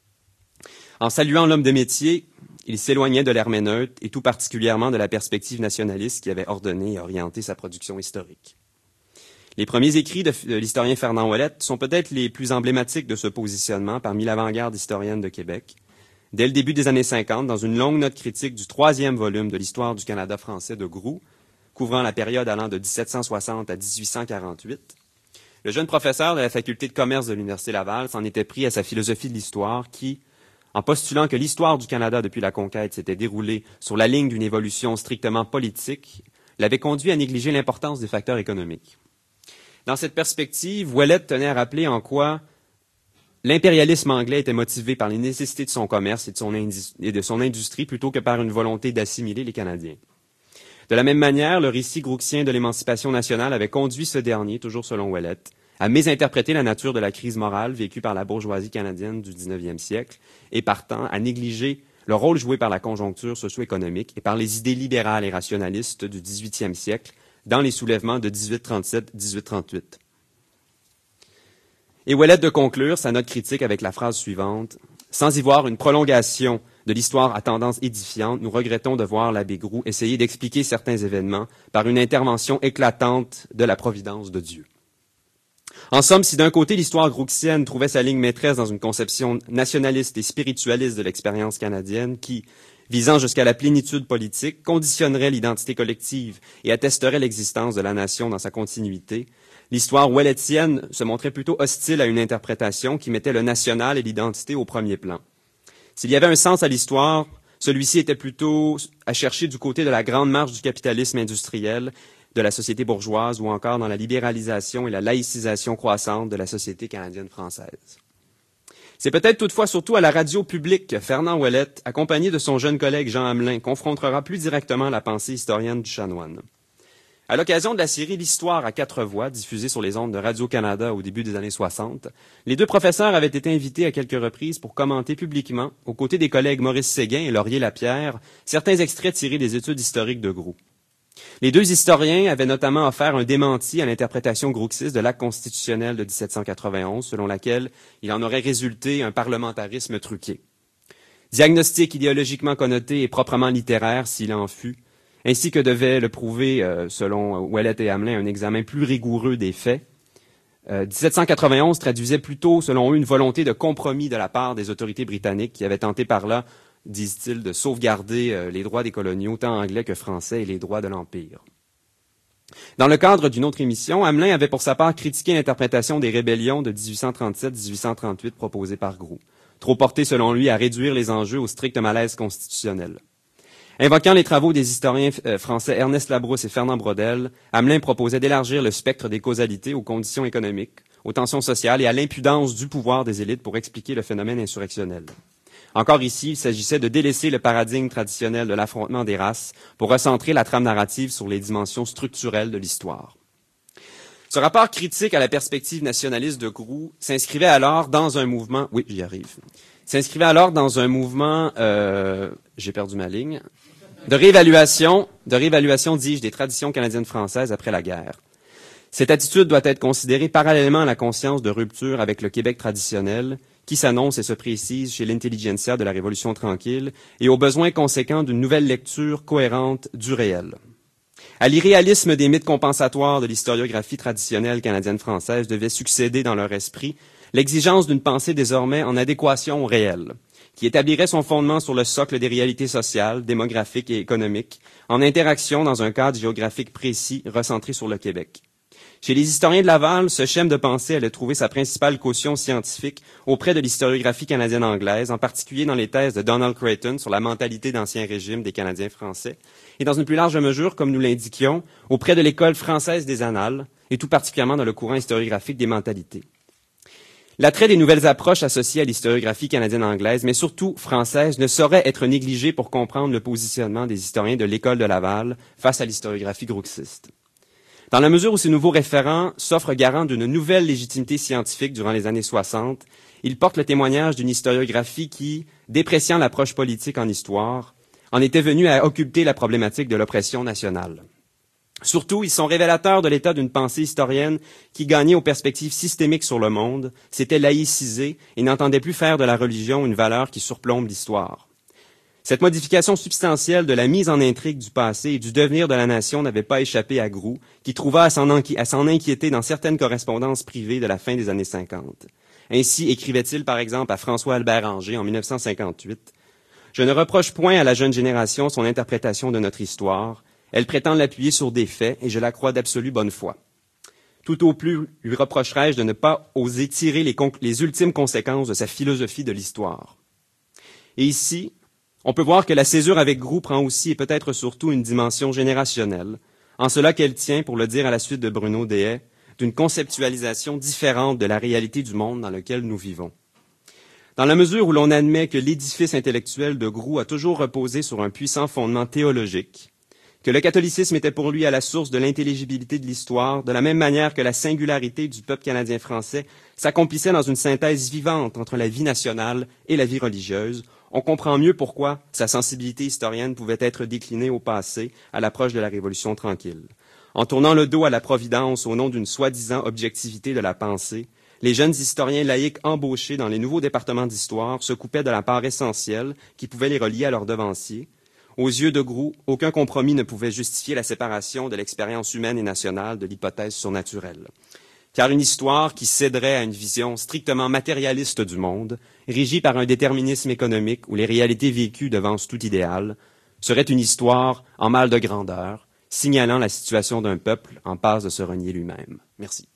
En saluant l'homme de métier, il s'éloignait de l'herméneute et tout particulièrement de la perspective nationaliste qui avait ordonné et orienté sa production historique. Les premiers écrits de l'historien Fernand Ouellette sont peut-être les plus emblématiques de ce positionnement parmi l'avant-garde historienne de Québec. Dès le début des années 50, dans une longue note critique du 3e volume de l'histoire du Canada français de Groulx, couvrant la période allant de 1760 à 1848, le jeune professeur de la faculté de commerce de l'Université Laval s'en était pris à sa philosophie de l'histoire qui, en postulant que l'histoire du Canada depuis la conquête s'était déroulée sur la ligne d'une évolution strictement politique, l'avait conduit à négliger l'importance des facteurs économiques. Dans cette perspective, Ouellette tenait à rappeler en quoi l'impérialisme anglais était motivé par les nécessités de son commerce et de son industrie plutôt que par une volonté d'assimiler les Canadiens. De la même manière, le récit grouxien de l'émancipation nationale avait conduit ce dernier, toujours selon Ouellette, à mésinterpréter la nature de la crise morale vécue par la bourgeoisie canadienne du 19e siècle et, partant, à négliger le rôle joué par la conjoncture socio-économique et par les idées libérales et rationalistes du 18e siècle dans les soulèvements de 1837-1838. Et Ouellette de conclure sa note critique avec la phrase suivante: « Sans y voir une prolongation de l'histoire à tendance édifiante, nous regrettons de voir l'abbé Groulx essayer d'expliquer certains événements par une intervention éclatante de la providence de Dieu. » En somme, si d'un côté l'histoire grouxienne trouvait sa ligne maîtresse dans une conception nationaliste et spiritualiste de l'expérience canadienne qui, visant jusqu'à la plénitude politique, conditionnerait l'identité collective et attesterait l'existence de la nation dans sa continuité, l'histoire ouelletienne se montrait plutôt hostile à une interprétation qui mettait le national et l'identité au premier plan. S'il y avait un sens à l'histoire, celui-ci était plutôt à chercher du côté de la grande marche du capitalisme industriel, de la société bourgeoise ou encore dans la libéralisation et la laïcisation croissante de la société canadienne-française. C'est peut-être toutefois surtout à la radio publique que Fernand Ouellette, accompagné de son jeune collègue Jean Hamelin, confrontera plus directement la pensée historienne du chanoine. À l'occasion de la série L'Histoire à 4 voix, diffusée sur les ondes de Radio-Canada au début des années 60, les deux professeurs avaient été invités à quelques reprises pour commenter publiquement, aux côtés des collègues Maurice Séguin et Laurier Lapierre, certains extraits tirés des études historiques de Groulx. Les deux historiens avaient notamment offert un démenti à l'interprétation grouxiste de l'acte constitutionnel de 1791, selon laquelle il en aurait résulté un parlementarisme truqué. Diagnostic idéologiquement connoté et proprement littéraire, s'il en fut, ainsi que devait le prouver, selon Ouellette et Hamelin, un examen plus rigoureux des faits. 1791 traduisait plutôt, selon eux, une volonté de compromis de la part des autorités britanniques qui avaient tenté par là, disent-ils, de sauvegarder les droits des coloniaux, tant anglais que français, et les droits de l'Empire. Dans le cadre d'une autre émission, Hamelin avait pour sa part critiqué l'interprétation des rébellions de 1837-1838 proposée par Groulx, trop portée selon lui à réduire les enjeux au strict malaise constitutionnel. Invoquant les travaux des historiens français Ernest Labrousse et Fernand Brodel, Hamelin proposait d'élargir le spectre des causalités aux conditions économiques, aux tensions sociales et à l'impudence du pouvoir des élites pour expliquer le phénomène insurrectionnel. Encore ici, il s'agissait de délaisser le paradigme traditionnel de l'affrontement des races pour recentrer la trame narrative sur les dimensions structurelles de l'histoire. Ce rapport critique à la perspective nationaliste de Groulx s'inscrivait alors dans un mouvement... Oui, j'y arrive. S'inscrivait alors dans un mouvement... j'ai perdu ma ligne. De réévaluation, dis-je, des traditions canadiennes françaises après la guerre. Cette attitude doit être considérée parallèlement à la conscience de rupture avec le Québec traditionnel, qui s'annonce et se précise chez l'intelligentsia de la Révolution tranquille, et aux besoins conséquents d'une nouvelle lecture cohérente du réel. À l'irréalisme des mythes compensatoires de l'historiographie traditionnelle canadienne-française devait succéder dans leur esprit l'exigence d'une pensée désormais en adéquation au réel, qui établirait son fondement sur le socle des réalités sociales, démographiques et économiques, en interaction dans un cadre géographique précis recentré sur le Québec. Chez les historiens de Laval, ce schème de pensée allait trouver sa principale caution scientifique auprès de l'historiographie canadienne-anglaise, en particulier dans les thèses de Donald Creighton sur la mentalité d'Ancien Régime des Canadiens français, et dans une plus large mesure, comme nous l'indiquions, auprès de l'école française des Annales, et tout particulièrement dans le courant historiographique des mentalités. L'attrait des nouvelles approches associées à l'historiographie canadienne-anglaise, mais surtout française, ne saurait être négligé pour comprendre le positionnement des historiens de l'école de Laval face à l'historiographie grouxiste. Dans la mesure où ces nouveaux référents s'offrent garant d'une nouvelle légitimité scientifique durant les années 60, ils portent le témoignage d'une historiographie qui, dépréciant l'approche politique en histoire, en était venue à occulter la problématique de l'oppression nationale. Surtout, ils sont révélateurs de l'état d'une pensée historienne qui gagnait aux perspectives systémiques sur le monde, s'était laïcisée et n'entendait plus faire de la religion une valeur qui surplombe l'histoire. Cette modification substantielle de la mise en intrigue du passé et du devenir de la nation n'avait pas échappé à Groulx, qui trouva à s'en inquiéter dans certaines correspondances privées de la fin des années 50. Ainsi écrivait-il par exemple à François-Albert Anger en 1958 « Je ne reproche point à la jeune génération son interprétation de notre histoire. Elle prétend l'appuyer sur des faits et je la crois d'absolue bonne foi. Tout au plus lui reprocherai-je de ne pas oser tirer les ultimes conséquences de sa philosophie de l'histoire. » Et ici, on peut voir que la césure avec Groulx prend aussi et peut-être surtout une dimension générationnelle, en cela qu'elle tient, pour le dire à la suite de Bruno Dehaye, d'une conceptualisation différente de la réalité du monde dans lequel nous vivons. Dans la mesure où l'on admet que l'édifice intellectuel de Groulx a toujours reposé sur un puissant fondement théologique, que le catholicisme était pour lui à la source de l'intelligibilité de l'histoire, de la même manière que la singularité du peuple canadien-français s'accomplissait dans une synthèse vivante entre la vie nationale et la vie religieuse, on comprend mieux pourquoi sa sensibilité historienne pouvait être déclinée au passé, à l'approche de la Révolution tranquille. En tournant le dos à la Providence au nom d'une soi-disant objectivité de la pensée, les jeunes historiens laïcs embauchés dans les nouveaux départements d'histoire se coupaient de la part essentielle qui pouvait les relier à leurs devanciers. Aux yeux de Groulx, aucun compromis ne pouvait justifier la séparation de l'expérience humaine et nationale de l'hypothèse surnaturelle. car une histoire qui céderait à une vision strictement matérialiste du monde, régie par un déterminisme économique où les réalités vécues devancent tout idéal, serait une histoire en mal de grandeur, signalant la situation d'un peuple en passe de se renier lui-même. Merci.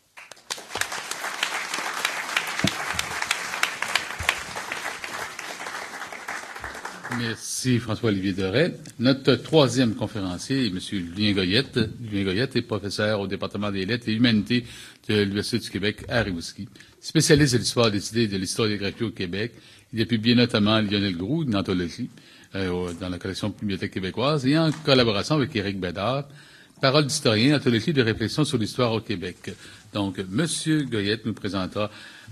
Merci François-Olivier Doré. Notre troisième conférencier est M. Julien Goyette. Julien Goyette est professeur au département des lettres et humanités de l'Université du Québec à Rimouski. Spécialiste de l'histoire des idées et de l'histoire des graphies au Québec, il a publié notamment Lionel Groulx, une anthologie dans la collection Bibliothèque québécoise, et en collaboration avec Éric Bédard, Parole d'historien, anthologie de réflexion sur l'histoire au Québec. Donc, M. Goyette nous présentera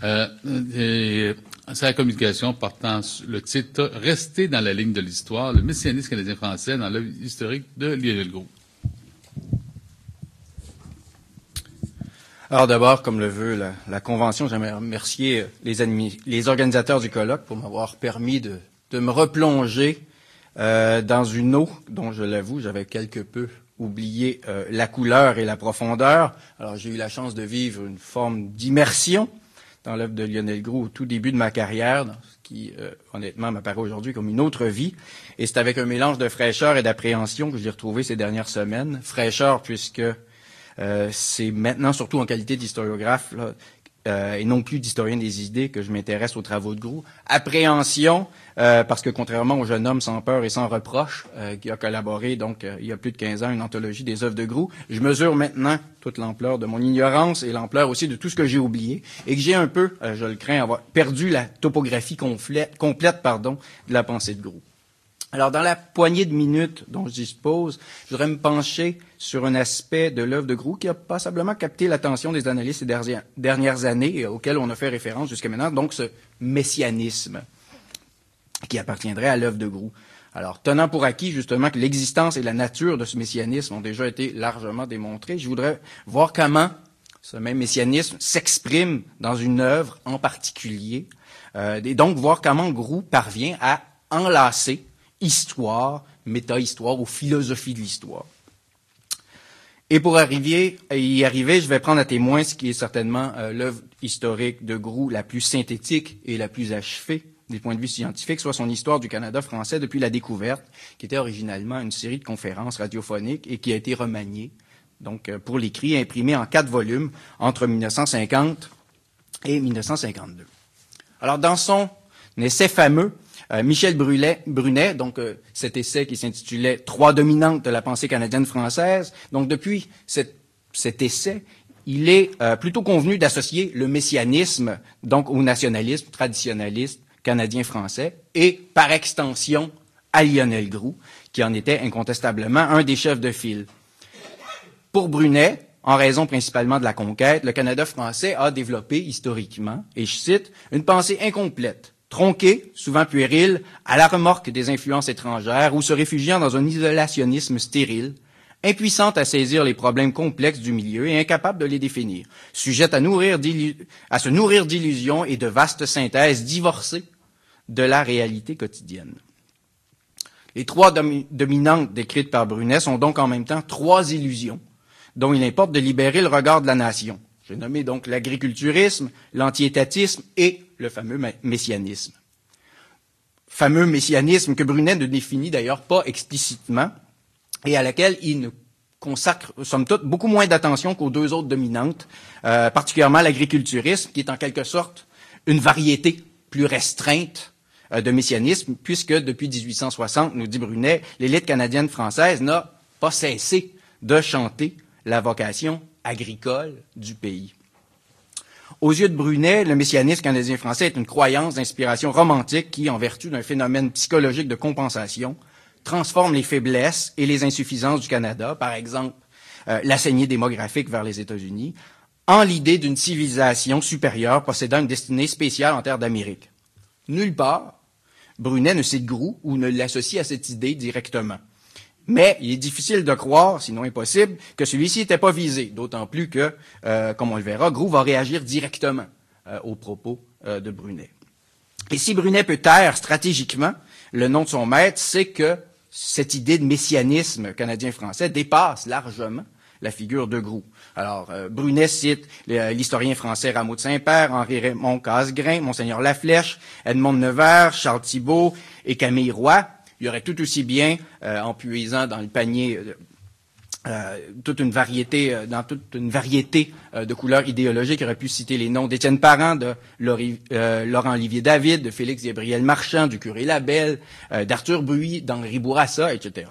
sa communication portant le titre « Rester dans la ligne de l'histoire, le messianisme canadien-français dans l'œuvre historique de Lionel Groulx ». Alors d'abord, comme le veut la Convention, j'aimerais remercier les organisateurs du colloque pour m'avoir permis de me replonger dans une eau dont, je l'avoue, j'avais quelque peu oublié la couleur et la profondeur. Alors j'ai eu la chance de vivre une forme d'immersion dans l'œuvre de Lionel Groulx au tout début de ma carrière, ce qui, honnêtement, m'apparaît aujourd'hui comme une autre vie. Et c'est avec un mélange de fraîcheur et d'appréhension que je l'ai retrouvé ces dernières semaines. Fraîcheur puisque c'est maintenant, surtout en qualité d'historiographe, et non plus d'historien des idées, que je m'intéresse aux travaux de Groulx. Appréhension, parce que contrairement au jeune homme sans peur et sans reproche, qui a collaboré, donc, il y a plus de 15 ans, une anthologie des œuvres de Groulx, je mesure maintenant toute l'ampleur de mon ignorance et l'ampleur aussi de tout ce que j'ai oublié, et que j'ai un peu, je le crains, avoir perdu la topographie complète, de la pensée de Groulx. Alors, dans la poignée de minutes dont je dispose, je voudrais me pencher sur un aspect de l'œuvre de Groulx qui a passablement capté l'attention des analystes ces dernières années et auquel on a fait référence jusqu'à maintenant, donc ce messianisme qui appartiendrait à l'œuvre de Groulx. Alors, tenant pour acquis justement que l'existence et la nature de ce messianisme ont déjà été largement démontrées, je voudrais voir comment ce même messianisme s'exprime dans une œuvre en particulier, et donc voir comment Groulx parvient à enlacer histoire, méta-histoire ou philosophie de l'histoire. Et pour y arriver, je vais prendre à témoin ce qui est certainement l'œuvre historique de Groulx la plus synthétique et la plus achevée des points de vue scientifiques, soit son histoire du Canada français depuis la découverte, qui était originalement une série de conférences radiophoniques et qui a été remaniée, donc pour l'écrit, imprimée en 4 volumes entre 1950 et 1952. Alors, dans son essai fameux, Michel Brunet, donc cet essai qui s'intitulait « Trois dominantes de la pensée canadienne-française », donc depuis cet essai, il est plutôt convenu d'associer le messianisme donc au nationalisme traditionnaliste canadien-français et, par extension, à Lionel Groulx, qui en était incontestablement un des chefs de file. Pour Brunet, en raison principalement de la conquête, le Canada français a développé historiquement, et je cite, « une pensée incomplète, tronquée, souvent puérile, à la remorque des influences étrangères ou se réfugiant dans un isolationnisme stérile, impuissante à saisir les problèmes complexes du milieu et incapable de les définir, sujette à se nourrir d'illusions et de vastes synthèses divorcées de la réalité quotidienne. » Les 3 dominantes décrites par Brunet sont donc en même temps 3 illusions dont il importe de libérer le regard de la nation. J'ai nommé donc l'agriculturisme, l'anti-étatisme et le fameux messianisme. Fameux messianisme que Brunet ne définit d'ailleurs pas explicitement et à laquelle il ne consacre, somme toute, beaucoup moins d'attention qu'aux 2 autres dominantes, particulièrement l'agriculturisme, qui est en quelque sorte une variété plus restreinte de messianisme, puisque depuis 1860, nous dit Brunet, l'élite canadienne-française n'a pas cessé de chanter la vocation agricole du pays. Aux yeux de Brunet, le messianisme canadien-français est une croyance d'inspiration romantique qui, en vertu d'un phénomène psychologique de compensation, transforme les faiblesses et les insuffisances du Canada, par exemple la saignée démographique vers les États-Unis, en l'idée d'une civilisation supérieure possédant une destinée spéciale en terre d'Amérique. Nulle part, Brunet ne cite Groulx ou ne l'associe à cette idée directement. Mais il est difficile de croire, sinon impossible, que celui-ci n'était pas visé, d'autant plus que, comme on le verra, Groulx va réagir directement aux propos de Brunet. Et si Brunet peut taire stratégiquement le nom de son maître, c'est que cette idée de messianisme canadien-français dépasse largement la figure de Groulx. Alors, Brunet cite l'historien français Rameau de Saint-Père, Henri-Raymond Casgrain, Monseigneur Laflèche, Edmond de Nevers, Charles Thibault et Camille Roy. Il y aurait tout aussi bien, en puisant dans le panier toute une variété de couleurs idéologiques, aurait pu citer les noms d'Étienne Parent, de Laurent-Olivier David, de Félix Gabriel Marchand, du curé Labelle, d'Arthur Bruy, d'Henri Bourassa, etc.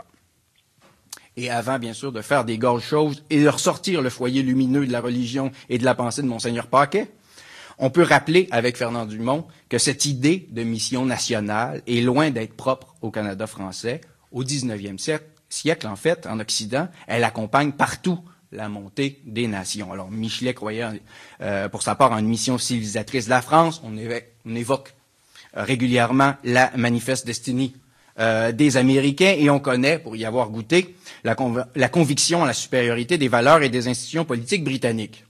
Et avant, bien sûr, de faire des gorges chauves et de ressortir le foyer lumineux de la religion et de la pensée de Monseigneur Paquet, on peut rappeler, avec Fernand Dumont, que cette idée de mission nationale est loin d'être propre au Canada français. Au 19e siècle, en fait, en Occident, elle accompagne partout la montée des nations. Alors, Michelet croyait, pour sa part, en une mission civilisatrice de la France. On évoque régulièrement la Manifeste Destiny des Américains, et on connaît, pour y avoir goûté, la conviction à la supériorité des valeurs et des institutions politiques britanniques.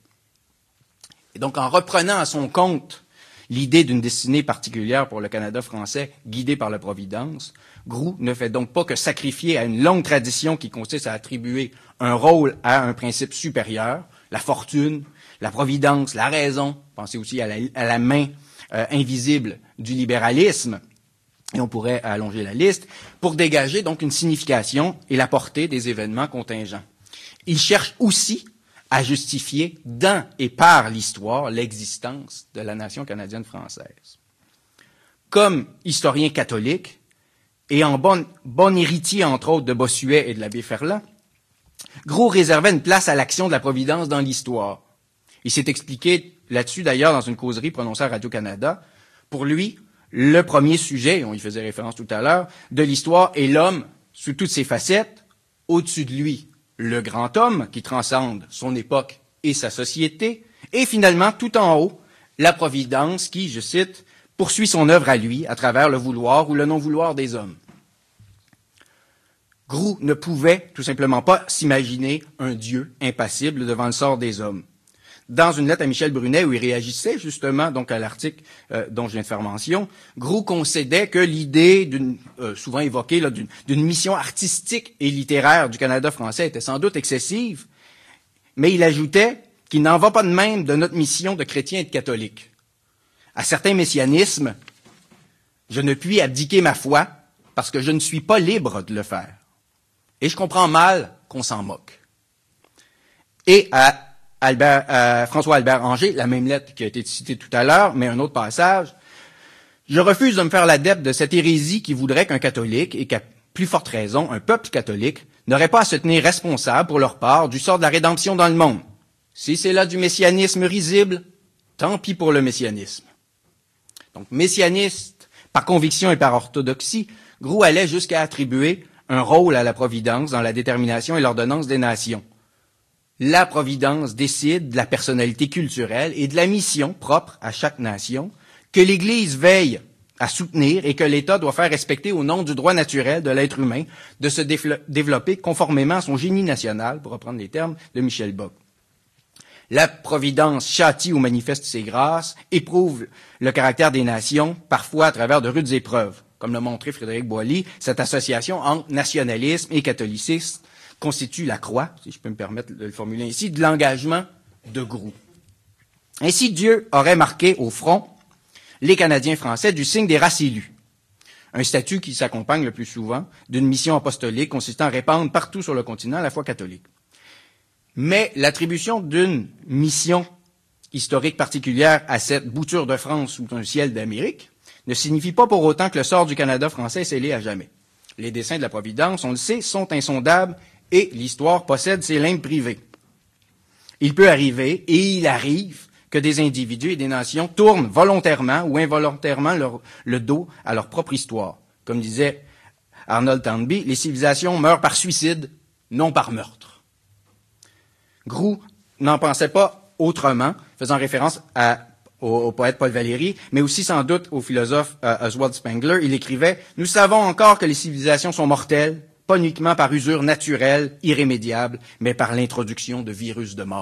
Et donc, en reprenant à son compte l'idée d'une destinée particulière pour le Canada français, guidée par la Providence, Groulx ne fait donc pas que sacrifier à une longue tradition qui consiste à attribuer un rôle à un principe supérieur, la fortune, la providence, la raison, pensez aussi à la main invisible du libéralisme, et on pourrait allonger la liste, pour dégager donc une signification et la portée des événements contingents. Il cherche aussi à justifier dans et par l'histoire l'existence de la nation canadienne-française. Comme historien catholique, et en bon héritier, entre autres, de Bossuet et de l'abbé Ferland, Groulx réservait une place à l'action de la Providence dans l'histoire. Il s'est expliqué là-dessus, d'ailleurs, dans une causerie prononcée à Radio-Canada. Pour lui, le premier sujet, on y faisait référence tout à l'heure, de l'histoire est l'homme sous toutes ses facettes, au-dessus de lui, le grand homme qui transcende son époque et sa société, et finalement, tout en haut, la Providence qui, je cite, poursuit son œuvre à lui à travers le vouloir ou le non-vouloir des hommes. Groulx ne pouvait tout simplement pas s'imaginer un Dieu impassible devant le sort des hommes. Dans une lettre à Michel Brunet où il réagissait justement donc à l'article dont je viens de faire mention, Groulx concédait que l'idée souvent évoquée d'une mission artistique et littéraire du Canada français était sans doute excessive, mais il ajoutait qu'il n'en va pas de même de notre mission de chrétiens et de catholiques. À certains messianismes, je ne puis abdiquer ma foi parce que je ne suis pas libre de le faire. Et je comprends mal qu'on s'en moque. Et à François-Albert Anger, la même lettre qui a été citée tout à l'heure, mais un autre passage, je refuse de me faire l'adepte de cette hérésie qui voudrait qu'un catholique, et qu'à plus forte raison, un peuple catholique, n'aurait pas à se tenir responsable pour leur part du sort de la rédemption dans le monde. Si c'est là du messianisme risible, tant pis pour le messianisme. Donc, messianiste, par conviction et par orthodoxie, Groulx allait jusqu'à attribuer un rôle à la Providence dans la détermination et l'ordonnance des nations. La Providence décide de la personnalité culturelle et de la mission propre à chaque nation, que l'Église veille à soutenir et que l'État doit faire respecter au nom du droit naturel de l'être humain de se développer conformément à son génie national, pour reprendre les termes de Michel Bock. La Providence châtie ou manifeste ses grâces, éprouve le caractère des nations, parfois à travers de rudes épreuves. Comme l'a montré Frédéric Boilly, cette association entre nationalisme et catholicisme constitue la croix, si je peux me permettre de le formuler ainsi, de l'engagement de Groulx. Ainsi, Dieu aurait marqué au front les Canadiens français du signe des races élues, un statut qui s'accompagne le plus souvent d'une mission apostolique consistant à répandre partout sur le continent la foi catholique. Mais l'attribution d'une mission historique particulière à cette bouture de France sous un ciel d'Amérique ne signifie pas pour autant que le sort du Canada français est scellé à jamais. Les desseins de la Providence, on le sait, sont insondables et l'histoire possède ses limbes privées. Il peut arriver, et il arrive, que des individus et des nations tournent volontairement ou involontairement le dos à leur propre histoire. Comme disait Arnold Toynbee, les civilisations meurent par suicide, non par meurtre. Groulx n'en pensait pas autrement, faisant référence au poète Paul Valéry, mais aussi sans doute au philosophe Oswald Spengler. Il écrivait « Nous savons encore que les civilisations sont mortelles, pas uniquement par usure naturelle, irrémédiable, mais par l'introduction de virus de mort. »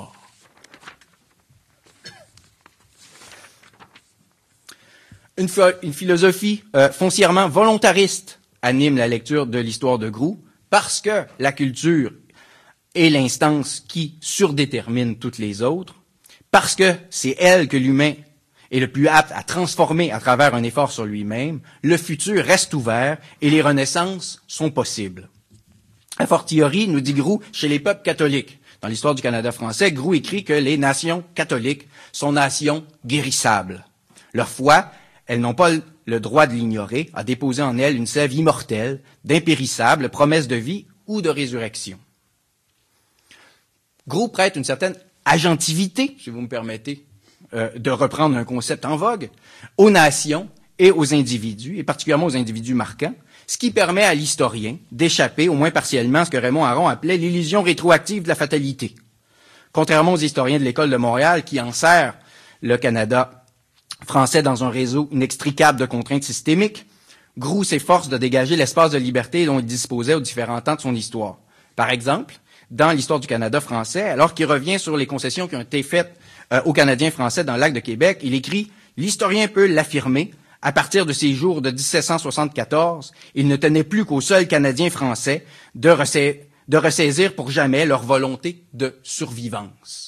Une philosophie foncièrement volontariste anime la lecture de l'histoire de Groulx, parce que la culture est l'instance qui surdétermine toutes les autres, parce que c'est elle que l'humain est le plus apte à transformer à travers un effort sur lui-même, le futur reste ouvert et les renaissances sont possibles. A fortiori, nous dit Groulx, chez les peuples catholiques. Dans l'histoire du Canada français, Groulx écrit que les nations catholiques sont nations guérissables. Leur foi, elles n'ont pas le droit de l'ignorer, a déposé en elles une sève immortelle, d'impérissable promesse de vie ou de résurrection. Groulx prête une certaine agentivité, si vous me permettez, de reprendre un concept en vogue, aux nations et aux individus, et particulièrement aux individus marquants, ce qui permet à l'historien d'échapper, au moins partiellement, à ce que Raymond Aron appelait l'illusion rétroactive de la fatalité. Contrairement aux historiens de l'École de Montréal qui enserrent le Canada français dans un réseau inextricable de contraintes systémiques, Groulx s'efforce de dégager l'espace de liberté dont il disposait aux différents temps de son histoire. Par exemple, dans l'histoire du Canada français, alors qu'il revient sur les concessions qui ont été faites aux Canadiens français dans l'acte de Québec, il écrit « L'historien peut l'affirmer, à partir de ces jours de 1774, il ne tenait plus qu'aux seuls Canadiens français de ressaisir pour jamais leur volonté de survivance. »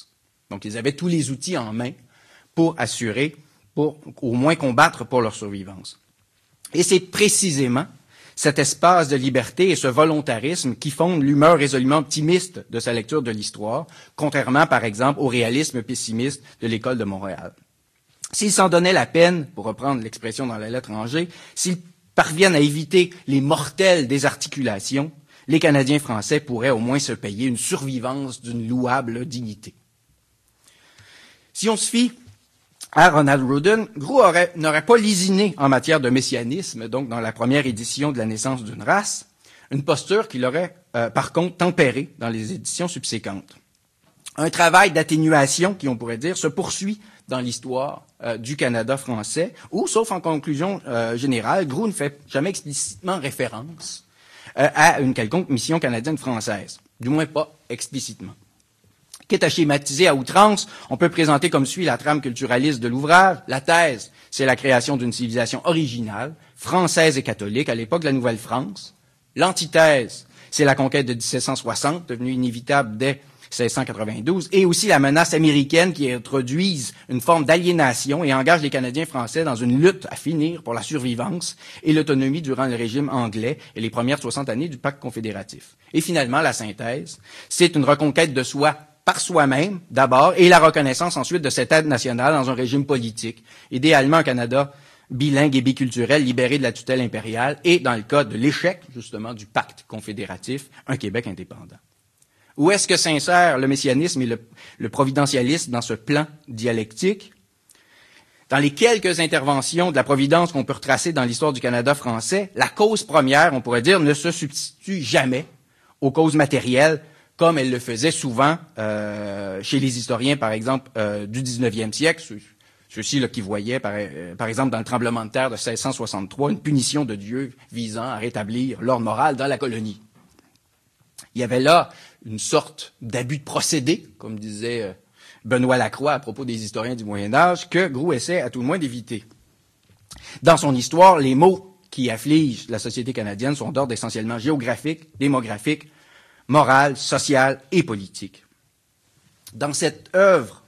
Donc, ils avaient tous les outils en main pour assurer, pour au moins combattre pour leur survivance. Et c'est précisément cet espace de liberté et ce volontarisme qui fondent l'humeur résolument optimiste de sa lecture de l'histoire, contrairement, par exemple, au réalisme pessimiste de l'École de Montréal. S'ils s'en donnaient la peine, pour reprendre l'expression dans la lettre Angers, s'ils parviennent à éviter les mortelles désarticulations, les Canadiens français pourraient au moins se payer une survivance d'une louable dignité. Si on se fie à Ronald Rudin, Groulx n'aurait pas lésiné en matière de messianisme, donc dans la première édition de La naissance d'une race, une posture qu'il aurait par contre tempérée dans les éditions subséquentes. Un travail d'atténuation, qui on pourrait dire, se poursuit dans l'histoire du Canada français, où, sauf en conclusion générale, Groulx ne fait jamais explicitement référence à une quelconque mission canadienne-française, du moins pas explicitement. Quitte à schématiser à outrance, on peut présenter comme suit la trame culturaliste de l'ouvrage. La thèse, c'est la création d'une civilisation originale, française et catholique, à l'époque de la Nouvelle-France. L'antithèse, c'est la conquête de 1760, devenue inévitable dès 1692, et aussi la menace américaine qui introduise une forme d'aliénation et engage les Canadiens français dans une lutte à finir pour la survivance et l'autonomie durant le régime anglais et les premières 60 années du pacte confédératif. Et finalement, la synthèse, c'est une reconquête de soi par soi-même, d'abord, et la reconnaissance ensuite de cette aide nationale dans un régime politique, idéalement un Canada bilingue et biculturel, libéré de la tutelle impériale, et, dans le cas de l'échec, justement, du pacte confédératif, un Québec indépendant. Où est-ce que s'insère le messianisme et le providentialisme dans ce plan dialectique? Dans les quelques interventions de la Providence qu'on peut retracer dans l'histoire du Canada français, la cause première, on pourrait dire, ne se substitue jamais aux causes matérielles, comme elle le faisait souvent chez les historiens, par exemple, du 19e siècle, ceux-ci qui voyaient, par exemple, dans le tremblement de terre de 1663, une punition de Dieu visant à rétablir l'ordre moral dans la colonie. Il y avait là une sorte d'abus de procédé, comme disait Benoît Lacroix à propos des historiens du Moyen-Âge, que Groulx essaie à tout le moins d'éviter. Dans son histoire, les maux qui affligent la société canadienne sont d'ordre essentiellement géographique, démographique, moral, social et politique. Dans cette œuvre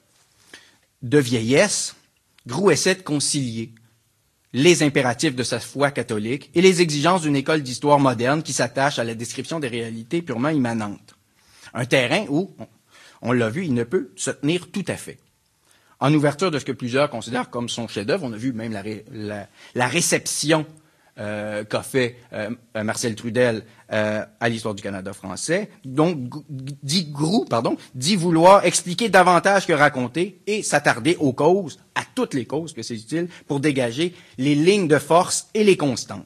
de vieillesse, Groulx essaie de concilier les impératifs de sa foi catholique et les exigences d'une école d'histoire moderne qui s'attache à la description des réalités purement immanentes. Un terrain où, on l'a vu, il ne peut se tenir tout à fait. En ouverture de ce que plusieurs considèrent comme son chef-d'œuvre, on a vu même la réception qu'a fait Marcel Trudel à l'histoire du Canada français. Donc, Groulx dit vouloir expliquer davantage que raconter et s'attarder aux causes, à toutes les causes que c'est utile, pour dégager les lignes de force et les constantes.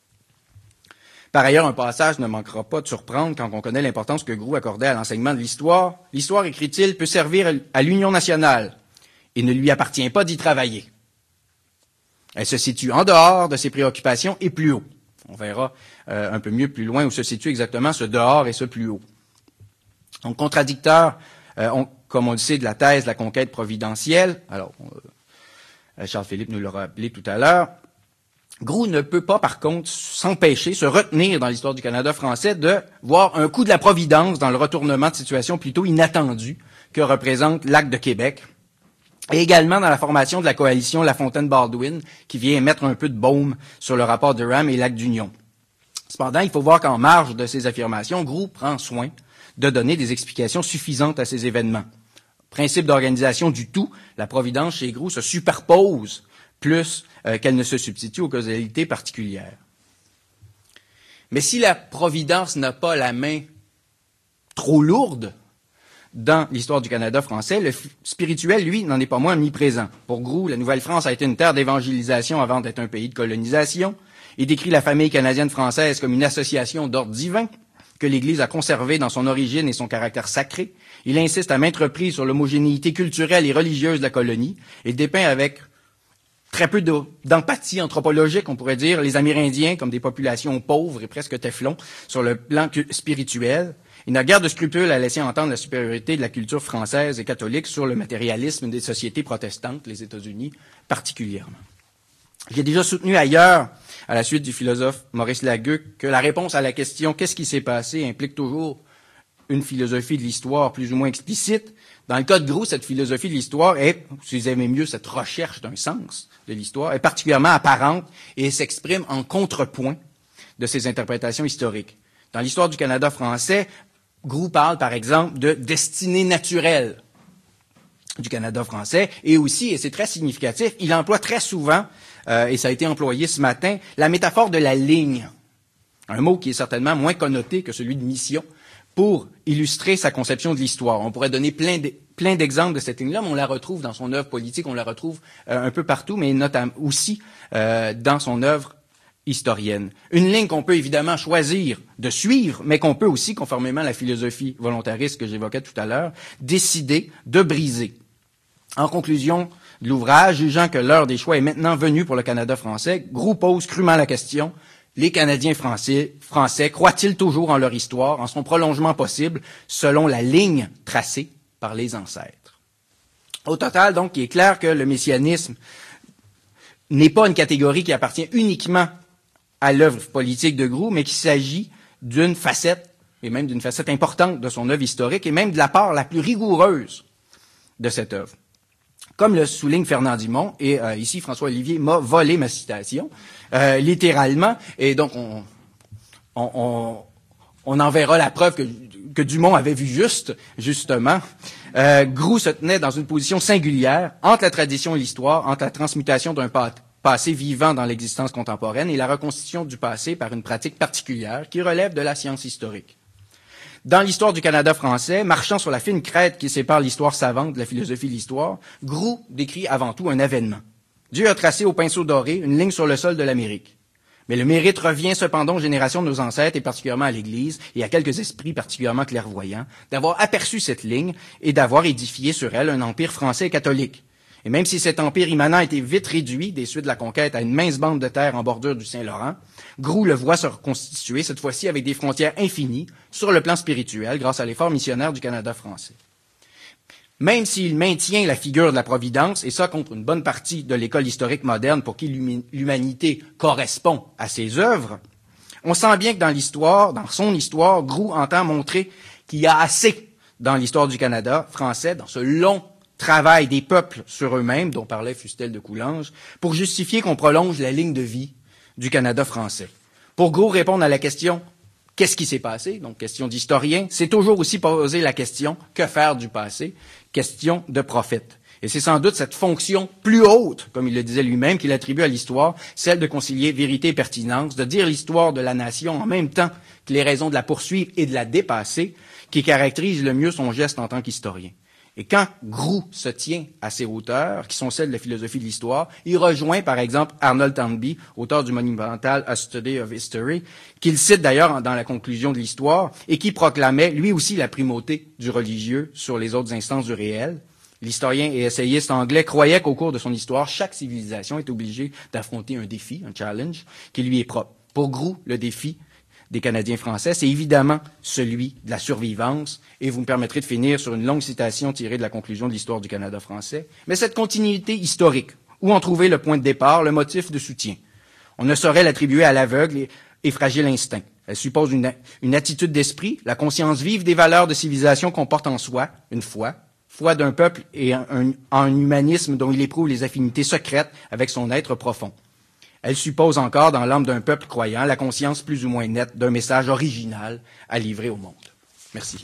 Par ailleurs, un passage ne manquera pas de surprendre quand on connaît l'importance que Groulx accordait à l'enseignement de l'histoire. L'histoire, écrit-il, peut servir à l'union nationale. Il ne lui appartient pas d'y travailler. Elle se situe en dehors de ses préoccupations et plus haut. On verra un peu mieux plus loin où se situe exactement ce dehors et ce plus haut. Donc, contradicteur, comme on le sait, de la thèse de la conquête providentielle. Alors, Charles-Philippe nous l'a rappelé tout à l'heure. Groulx ne peut pas, par contre, s'empêcher, se retenir dans l'histoire du Canada français de voir un coup de la providence dans le retournement de situation plutôt inattendu que représente l'acte de Québec, et également dans la formation de la coalition La Fontaine-Baldwin, qui vient mettre un peu de baume sur le rapport de Durham et l'acte d'Union. Cependant, il faut voir qu'en marge de ces affirmations, Groulx prend soin de donner des explications suffisantes à ces événements. Principe d'organisation du tout, la providence chez Groulx se superpose plus qu'elle ne se substitue aux causalités particulières. Mais si la providence n'a pas la main trop lourde dans l'histoire du Canada français, le spirituel, lui, n'en est pas moins omniprésent. Pour Groulx, la Nouvelle-France a été une terre d'évangélisation avant d'être un pays de colonisation. Il décrit la famille canadienne-française comme une association d'ordre divin que l'Église a conservée dans son origine et son caractère sacré. Il insiste à maintes reprises sur l'homogénéité culturelle et religieuse de la colonie et dépeint avec très peu d'empathie anthropologique, on pourrait dire, les Amérindiens comme des populations pauvres et presque téflons sur le plan spirituel. Il n'a guère de scrupules à laisser entendre la supériorité de la culture française et catholique sur le matérialisme des sociétés protestantes, les États-Unis particulièrement. J'ai déjà soutenu ailleurs, à la suite du philosophe Maurice Lagueuc, que la réponse à la question « Qu'est-ce qui s'est passé ?» implique toujours une philosophie de l'histoire plus ou moins explicite. Dans le cas de Groulx, cette philosophie de l'histoire est, si vous aimez mieux, cette recherche d'un sens de l'histoire, est particulièrement apparente et s'exprime en contrepoint de ces interprétations historiques. Dans l'histoire du Canada français, Groulx parle, par exemple, de destinée naturelle du Canada français, et aussi, et c'est très significatif, il emploie très souvent, et ça a été employé ce matin, la métaphore de la ligne, un mot qui est certainement moins connoté que celui de mission, pour illustrer sa conception de l'histoire. On pourrait donner plein d'exemples de cette ligne-là, mais on la retrouve dans son œuvre politique, on la retrouve un peu partout, mais notamment aussi dans son œuvre historienne. Une ligne qu'on peut évidemment choisir de suivre, mais qu'on peut aussi, conformément à la philosophie volontariste que j'évoquais tout à l'heure, décider de briser. En conclusion de l'ouvrage, jugeant que l'heure des choix est maintenant venue pour le Canada français, Groulx pose crûment la question: les Canadiens français croient-ils toujours en leur histoire, en son prolongement possible, selon la ligne tracée par les ancêtres? Au total, donc, il est clair que le messianisme n'est pas une catégorie qui appartient uniquement à l'œuvre politique de Groulx, mais qu'il s'agit d'une facette, et même d'une facette importante de son œuvre historique, et même de la part la plus rigoureuse de cette œuvre. Comme le souligne Fernand Dimon, et ici François Olivier m'a volé ma citation, littéralement, et donc on en verra la preuve que Dumont avait vu justement. Groulx se tenait dans une position singulière entre la tradition et l'histoire, entre la transmutation d'un passé vivant dans l'existence contemporaine et la reconstitution du passé par une pratique particulière qui relève de la science historique. Dans l'histoire du Canada français, marchant sur la fine crête qui sépare l'histoire savante de la philosophie de l'histoire, Groulx décrit avant tout un avènement. Dieu a tracé au pinceau doré une ligne sur le sol de l'Amérique. Mais le mérite revient cependant aux générations de nos ancêtres et particulièrement à l'Église et à quelques esprits particulièrement clairvoyants d'avoir aperçu cette ligne et d'avoir édifié sur elle un empire français et catholique. Et même si cet empire immanent a été vite réduit des suites de la conquête à une mince bande de terre en bordure du Saint-Laurent, Groulx le voit se reconstituer, cette fois-ci avec des frontières infinies, sur le plan spirituel, grâce à l'effort missionnaire du Canada français. Même s'il maintient la figure de la Providence, et ça contre une bonne partie de l'école historique moderne pour qui l'humanité correspond à ses œuvres, on sent bien que dans son histoire, Groulx entend montrer qu'il y a assez dans l'histoire du Canada français, dans ce long travail des peuples sur eux-mêmes, dont parlait Fustel de Coulanges, pour justifier qu'on prolonge la ligne de vie du Canada français. Pour Groulx répondre à la question « Qu'est-ce qui s'est passé ?» donc question d'historien, c'est toujours aussi poser la question « Que faire du passé ?» question de prophète. Et c'est sans doute cette fonction plus haute, comme il le disait lui-même, qu'il attribue à l'histoire, celle de concilier vérité et pertinence, de dire l'histoire de la nation en même temps que les raisons de la poursuivre et de la dépasser, qui caractérise le mieux son geste en tant qu'historien. Et quand Groulx se tient à ces hauteurs, qui sont celles de la philosophie de l'histoire, il rejoint par exemple Arnold Toynbee, auteur du monumental A Study of History, qu'il cite d'ailleurs dans la conclusion de l'histoire, et qui proclamait lui aussi la primauté du religieux sur les autres instances du réel. L'historien et essayiste anglais croyait qu'au cours de son histoire, chaque civilisation est obligée d'affronter un défi, un challenge, qui lui est propre. Pour Groulx, le défi des Canadiens français, c'est évidemment celui de la survivance, et vous me permettrez de finir sur une longue citation tirée de la conclusion de l'histoire du Canada français. Mais cette continuité historique, où en trouver le point de départ, le motif de soutien? On ne saurait l'attribuer à l'aveugle et fragile instinct. Elle suppose une attitude d'esprit, la conscience vive des valeurs de civilisation qu'on porte en soi, une foi d'un peuple et un humanisme dont il éprouve les affinités secrètes avec son être profond. Elle suppose encore, dans l'âme d'un peuple croyant, la conscience plus ou moins nette d'un message original à livrer au monde. Merci.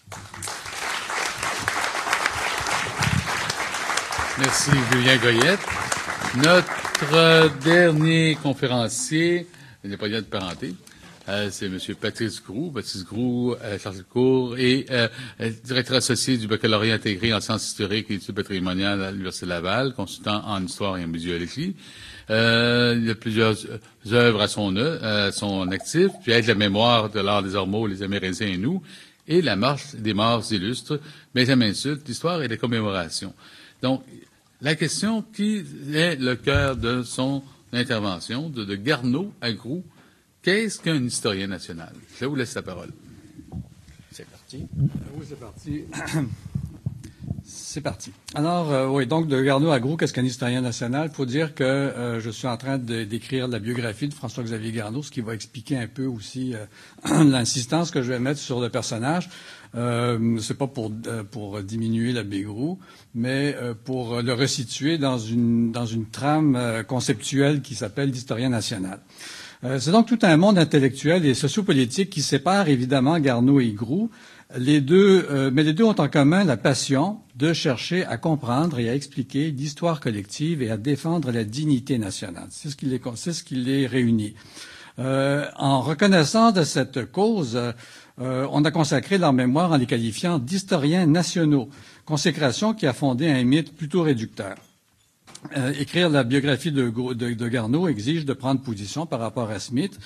Merci, Julien Goyette. Notre dernier conférencier, il n'est pas lié de parenté, c'est M. Patrice Groux. Patrice Groux, chargé de cours et directeur associé du baccalauréat intégré en sciences historiques et études patrimoniales à l'Université Laval, consultant en histoire et en muséologie. Il y a plusieurs œuvres à son actif, puis aide la mémoire de l'art des Ormeaux, les Amérindiens et nous, et la marche des morts illustres, Benjamin Sulte, l'histoire et les commémorations. Donc, la question qui est le cœur de son intervention, de Garneau à Groux, qu'est-ce qu'un historien national? Je vous laisse la parole. C'est parti. Oui, c'est parti. C'est parti. Alors, oui, donc de Garneau à Groux, qu'est-ce qu'un historien national? Il faut dire que je suis en train d'écrire la biographie de François-Xavier Garneau, ce qui va expliquer un peu aussi l'insistance que je vais mettre sur le personnage. C'est pas pour diminuer l'abbé Groux, mais pour le resituer dans une trame conceptuelle qui s'appelle l'historien national. C'est donc tout un monde intellectuel et sociopolitique qui sépare évidemment Garneau et Groux. Mais les deux ont en commun la passion de chercher à comprendre et à expliquer l'histoire collective et à défendre la dignité nationale. C'est ce qui les réunit. En reconnaissant de cette cause, on a consacré leur mémoire en les qualifiant d'historiens nationaux, consécration qui a fondé un mythe plutôt réducteur. Écrire la biographie de Garneau exige de prendre position par rapport à ce mythe,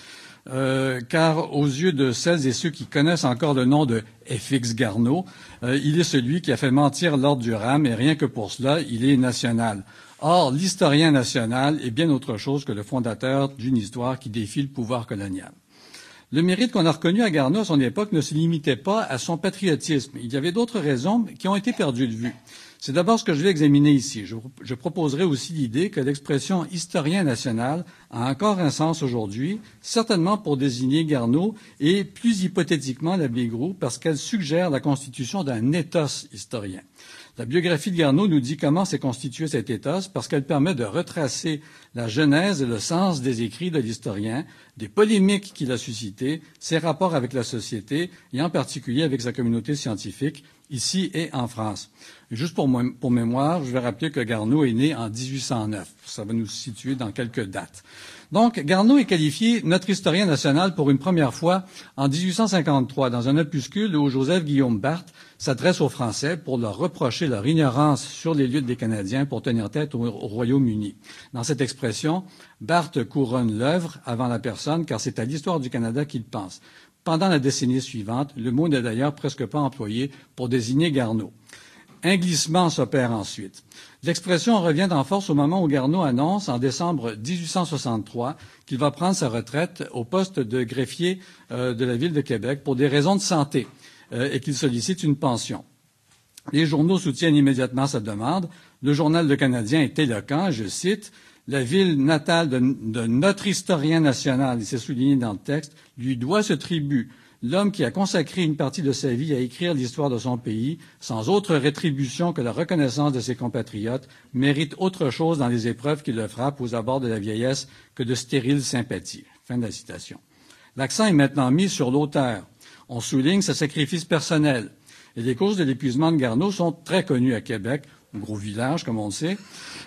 car aux yeux de celles et ceux qui connaissent encore le nom de F.X. Garneau, il est celui qui a fait mentir l'ordre du rame et rien que pour cela, il est national. Or, l'historien national est bien autre chose que le fondateur d'une histoire qui défie le pouvoir colonial. Le mérite qu'on a reconnu à Garneau à son époque ne se limitait pas à son patriotisme. Il y avait d'autres raisons qui ont été perdues de vue. C'est d'abord ce que je vais examiner ici. Je proposerai aussi l'idée que l'expression « historien national » a encore un sens aujourd'hui, certainement pour désigner Garneau et plus hypothétiquement l'abbé Groux, parce qu'elle suggère la constitution d'un ethos historien. La biographie de Garneau nous dit comment s'est constitué cet ethos parce qu'elle permet de retracer la genèse et le sens des écrits de l'historien, des polémiques qu'il a suscitées, ses rapports avec la société et en particulier avec sa communauté scientifique, ici et en France. Juste pour mémoire, je vais rappeler que Garneau est né en 1809. Ça va nous situer dans quelques dates. Donc, Garneau est qualifié notre historien national pour une première fois en 1853 dans un opuscule où Joseph-Guillaume Barthes s'adresse aux Français pour leur reprocher leur ignorance sur les luttes des Canadiens pour tenir tête au Royaume-Uni. Dans cette expression, Barthes couronne l'œuvre avant la personne car c'est à l'histoire du Canada qu'il pense. Pendant la décennie suivante, le mot n'est d'ailleurs presque pas employé pour désigner Garneau. Un glissement s'opère ensuite. L'expression revient en force au moment où Garneau annonce, en décembre 1863, qu'il va prendre sa retraite au poste de greffier de la ville de Québec pour des raisons de santé et qu'il sollicite une pension. Les journaux soutiennent immédiatement sa demande. Le Journal Le Canadien est éloquent, je cite, « La ville natale de notre historien national, il s'est souligné dans le texte, lui doit ce tribut. L'homme qui a consacré une partie de sa vie à écrire l'histoire de son pays, sans autre rétribution que la reconnaissance de ses compatriotes, mérite autre chose dans les épreuves qui le frappent aux abords de la vieillesse que de stériles sympathies. » Fin de la citation. L'accent est maintenant mis sur l'auteur. On souligne sa sacrifice personnel. Et les causes de l'épuisement de Garneau sont très connues à Québec, gros village, comme on le sait,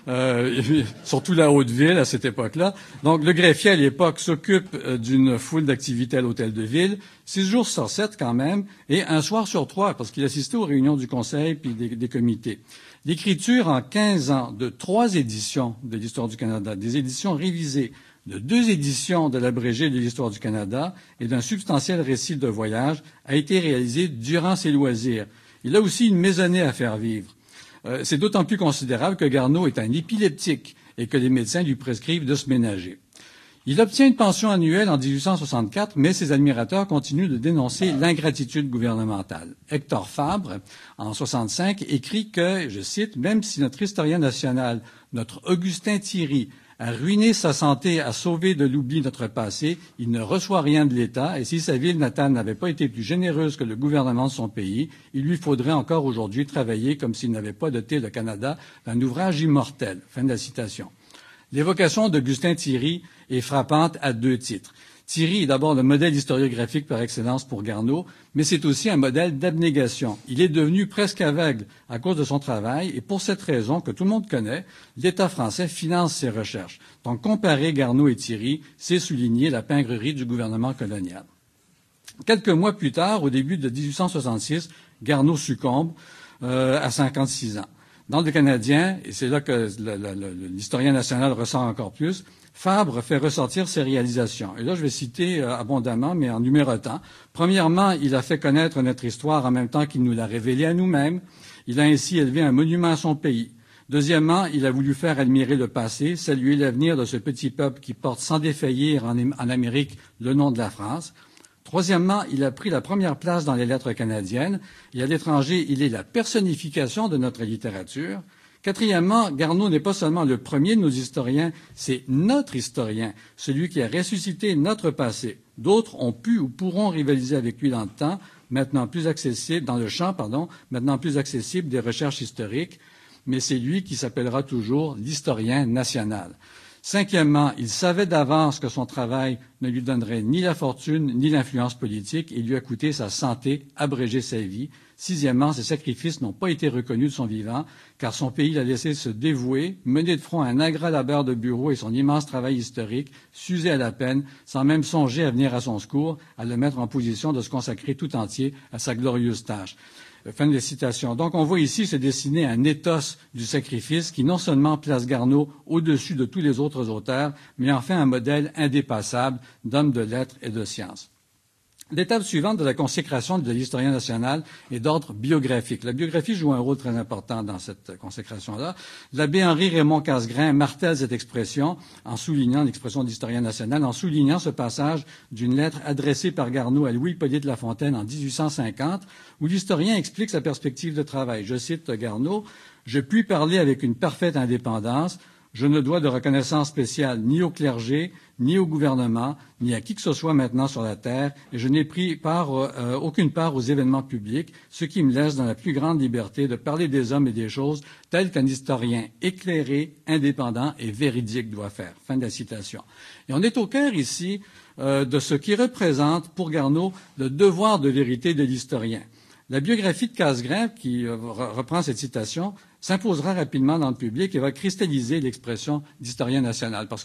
surtout la Haute-Ville à cette époque-là. Donc, le greffier, à l'époque, s'occupe d'une foule d'activités à l'hôtel de ville, 6 jours sur 7 quand même, et un soir sur 3, parce qu'il assistait aux réunions du conseil puis des comités. L'écriture en 15 ans de 3 éditions de l'Histoire du Canada, des éditions révisées, de 2 éditions de l'abrégé de l'Histoire du Canada et d'un substantiel récit de voyage a été réalisée durant ses loisirs. Il a aussi une maisonnée à faire vivre. C'est d'autant plus considérable que Garneau est un épileptique et que les médecins lui prescrivent de se ménager. Il obtient une pension annuelle en 1864, mais ses admirateurs continuent de dénoncer l'ingratitude gouvernementale. Hector Fabre, en 65, écrit que, je cite, « Même si notre historien national, notre Augustin Thierry, à ruiner sa santé, à sauver de l'oubli notre passé. Il ne reçoit rien de l'État et si sa ville natale n'avait pas été plus généreuse que le gouvernement de son pays, il lui faudrait encore aujourd'hui travailler comme s'il n'avait pas doté le Canada d'un ouvrage immortel. » Fin de la citation. L'évocation d'Augustin Thierry est frappante à 2 titres. Thierry est d'abord le modèle historiographique par excellence pour Garneau, mais c'est aussi un modèle d'abnégation. Il est devenu presque aveugle à cause de son travail et pour cette raison que tout le monde connaît, l'État français finance ses recherches. Donc comparer Garneau et Thierry, c'est souligner la pingrerie du gouvernement colonial. Quelques mois plus tard, au début de 1866, Garneau succombe à 56 ans. Dans le Canadien, et c'est là que l'historien national ressent encore plus, Fabre fait ressortir ses réalisations. Et là, je vais citer abondamment, mais en numérotant. Premièrement, il a fait connaître notre histoire en même temps qu'il nous l'a révélée à nous-mêmes. Il a ainsi élevé un monument à son pays. Deuxièmement, il a voulu faire admirer le passé, saluer l'avenir de ce petit peuple qui porte sans défaillir en Amérique le nom de la France. Troisièmement, il a pris la première place dans les lettres canadiennes et à l'étranger, il est la personnification de notre littérature. Quatrièmement, Garneau n'est pas seulement le premier de nos historiens, c'est notre historien, celui qui a ressuscité notre passé. D'autres ont pu ou pourront rivaliser avec lui dans le temps, maintenant plus accessible, dans le champ, maintenant plus accessible des recherches historiques, mais c'est lui qui s'appellera toujours l'historien national. Cinquièmement, il savait d'avance que son travail ne lui donnerait ni la fortune ni l'influence politique et lui a coûté sa santé, abrégé sa vie. Sixièmement, ses sacrifices n'ont pas été reconnus de son vivant, car son pays l'a laissé se dévouer, mener de front un ingrat labeur de bureau et son immense travail historique, s'user à la peine, sans même songer à venir à son secours, à le mettre en position de se consacrer tout entier à sa glorieuse tâche. Fin de citation. Donc, on voit ici se dessiner un éthos du sacrifice qui non seulement place Garneau au-dessus de tous les autres auteurs, mais en fait un modèle indépassable d'homme de lettres et de sciences. L'étape suivante de la consécration de l'historien national est d'ordre biographique. La biographie joue un rôle très important dans cette consécration-là. L'abbé Henri-Raymond Casgrain martèle cette expression en soulignant l'expression d'historien national, en soulignant ce passage d'une lettre adressée par Garneau à Louis-Hippolyte Lafontaine en 1850, où l'historien explique sa perspective de travail. Je cite Garneau, « Je puis parler avec une parfaite indépendance. Je ne dois de reconnaissance spéciale ni au clergé, ni au gouvernement, ni à qui que ce soit maintenant sur la terre, et je n'ai pris aucune part aux événements publics, ce qui me laisse dans la plus grande liberté de parler des hommes et des choses tels qu'un historien éclairé, indépendant et véridique doit faire. » Fin de la citation. Et on est au cœur ici de ce qui représente pour Garneau le devoir de vérité de l'historien. La biographie de Casgrain, qui reprend cette citation, s'imposera rapidement dans le public et va cristalliser l'expression d'historien national, parce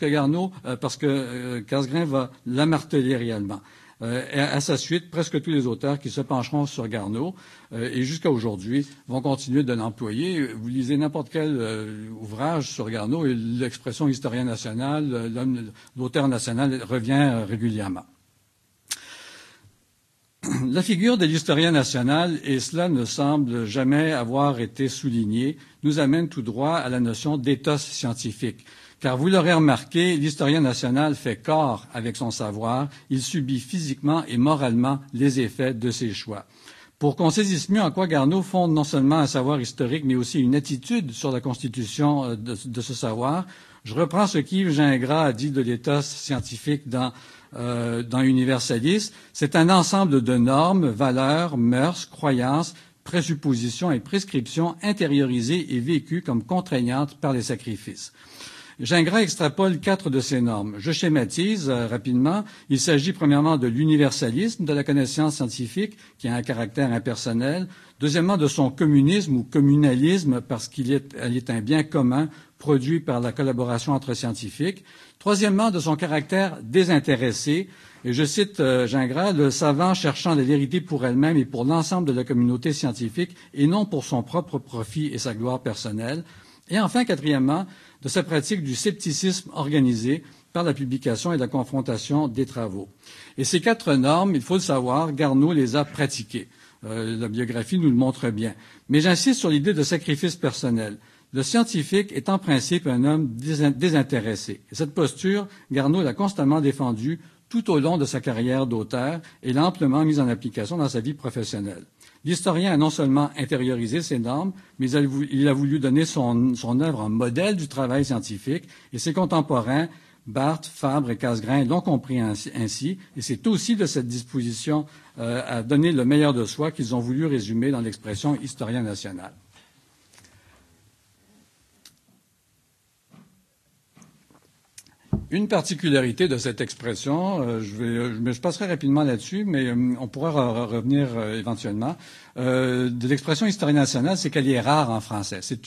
que Casgrain va la marteler réellement. Et à sa suite, presque tous les auteurs qui se pencheront sur Garneau et jusqu'à aujourd'hui vont continuer de l'employer. Vous lisez n'importe quel ouvrage sur Garneau et l'expression historien national, l'auteur national revient régulièrement. La figure de l'historien national, et cela ne semble jamais avoir été souligné, nous amène tout droit à la notion d'éthos scientifique. Car vous l'aurez remarqué, l'historien national fait corps avec son savoir, il subit physiquement et moralement les effets de ses choix. Pour qu'on saisisse mieux en quoi Garneau fonde non seulement un savoir historique, mais aussi une attitude sur la constitution de ce savoir, je reprends ce qu'Yves Gingras a dit de l'éthos scientifique dans Universalis. C'est un ensemble de normes, valeurs, mœurs, croyances, présuppositions et prescriptions intériorisées et vécues comme contraignantes par les sacrifices. Gingras extrapole 4 de ces normes. Je schématise rapidement. Il s'agit premièrement de l'universalisme de la connaissance scientifique, qui a un caractère impersonnel. Deuxièmement, de son communisme ou communalisme, parce qu'elle est un bien commun produit par la collaboration entre scientifiques. Troisièmement, de son caractère désintéressé. Et je cite Gingras, le savant cherchant la vérité pour elle-même et pour l'ensemble de la communauté scientifique, et non pour son propre profit et sa gloire personnelle. Et enfin, quatrièmement, de sa pratique du scepticisme organisé par la publication et la confrontation des travaux. Et ces 4 normes, il faut le savoir, Garneau les a pratiquées. La biographie nous le montre bien. Mais j'insiste sur l'idée de sacrifice personnel. Le scientifique est en principe un homme désintéressé. Et cette posture, Garneau l'a constamment défendue tout au long de sa carrière d'auteur et l'a amplement mise en application dans sa vie professionnelle. L'historien a non seulement intériorisé ces normes, mais il a voulu donner son œuvre en modèle du travail scientifique, et ses contemporains, Barthes, Fabre et Casgrain, l'ont compris ainsi, et c'est aussi de cette disposition à donner le meilleur de soi qu'ils ont voulu résumer dans l'expression historien national. Une particularité de cette expression, je passerai rapidement là-dessus, mais on pourra revenir éventuellement. De l'expression historien national, c'est qu'elle est rare en français. C'est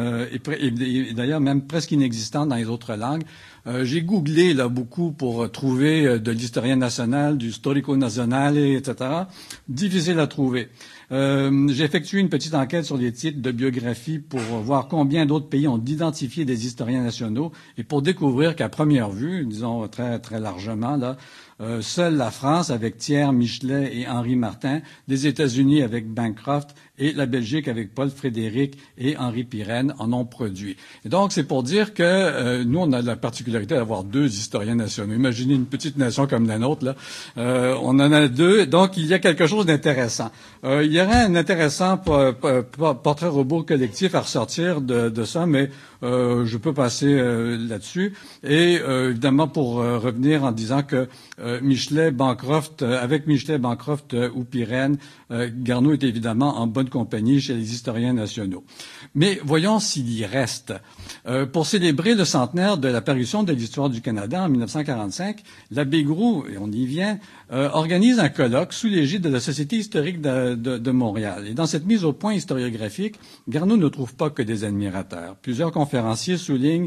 et d'ailleurs même presque inexistante dans les autres langues. J'ai googlé là beaucoup pour trouver de l'historien national, du storico nazionale, etc. Difficile à trouver. J'ai effectué une petite enquête sur les titres de biographie pour voir combien d'autres pays ont identifié des historiens nationaux et pour découvrir qu'à première vue, disons très très largement là, seule la France avec Thiers, Michelet et Henri Martin, les États-Unis avec Bancroft et la Belgique avec Paul Frédéric et Henri Pirenne en ont produit. Et donc, c'est pour dire que nous, on a la particularité d'avoir 2 historiens nationaux. Imaginez une petite nation comme la nôtre, là. On en a 2, donc il y a quelque chose d'intéressant. Il y aurait un intéressant portrait robot collectif à ressortir de ça, mais je peux passer là-dessus. Et évidemment, pour revenir en disant que Michelet, Bancroft, avec Michelet, Bancroft ou Pirenne, Garneau est évidemment en bonne compagnie chez les historiens nationaux. Mais voyons s'il y reste. Pour célébrer le centenaire de l'apparition de l'histoire du Canada en 1945, l'abbé Groulx, et on y vient, organise un colloque sous l'égide de la Société historique de Montréal. Et dans cette mise au point historiographique, Garneau ne trouve pas que des admirateurs. Plusieurs conférenciers soulignent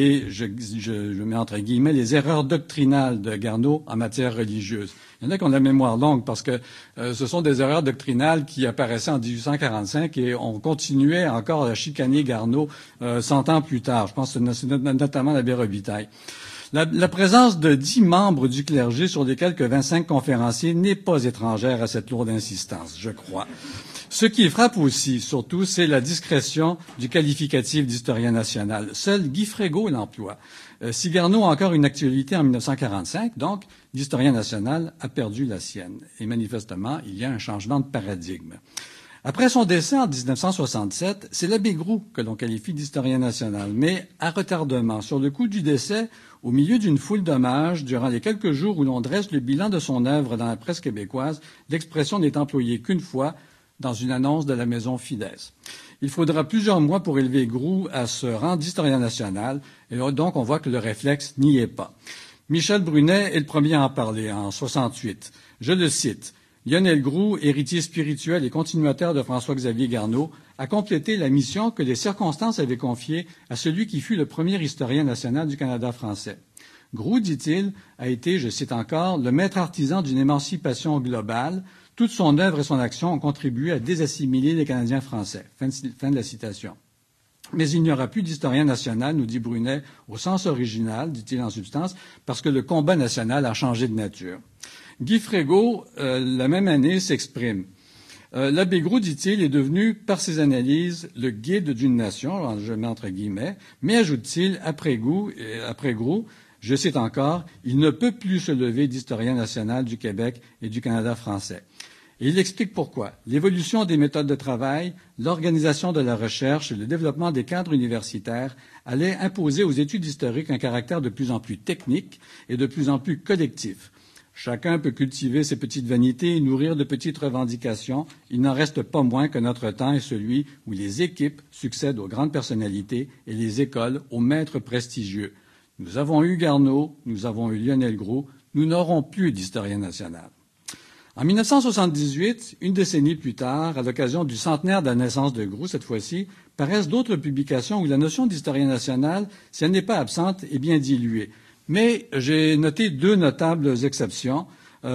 je mets entre guillemets, les erreurs doctrinales de Garneau en matière religieuse. Il y en a qui ont la mémoire longue parce que ce sont des erreurs doctrinales qui apparaissaient en 1845 et on continuait encore à chicaner Garneau 100 ans plus tard. Je pense que c'est notamment l'abbé Robitaille. La présence de 10 membres du clergé sur les quelques 25 conférenciers n'est pas étrangère à cette lourde insistance, je crois. Ce qui frappe aussi, surtout, c'est la discrétion du qualificatif d'historien national. Seul Guy Frégault l'emploie. Si Garneau a encore une actualité en 1945, donc, l'historien national a perdu la sienne. Et manifestement, il y a un changement de paradigme. Après son décès en 1967, c'est l'abbé Groulx que l'on qualifie d'historien national, mais à retardement. Sur le coup du décès, au milieu d'une foule d'hommages, durant les quelques jours où l'on dresse le bilan de son œuvre dans la presse québécoise, l'expression n'est employée qu'une fois dans une annonce de la maison Fidesz. Il faudra plusieurs mois pour élever Groulx à ce rang d'historien national, et donc on voit que le réflexe n'y est pas. Michel Brunet est le premier à en parler en 68. Je le cite. Lionel Groulx, héritier spirituel et continuateur de François-Xavier Garneau, a complété la mission que les circonstances avaient confiée à celui qui fut le premier historien national du Canada français. Groulx, dit-il, a été, je cite encore, le maître artisan d'une émancipation globale. Toute son œuvre et son action ont contribué à désassimiler les Canadiens français. Fin de la citation. Mais il n'y aura plus d'historien national, nous dit Brunet, au sens original, dit-il en substance, parce que le combat national a changé de nature. Guy Frégault, la même année, s'exprime. L'abbé Groulx, dit-il, est devenu, par ses analyses, le guide d'une nation, je mets entre guillemets, mais, ajoute-t-il, après Groulx, je cite encore, il ne peut plus se lever d'historien national du Québec et du Canada français. Et il explique pourquoi. L'évolution des méthodes de travail, l'organisation de la recherche et le développement des cadres universitaires allaient imposer aux études historiques un caractère de plus en plus technique et de plus en plus collectif. Chacun peut cultiver ses petites vanités et nourrir de petites revendications. Il n'en reste pas moins que notre temps est celui où les équipes succèdent aux grandes personnalités et les écoles aux maîtres prestigieux. Nous avons eu Garneau, nous avons eu Lionel Groulx, nous n'aurons plus d'historien national. En 1978, une décennie plus tard, à l'occasion du centenaire de la naissance de Groulx, cette fois-ci, paraissent d'autres publications où la notion d'historien national, si elle n'est pas absente, est bien diluée. Mais j'ai noté 2 notables exceptions.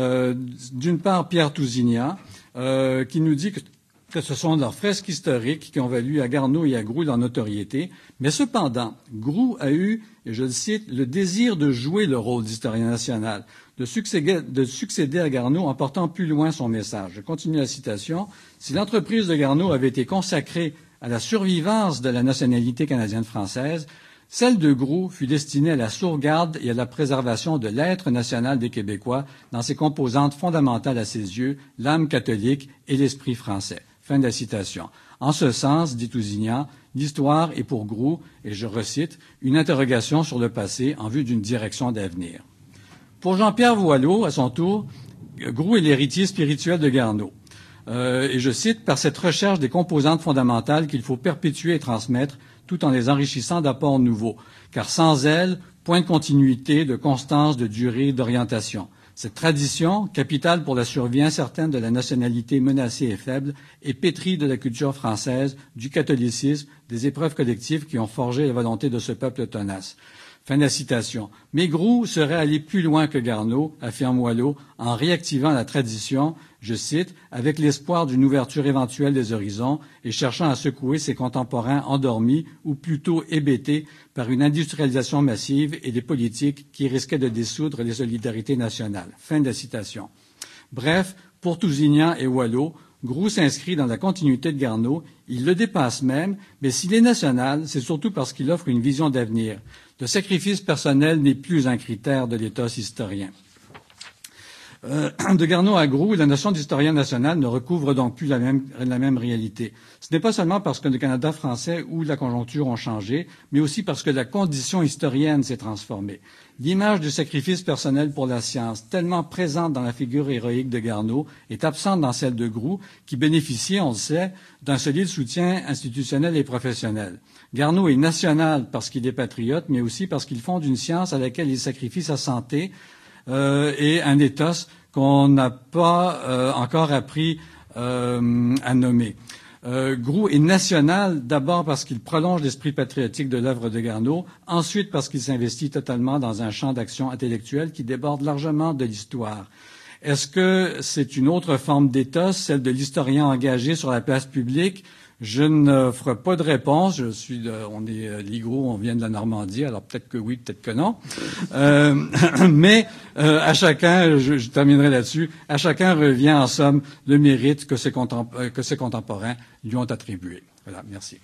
D'une part, Pierre Tousignan, qui nous dit que ce sont leurs fresques historiques qui ont valu à Garneau et à Groulx leur notoriété. Mais cependant, Groulx a eu, et je le cite, le désir de jouer le rôle d'historien national, de succéder à Garneau en portant plus loin son message. Je continue la citation. Si l'entreprise de Garneau avait été consacrée à la survivance de la nationalité canadienne-française, Celle de Groulx fut destinée à la sauvegarde et à la préservation de l'être national des Québécois dans ses composantes fondamentales à ses yeux, l'âme catholique et l'esprit français. Fin de la citation. En ce sens, dit Tousignan, l'histoire est pour Groulx, et je recite, une interrogation sur le passé en vue d'une direction d'avenir. Pour Jean-Pierre Voileau, à son tour, Groulx est l'héritier spirituel de Garneau. Et je cite, par cette recherche des composantes fondamentales qu'il faut perpétuer et transmettre, tout en les enrichissant d'apports nouveaux, car sans elles, point de continuité, de constance, de durée, d'orientation. Cette tradition, capitale pour la survie incertaine de la nationalité menacée et faible, est pétrie de la culture française, du catholicisme, des épreuves collectives qui ont forgé la volonté de ce peuple tenace. Fin de la citation. Mais Groulx serait allé plus loin que Garneau, affirme Voileau, en réactivant la tradition, je cite, avec l'espoir d'une ouverture éventuelle des horizons et cherchant à secouer ses contemporains endormis ou plutôt hébétés par une industrialisation massive et des politiques qui risquaient de dissoudre les solidarités nationales. Fin de la citation. Bref, pour Tousignan et Voileau, Groulx s'inscrit dans la continuité de Garneau, il le dépasse même, mais s'il est national, c'est surtout parce qu'il offre une vision d'avenir. Le sacrifice personnel n'est plus un critère de l'éthos historien. De Garneau à Groulx, la notion d'historien national ne recouvre donc plus la même réalité. Ce n'est pas seulement parce que le Canada français ou la conjoncture ont changé, mais aussi parce que la condition historienne s'est transformée. L'image du sacrifice personnel pour la science, tellement présente dans la figure héroïque de Garneau, est absente dans celle de Groulx, qui bénéficie, on le sait, d'un solide soutien institutionnel et professionnel. Garneau est national parce qu'il est patriote, mais aussi parce qu'il fonde une science à laquelle il sacrifie sa santé et un ethos qu'on n'a pas encore appris à nommer. Groulx est national d'abord parce qu'il prolonge l'esprit patriotique de l'œuvre de Garneau, ensuite parce qu'il s'investit totalement dans un champ d'action intellectuelle qui déborde largement de l'histoire. Est-ce que c'est une autre forme d'éthos, celle de l'historien engagé sur la place publique? Je ne ferai pas de réponse. On est Ligro, on vient de la Normandie, alors peut-être que oui, peut-être que non. Mais à chacun, je terminerai là-dessus, à chacun revient en somme le mérite que ses contemporains lui ont attribué. Voilà, merci.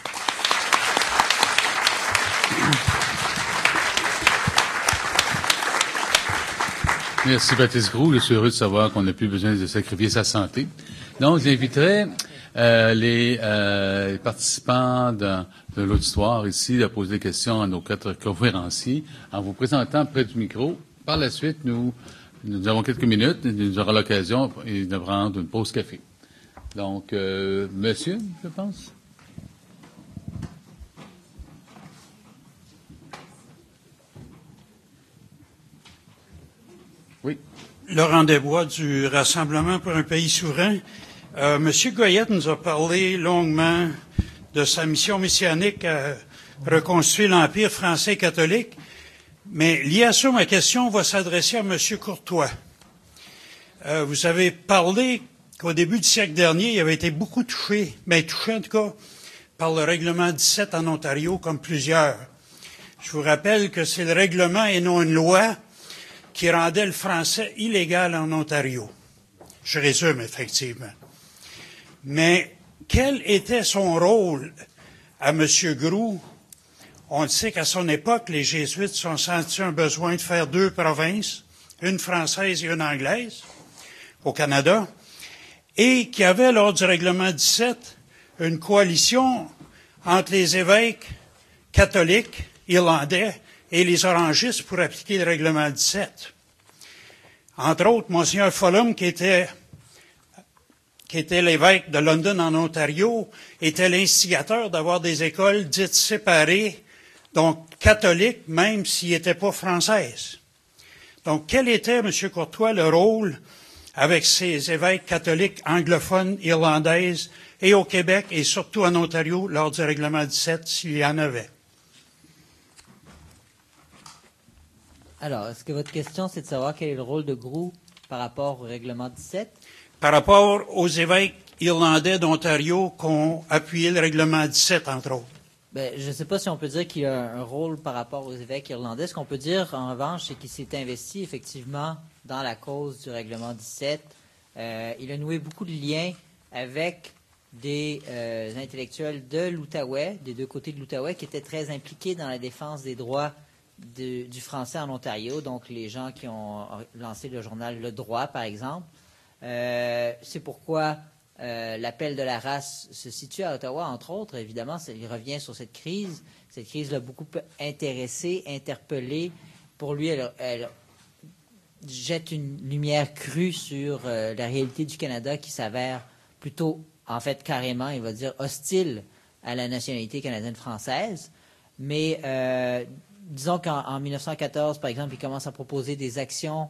Merci, Baptiste Groulx. Je suis heureux de savoir qu'on n'a plus besoin de sacrifier sa santé. Donc, j'inviterai les participants de l'auditoire ici à poser des questions à nos 4 conférenciers en vous présentant près du micro. Par la suite, nous avons quelques minutes. Nous aurons l'occasion de prendre une pause café. Donc, monsieur, je pense. Oui. Laurent Desbois du Rassemblement pour un pays souverain. Monsieur Goyette nous a parlé longuement de sa mission missionnique à reconstruire l'Empire français catholique, mais lié à ça, ma question va s'adresser à Monsieur Courtois. Vous avez parlé qu'au début du siècle dernier, il avait été beaucoup touché en tout cas, par le règlement 17 en Ontario, comme plusieurs. Je vous rappelle que c'est le règlement et non une loi qui rendait le français illégal en Ontario. Je résume, effectivement. Mais quel était son rôle à M. Groulx? On le sait qu'à son époque, les Jésuites se sont sentis un besoin de faire 2 provinces, une française et une anglaise, au Canada, et qu'il y avait, lors du règlement 17, une coalition entre les évêques catholiques irlandais et les orangistes pour appliquer le règlement 17. Entre autres, Monseigneur Fulham, qui était l'évêque de London en Ontario, était l'instigateur d'avoir des écoles dites séparées, donc catholiques, même s'ils n'étaient pas françaises. Donc, quel était, M. Courtois, le rôle avec ces évêques catholiques anglophones, irlandaises, et au Québec, et surtout en Ontario, lors du règlement 17, s'il y en avait? Alors, est-ce que votre question, c'est de savoir quel est le rôle de Groulx par rapport au règlement 17? Par rapport aux évêques irlandais d'Ontario qui ont appuyé le règlement 17, entre autres. Ben, je ne sais pas si on peut dire qu'il a un rôle par rapport aux évêques irlandais. Ce qu'on peut dire, en revanche, c'est qu'il s'est investi effectivement dans la cause du règlement 17. Il a noué beaucoup de liens avec des intellectuels de l'Outaouais, des deux côtés de l'Outaouais, qui étaient très impliqués dans la défense des droits du français en Ontario, donc les gens qui ont lancé le journal Le Droit, par exemple. C'est pourquoi l'appel de la race se situe à Ottawa, entre autres. Évidemment, il revient sur cette crise. Cette crise l'a beaucoup intéressé, interpellé. Pour lui, elle jette une lumière crue sur la réalité du Canada qui s'avère plutôt, en fait, carrément, il va dire, hostile à la nationalité canadienne-française. Mais disons qu'en 1914, par exemple, il commence à proposer des actions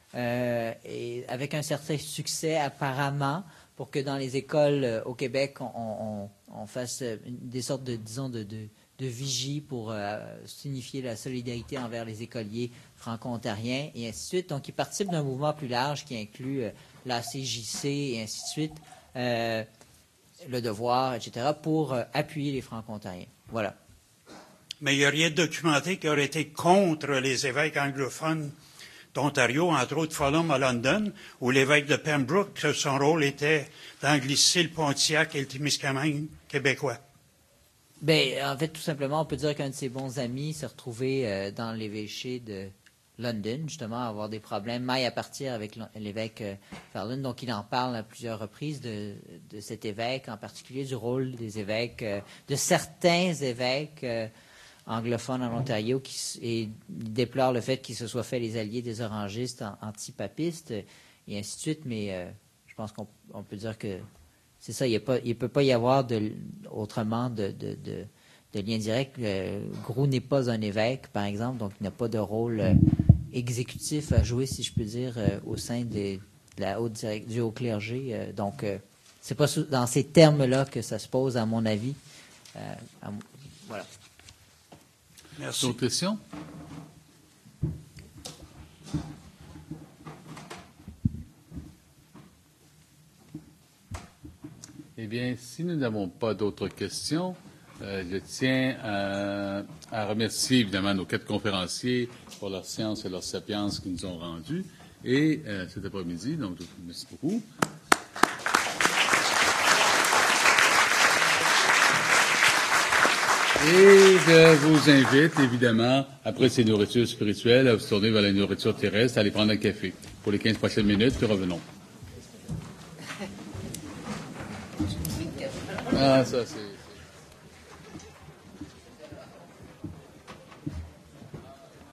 et avec un certain succès apparemment pour que dans les écoles au Québec, on fasse des sortes de, disons, de vigie pour signifier la solidarité envers les écoliers franco-ontariens et ainsi de suite. Donc, il participe d'un mouvement plus large qui inclut la CJC et ainsi de suite, le Devoir, etc., pour appuyer les franco-ontariens. Voilà. Mais il n'y a rien de documenté qui aurait été contre les évêques anglophones d'Ontario, entre autres Fulham à London, où l'évêque de Pembroke, son rôle était d'angliciser le Pontiac et le Témiscamingue québécois. Bien, en fait, tout simplement, on peut dire qu'un de ses bons amis s'est retrouvé dans l'évêché de London, justement, à avoir des problèmes, maille à partir avec l'évêque Farland. Donc, il en parle à plusieurs reprises de cet évêque, en particulier du rôle des évêques, de certains évêques anglophones en Ontario, et il déplore le fait qu'ils se soient fait les alliés des orangistes antipapistes, et ainsi de suite. Mais je pense qu'on peut dire que c'est ça, il ne peut pas y avoir autrement de lien direct. Groulx n'est pas un évêque, par exemple, donc il n'a pas de rôle exécutif à jouer, si je peux dire, au sein du haut clergé. Donc, c'est pas dans ces termes-là que ça se pose, à mon avis. Voilà. Merci. D'autres questions? Eh bien, si nous n'avons pas d'autres questions, je tiens à remercier évidemment nos 4 conférenciers pour leur science et leur sapience qu'ils nous ont rendus. Et cet après-midi, donc je vous remercie beaucoup. Et je vous invite, évidemment, après ces nourritures spirituelles, à vous tourner vers la nourriture terrestre, à aller prendre un café pour les 15 prochaines minutes, puis revenons. Ah, ça, c'est...